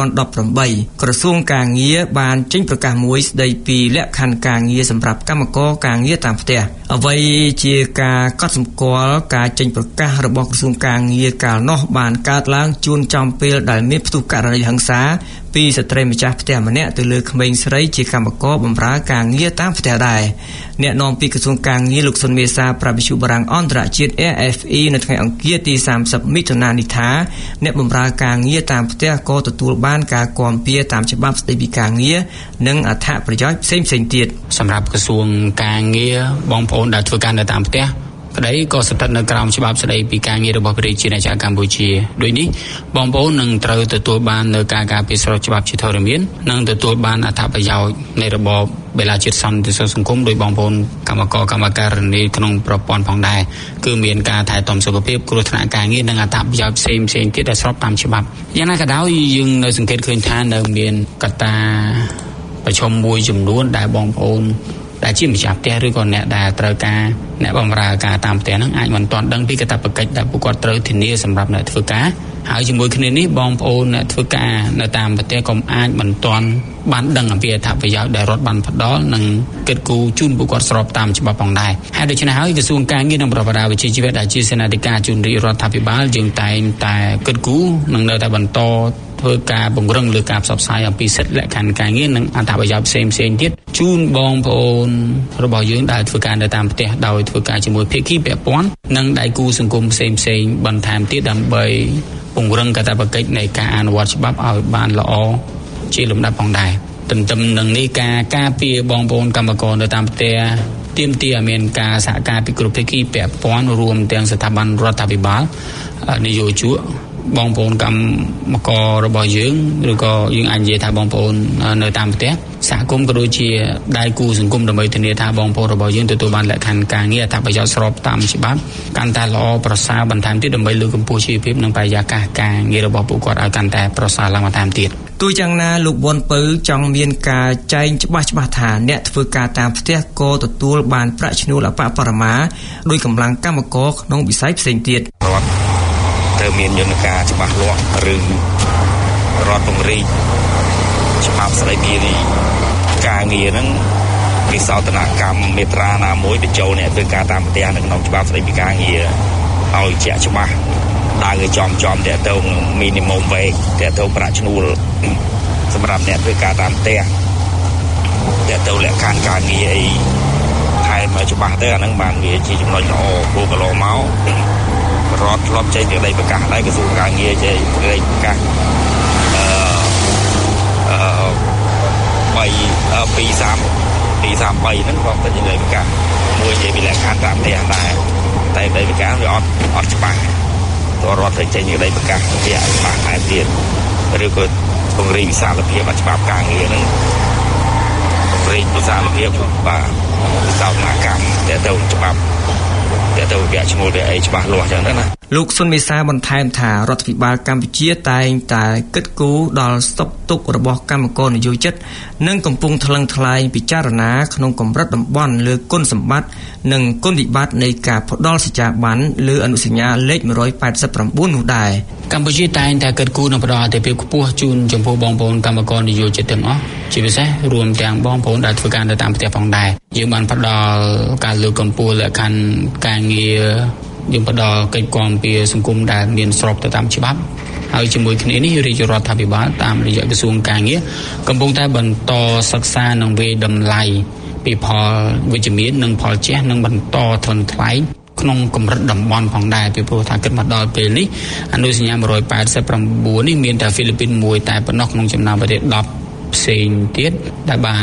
2018ក្រសួងការងារបានចេញប្រកាសមួយស្ដីពីលក្ខខណ្ឌការងារសម្រាប់កម្មករការងារតាមផ្ទះអ្វីជាការកត់សម្គាល់ការចេញប្រកាសរបស់ក្រសួងការងារកាលនោះបានកើតឡើងជួនចំពេលដែលមានផ្ទុះករណីហិង្សាពីស្ត្រីម្ចាស់ផ្ទះម្នាក់ទៅលើក្មេងស្រីជាកម្មករបម្រើការងារតាមផ្ទះដែរអ្នកនាំពាក្យក្រសួងការងារលោកសុនមេសាប្រាប់វិទ្យុបារាំងអន្តរជាតិ AFE នៅថ្ងៃអង្គារទី30មិថុនានេះថាអ្នកបម្រើការងារតាមផ្ទះក៏ទទួលបានការគាំពៀតាមច្បាប់ស្តីពីការងារនិងអត្ថប្រយោជន៍ផ្សេងៗទៀតសម្រាប់ក្រសួងការងារបងប្អូនដែលធ្វើការនៅតាមផ្ទះក្តីក៏ស្ថិតនៅក្រោមច្បាប់ស្តីពីការងាររបស់ប្រជាជាតិកម្ពុជាដូចនេះបងប្អូននឹងត្រូវទទួលបាននៅការការពារស្របច្បាប់ជាធរមាននិងទទួលបានអត្ថប្រយោជន៍នៃរបបបេឡាជាតិសន្តិសុខសង្គមដោយបងប្អូនកម្មករកម្មការិនីក្នុងប្រព័ន្ធផងដែរគឺមានការថែទាំសុខភាពគ្រោះថ្នាក់ការងារនិងអត្ថប្រយោជន៍ផ្សេងៗទៀតដែលស្របតាមច្បាប់យ៉ាងណាក៏ដោយយើងនៅសង្កេតឃើញថានៅមានកត្តាប្រឈមមួយចំនួនដែលបងប្អូនដែលជាម្ចាស់ផ្ទះឬក៏អ្នកដែលត្រូវការអ្នកបម្រើការតាមផ្ទះហ្នឹងអាចមិនទាន់ដឹងពីកាតព្វកិច្ចដែលពួកគាត់ត្រូវធានាសម្រាប់អ្នកធ្វើការហើយជាមួយគ្នានេះបងប្អូនអ្នកធ្វើការនៅតាមផ្ទះក៏អាចមិនទាន់បានដឹងអំពីអត្ថប្រយោជន៍ដែលរដ្ឋបានផ្ដល់និងគិតគូរជូនពួកគាត់ស្របតាមច្បាប់ផងដែរហើយដូច្នេះហើយក្រសួងការងារនិងប្រព័ន្ធវិជ្ជាជីវៈដែលជាសេនាធិការជូនរាជរដ្ឋាភិបាលយើងតែងតែគិតគូរនិងនៅតែបន្តធ្វើការពង្រឹងលើការផ្សព្វផ្សាយអំពីសិទ្ធិលក្ខខណ្ឌការងារនិងអត្ថប្រយោជន៍ផ្សេងៗទៀតជូនបងប្អូនរបស់យើងដែលធ្វើការនៅតាមផ្ទះដោយធ្វើការជាមួយភាគីពាក់ព័ន្ធនិងដៃគូសង្គមផ្សេងៗបន្ថែមទៀតដើម្បីពង្រឹងកាតព្វកិច្ចនៃការអនុវត្តច្បាប់ឲ្យបានល្អជាលំដាប់ផងដែរទន្ទឹមនឹងនេះការការពារបងប្អូនកម្មករនៅតាមផ្ទះទាមទារឲ្យមានការសហការពីគ្រប់ភាគីពាក់ព័ន្ធរួមទាំងស្ថាប័នរដ្ឋាភិបាលនយោជកបងប្អូនកម្មកររបស់យើងឬក៏យើងអាចនិយាយថាបងប្អូននៅតាមផ្ទះសហគមន៍ក៏ដូចជាដៃគូសង្គមដើម្បីធានាថាបងប្អូនរបស់យើងទទួលបានលក្ខខណ្ឌការងារអត្ថប្រយោជន៍ស្របតាមច្បាប់កាន់តែល្អប្រសើរបន្ថែមទៀតដើម្បីលើកកម្ពស់ជីវភាពនិងបរិយាកាសការងាររបស់ពួកគាត់ឲ្យកាន់តែប្រសើរឡើងបន្ថែមទៀតទោះយ៉ាងណាលោកវ៉ុនពៅចង់មានការចែងច្បាស់ថាអ្នកធ្វើការតាមផ្ទះក៏ទទួលបានប្រាក់ឈ្នួលអបបរមាដោយកម្លាំងកម្មករក្នុងវិស័យផ្សេងទៀតត្រូវមានយន្តការច្បាស់លាស់ឬរដ្ឋពង្រីកច្បាប់ស្តីពីការងារហ្នឹងវិសោធនកម្មមេត្រាណាមួយបញ្ចូលអ្នកធ្វើការតាមផ្ទះនៅក្នុងច្បាប់ស្តីពីការងារឲ្យជាក់ច្បាស់ដើរឲ្យចំតើទៅ minimum wage តើទៅប្រាក់ឈ្នួលសម្រាប់អ្នកធ្វើការតាមផ្ទះតើទៅលក្ខខណ្ឌការងារអីថែមឲ្យច្បាស់ទៅអាហ្នឹងបានវាជាចំណុចល្អគោលកន្លងមករដ្ឋធ្លាប់ចេញសេចក្តីប្រកាសដែរក្រសួងការងារចេញសេចក្តីប្រកាស233ហ្នឹងក៏เป็นសេចក្តីប្រកាសមួយនិយាយពីលក្ខខណ្ឌតាមផ្ទះដែរតែសេចក្តីប្រកាសវាអត់ច្បាស់តើរដ្ឋត្រូវចេញសេចក្តីប្រកាសជាច្បាស់តែទៀតឬក៏ពង្រីកវិសាលភាពច្បាប់ការងារហ្នឹងរែកប្រសាលភាពបាទសោតនកម្មតែទៅច្បាប់តែទៅវាឈ្មោះវាអីច្បាស់លាស់ចឹងណាលោកសុនមេសាបន្ថែមថារដ្ឋាភិបាលកម្ពុជាតែងតែគិតគូរដល់ស្តុកទុករបស់កម្មករនយោជិតនិងកំពុងថ្លឹងថ្លែងពិចារណាក្នុងកម្រិតតំបន់លើគុណសម្បត្តិនិងគុណវិបត្តិនៃការផ្ដល់សច្ចាប័នលើអនុសញ្ញាលេខ189នោះដែរកម្ពុជាតែងតែគិតគូរនិងផ្ដល់អាទិភាពខ្ពស់ជូនចំពោះបងប្អូនកម្មករនយោជិតទាំងអស់ជាពិសេសរួមទាំងបងប្អូនដែលធ្វើការនៅតាមផ្ទះផងដែរយើងបានផ្ដល់ការលើកកម្ពស់លក្ខខណ្ឌការងារយើងផ្ដល់កិច្ចគាំពារសង្គមដែលមានស្របទៅតាមច្បាប់ហើយជាមួយគ្នានេះរាជរដ្ឋាភិបាលតាមរយៈក្រសួងការងារកំពុងតែបន្តសិក្សានិងវិយតម្លៃពីផលវិជ្ជមាននិងផលជះនិងបន្តថ្លឹងថ្លែងក្នុងកម្រិតតំបន់ផងដែរពីព្រោះថាគិតមកដល់ពេលនេះអនុសញ្ញា189នេះមានតែហ្វីលីពីនមួយតែប៉ុណ្ណោះក្នុងចំណោមប្រទេស10ផ្សេងទៀតដែលបាន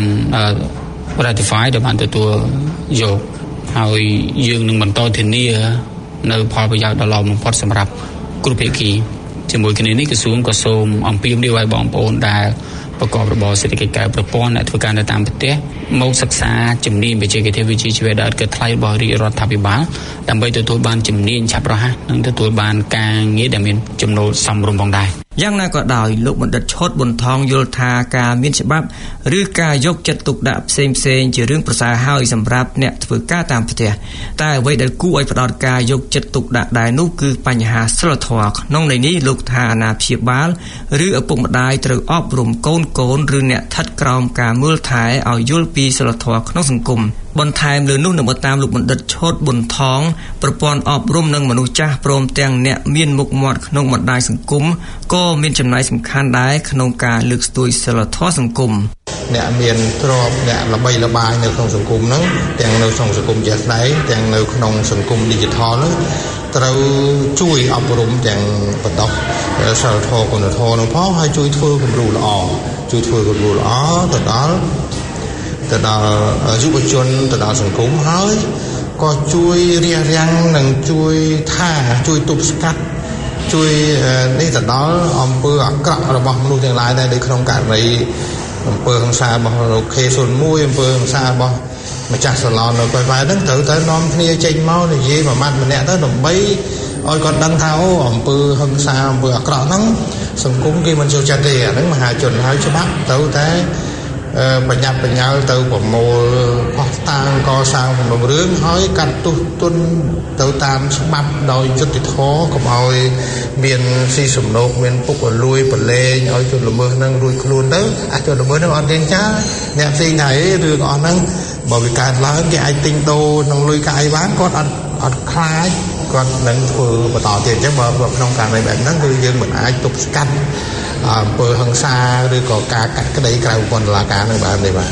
ratify ដែលបានទទួលយកហើយយើងនឹងបន្តធានានៅផលប្រយោជន៍ដ៏ល្អបំផុតសម្រាប់គ្រប់ភាគីជាមួយគ្នានេះក្រសួងក៏សូមអំពាវនាវឲ្យបងប្អូនដែលប្រកបរបរសេដ្ឋកិច្ចកែប្រព័ន្ធអ្នកធ្វើការនៅតាមប្រទេសមកសិក្សាជំនាញបច្ចេកទេសវិទ្យាជីវៈដែលគិតថ្លៃរបស់រាជរដ្ឋាភិបាលដើម្បីទទួលបានជំនាញឆាប់រហ័សនិងទទួលបានការងារដែលមានចំណូលសមរម្យផងដែរយ៉ាងណាក៏ដោយលោកបណ្ឌិតឈុតប៊ុនថងយល់ថាការមានច្បាប់ឬការយកចិត្តទុកដាក់ផ្សេងជារឿងប្រសើរហើយសម្រាប់អ្នកធ្វើការតាមផ្ទះតែអ្វីដែលគួរឲ្យផ្ដោតការយកចិត្តទុកដាក់ដែរនោះគឺបញ្ហាសីលធម៌ក្នុងន័យនេះលោកថាអាណាព្យាបាលឬឪពុកម្ដាយត្រូវអប់រំកូនឬអ្នកស្ថិតក្រោមការមើលថែឲ្យយល់ពីសីលធម៌ក្នុងសង្គមបន្ថែមលើនោះនៅតាមលោកបណ្ឌិតឈុតប៊ុនថងប្រព័ន្ធអប់រំនិងមនុស្សចាស់ព្រមទាំងអ្នកមានមុខមាត់ក្នុងបណ្ដាញសង្គមក៏មានចំណាយសំខាន់ដែរក្នុងការលើកស្ទួយសីលធម៌សង្គមអ្នកមានទ្រព្យអ្នកល្បីល្បាញនៅក្នុងសង្គមហ្នឹងទាំងនៅក្នុងសង្គមជាក់ស្ដែងទាំងនៅក្នុងសង្គម digital ហ្នឹងត្រូវជួយអប់រំទាំងបន្តសីលធម៌គុណធម៌នោះផងហើយជួយធ្វើគំរូល្អទៅដល់យុវជនទៅដល់សង្គមហើយក៏ជួយរារាំងនិងជួយទប់ស្កាត់ជួយនេះទៅដល់អំពើអាក្រក់របស់មនុស្សទាំងឡាយដែរនៅក្នុងករណីអំពើហិង្សារបស់លោក K01 អំពើហិង្សារបស់ម្ចាស់សាឡននៅក្បែរហ្នឹងត្រូវតែនាំគ្នាចេញមកនិយាយមួយម៉ាត់ម្នាក់ទៅដើម្បីឲ្យគាត់ដឹងថាអូអំពើហិង្សាអំពើអាក្រក់ហ្នឹងសង្គមគេមិនចូលចិត្តទេអាហ្នឹងមហាជនហើយច្បាប់ត្រូវតែបញ្ញាប់បញ្ញាល់ទៅប្រមូលផុសតាងកសាងសំណុំរឿងហើយកាត់ទោសទណ្ឌទៅតាមច្បាប់ដោយយុត្តិធម៌កុំឲ្យមានស៊ីសំណូកមានពុករលួយប្រឡែងឲ្យជនល្មើសនឹងរួចខ្លួនទៅអាចជនល្មើសនឹងអត់រៀងចាអ្នកផ្សេងថៃរឿងអស់ហ្នឹងបើវាកើតឡើងគេអាចទិញដូរនឹងលុយកាយបានគាត់អត់ខ្លាចគាត់នឹងធ្វើបន្តទៀតអញ្ចឹងបើក្នុងករណីបែបហ្នឹងគឺយើងមិនអាចទប់ស្កាត់អំពើហិង្សាឬក៏ការកាត់ក្តីក្រៅប្រព័ន្ធតុលាការនឹងបានទេបាទ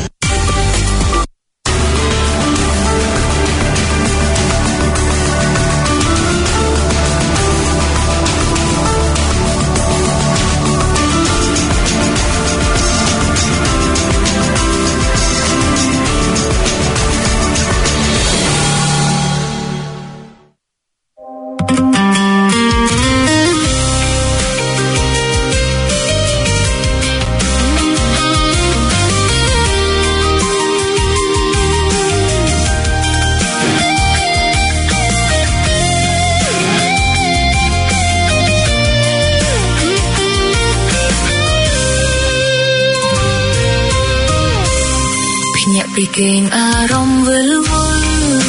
ពីគេងអារម្មណ៍វិលវល់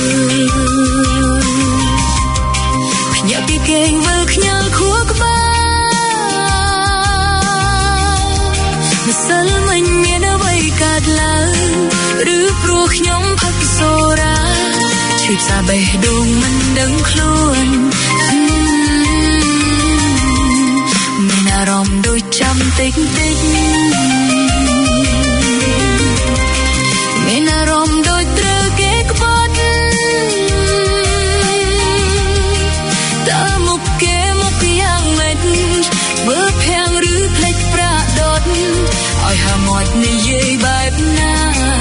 ភ្ញាក់ពីគេងវិលខ្ញាល់ខួរក្បាលម្សិលមិញមានអ្វីកើតឡើងឬព្រោះខ្ញុំផឹកសូរ៉ាឈឺផ្សាបេះដូងមិនដឹងខ្លួនមានអារម្មណ៍ដូចចាំតិចមានអារម្មណ៍ដូចត្រូវគេក្បត់តើមុខគេមកយ៉ាងម៉េចមើលភាំងឬភ្លេចប្រាដដឲ្យហាមាត់និយាយបែបណា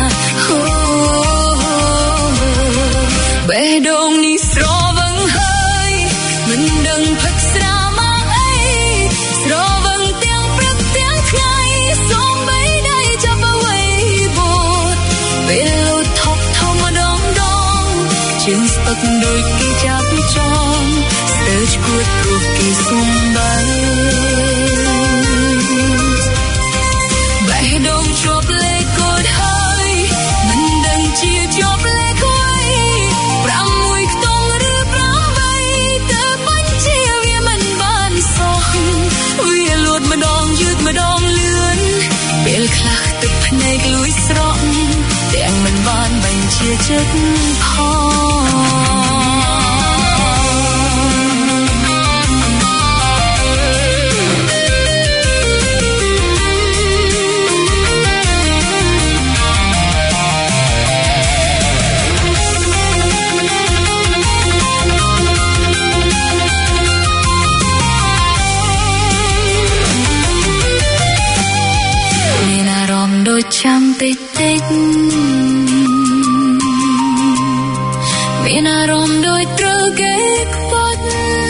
បេះដូងនេះស្រវឹងហើយមិនដឹងផឹកស្រាមកអីស្រវឹងទាំងព្រឹកទាំងថ្ងៃសូមបីដៃចាប់អ្វីបូតពឹកដូចគេចាប់ចងស្ទើរឈួតព្រោះគេសុំបែបេះដូងជាប់លេខកូដហើយមិនដឹងជាជាប់លេខអ្វី6ខ្ទង់ឬ8ទៅបញ្ជាវាមិនបានសោះវាលួតម្ដងយឺតម្ដងលឿនពេលខ្លះទឹកភ្នែកលួចស្រក់ទាំងមិនបានបញ្ជាចិត្តផងចាំតិចតិចមានអារម្មណ៍ដូចត្រូវគេខ្វាត់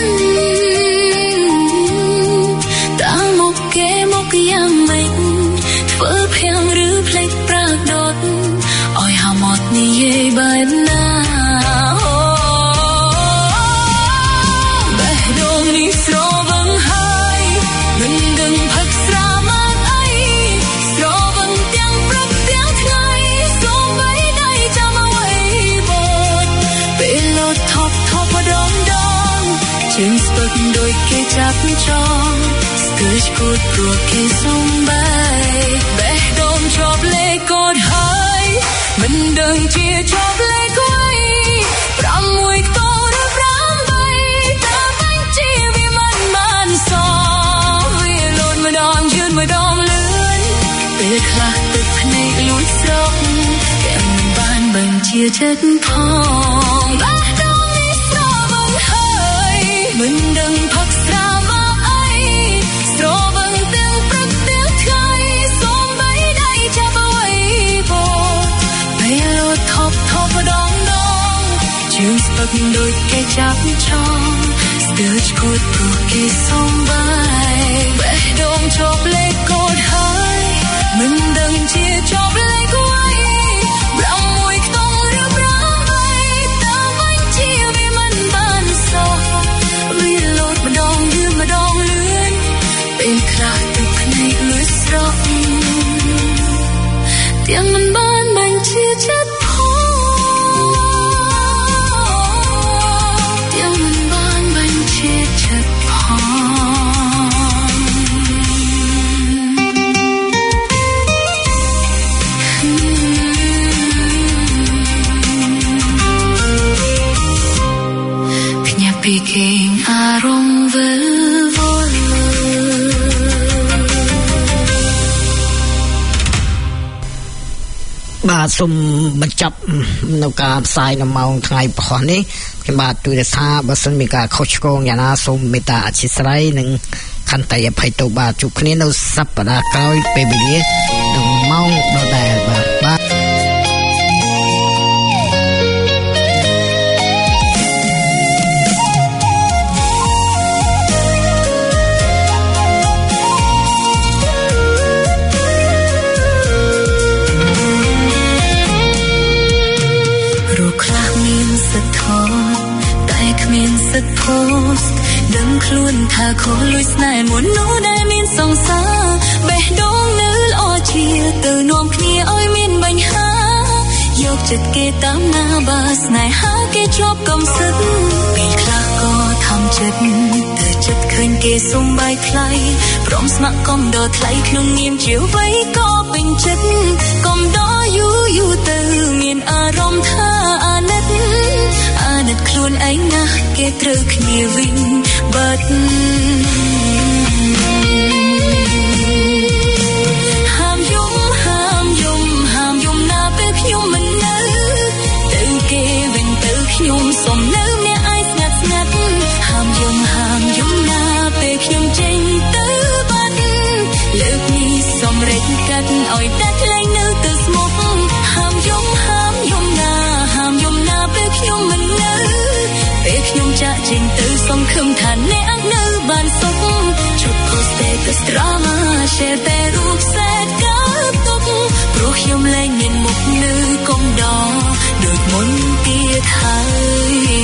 តាមមុខគេមកយ៉ាងម៉េចធ្វើភាំងឬភ្លេចប្រាកដតឲ្យហៅមកនិយាយបែបណាបេះដូងនេះស្រវឹងហើយមិនដឹងផឹកស្រាមកអីស្រវឹងទាំងព្រឹកទាំងថ្ងៃសូម្បីដៃចាំអ្វីបត់ពេលលោតថប់ម្ដងជើងស្ពឹកដូចគេចាប់ចងស្ទើរឈួតព្រោះគេសុំបែបេះដូងជាប់លេខកូដហើយមិនដឹងជាជាប់លេខអ្វី6ខ្ទង់ឬ8តើបញ្ជាវាមិនបានសោះវាលូតម្ដងយឺតម្ដងលឿនពេលខ្លះទឹកភ្នែកលួចស្រក់ទាំងមិនបានបញ្ជាចិត្តផងបេះដូងនេះស្រវឹងហើយមិនដឹងផឹកស្រាមកអីស្រវឹងទាំងព្រឹកទាំងថ្ងៃសូម្បីដៃចាប់អ្វីបត់ពេលលោតថប់ម្ដងជើងស្ពឹកដូចគេចាប់ចងស្ទើរឈួតព្រោះគេសុំបែបេះដូងជាប់លេខកូដហើយមិនដឹងជាជាប់លេខអ្វី6ខ្ទង់ឬ8តើបញ្ជាវាមិនបានសោះវាលោតម្ដងយឺតម្ដងលឿនពេលខ្លះទឹកភ្នែកលួចស្រក់ទាំងមិនបានបញ្ជាចិត្តពីគេអារម្មណ៍វិលវល់បាទសូមបញ្ចប់នៅការផ្សាយនៅម៉ោងថ្ងៃព្រហស្បតិ៍នេះខ្ញុំបាទទូរស័ព្ទបើសិនមានការខុសឆ្គងយ៉ាងណាសូមមេត្តាអធិស្ឋាននិងខន្តីអភ័យទោសបាទជួបគ្នានៅសប្តាហ៍ក្រោយពេលវេលានៅម៉ោងដដែលបាទតែគ្មានសិទ្ធិ post ដឹងខ្លួនថាខុសលួចស្នេហ៍មុននោះដែលមានសង្សារបេះដូងនៅល្អជាទៅនាំគ្នាឲ្យមានបញ្ហាយកចិត្តគេតាមណាបើស្នេហាគេជាប់កំសឹកពេលខ្លះក៏ថំចិត្តទៅចិត្តឃើញគេសុំបាយថ្លៃព្រមស្ម័គ្រកំដរថ្លៃក្នុងនាមជាអ្វីក៏ពេញចិត្តកំដរយូរទៅមានអារម្មណ៍ថាអាណិតខ្លួនឯងណាស់គេត្រូវគ្នាវិញបាត់ហាមយំណាពេលខ្ញុំមិននៅទៅគេវិញទៅខ្ញុំសុំនៅអ្នកឯងស្ងាត់ហាមយំណាពេលខ្ញុំចេញទៅបាត់លើកនេះសម្រេចកាត់ឲ្យតែថ្លៃនៅទៅស្មុគហាមយំណាពេលខ្ញុំមិននៅពេលខ្ញុំចាក់ចេញទៅសង្ឃឹមថាអ្នកអាចនៅបានសុខជប់ post status drama share តែរូបខ្សែកើតទុកព្រោះខ្ញុំលែងមានមុខនៅកុំដដូចមុនទៀតហើយ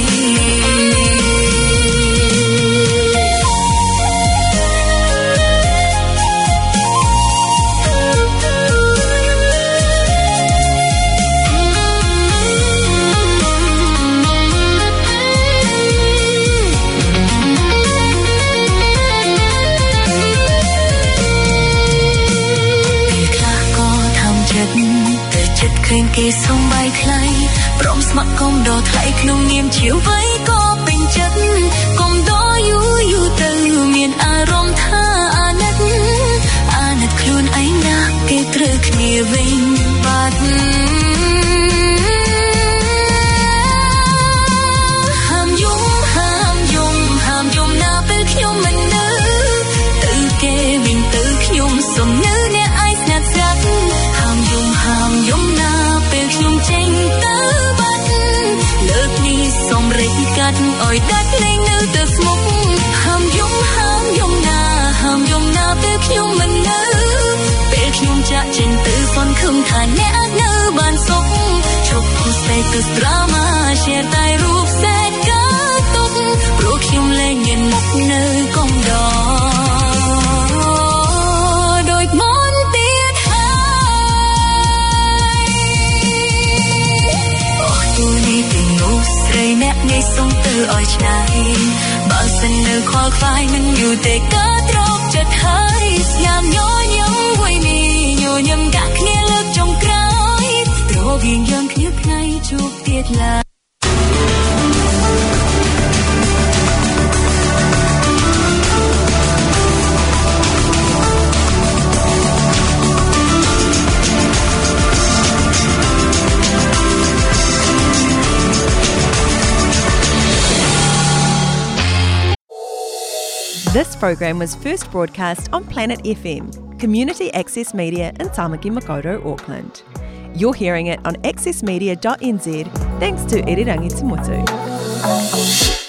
គេសំបាយថ្លៃព្រមស្ម័គ្រកុំដកថ្លៃក្នុងនាមជាអ្វីក៏ពេញចិត្តកុំដកយូរទៅមានអារម្មណ៍ថាអាណិតខ្លួនឯងណាគេត្រូវគ្នាវិញបាត់ហាមយំណាពេលខ្ញុំមិននៅទៅគេវិញទៅខ្ញុំសុំនៅអ្នកឯងស្ងាត់ស្ងាត់ហាមយំណាពេលខ្ញុំចេញទៅបាត់លើកនេះសុំរិះកាត់ឲ្យដាច់លែងនៅទៅស្មុគហាមយំណាពេលខ្ញុំមិននៅពេលខ្ញុំចាក់ចេញទៅសនខឹមថាអ្នកអាចនៅបានសុខជប់គូស្ទេទៅដ្រាម៉ា share តែរូបសេចកើតទុកព្រោះខ្ញុំលែងមានមុខនៅកុំដដូចមុនទៀតហើយអូទូនេះទីនោះស្រីអ្នកនេះសុំទៅឲ្យឆ្ងាយបើសិននៅខ្វល់ខ្វាយមិនយូរទេក៏ត្រកចិត្តហើយស្ងាមញញឹមវ័យនេះញញឹមកាក់គ្នាលើកចុងក្រោយរវាងយើងគ្នាថ្ងៃជួបទៀតឡើយ This program was first broadcast on Planet FM, community access media in Tamaki Makaurau, Auckland. You're hearing it on accessmedia.nz thanks to Irirangi Tumotu.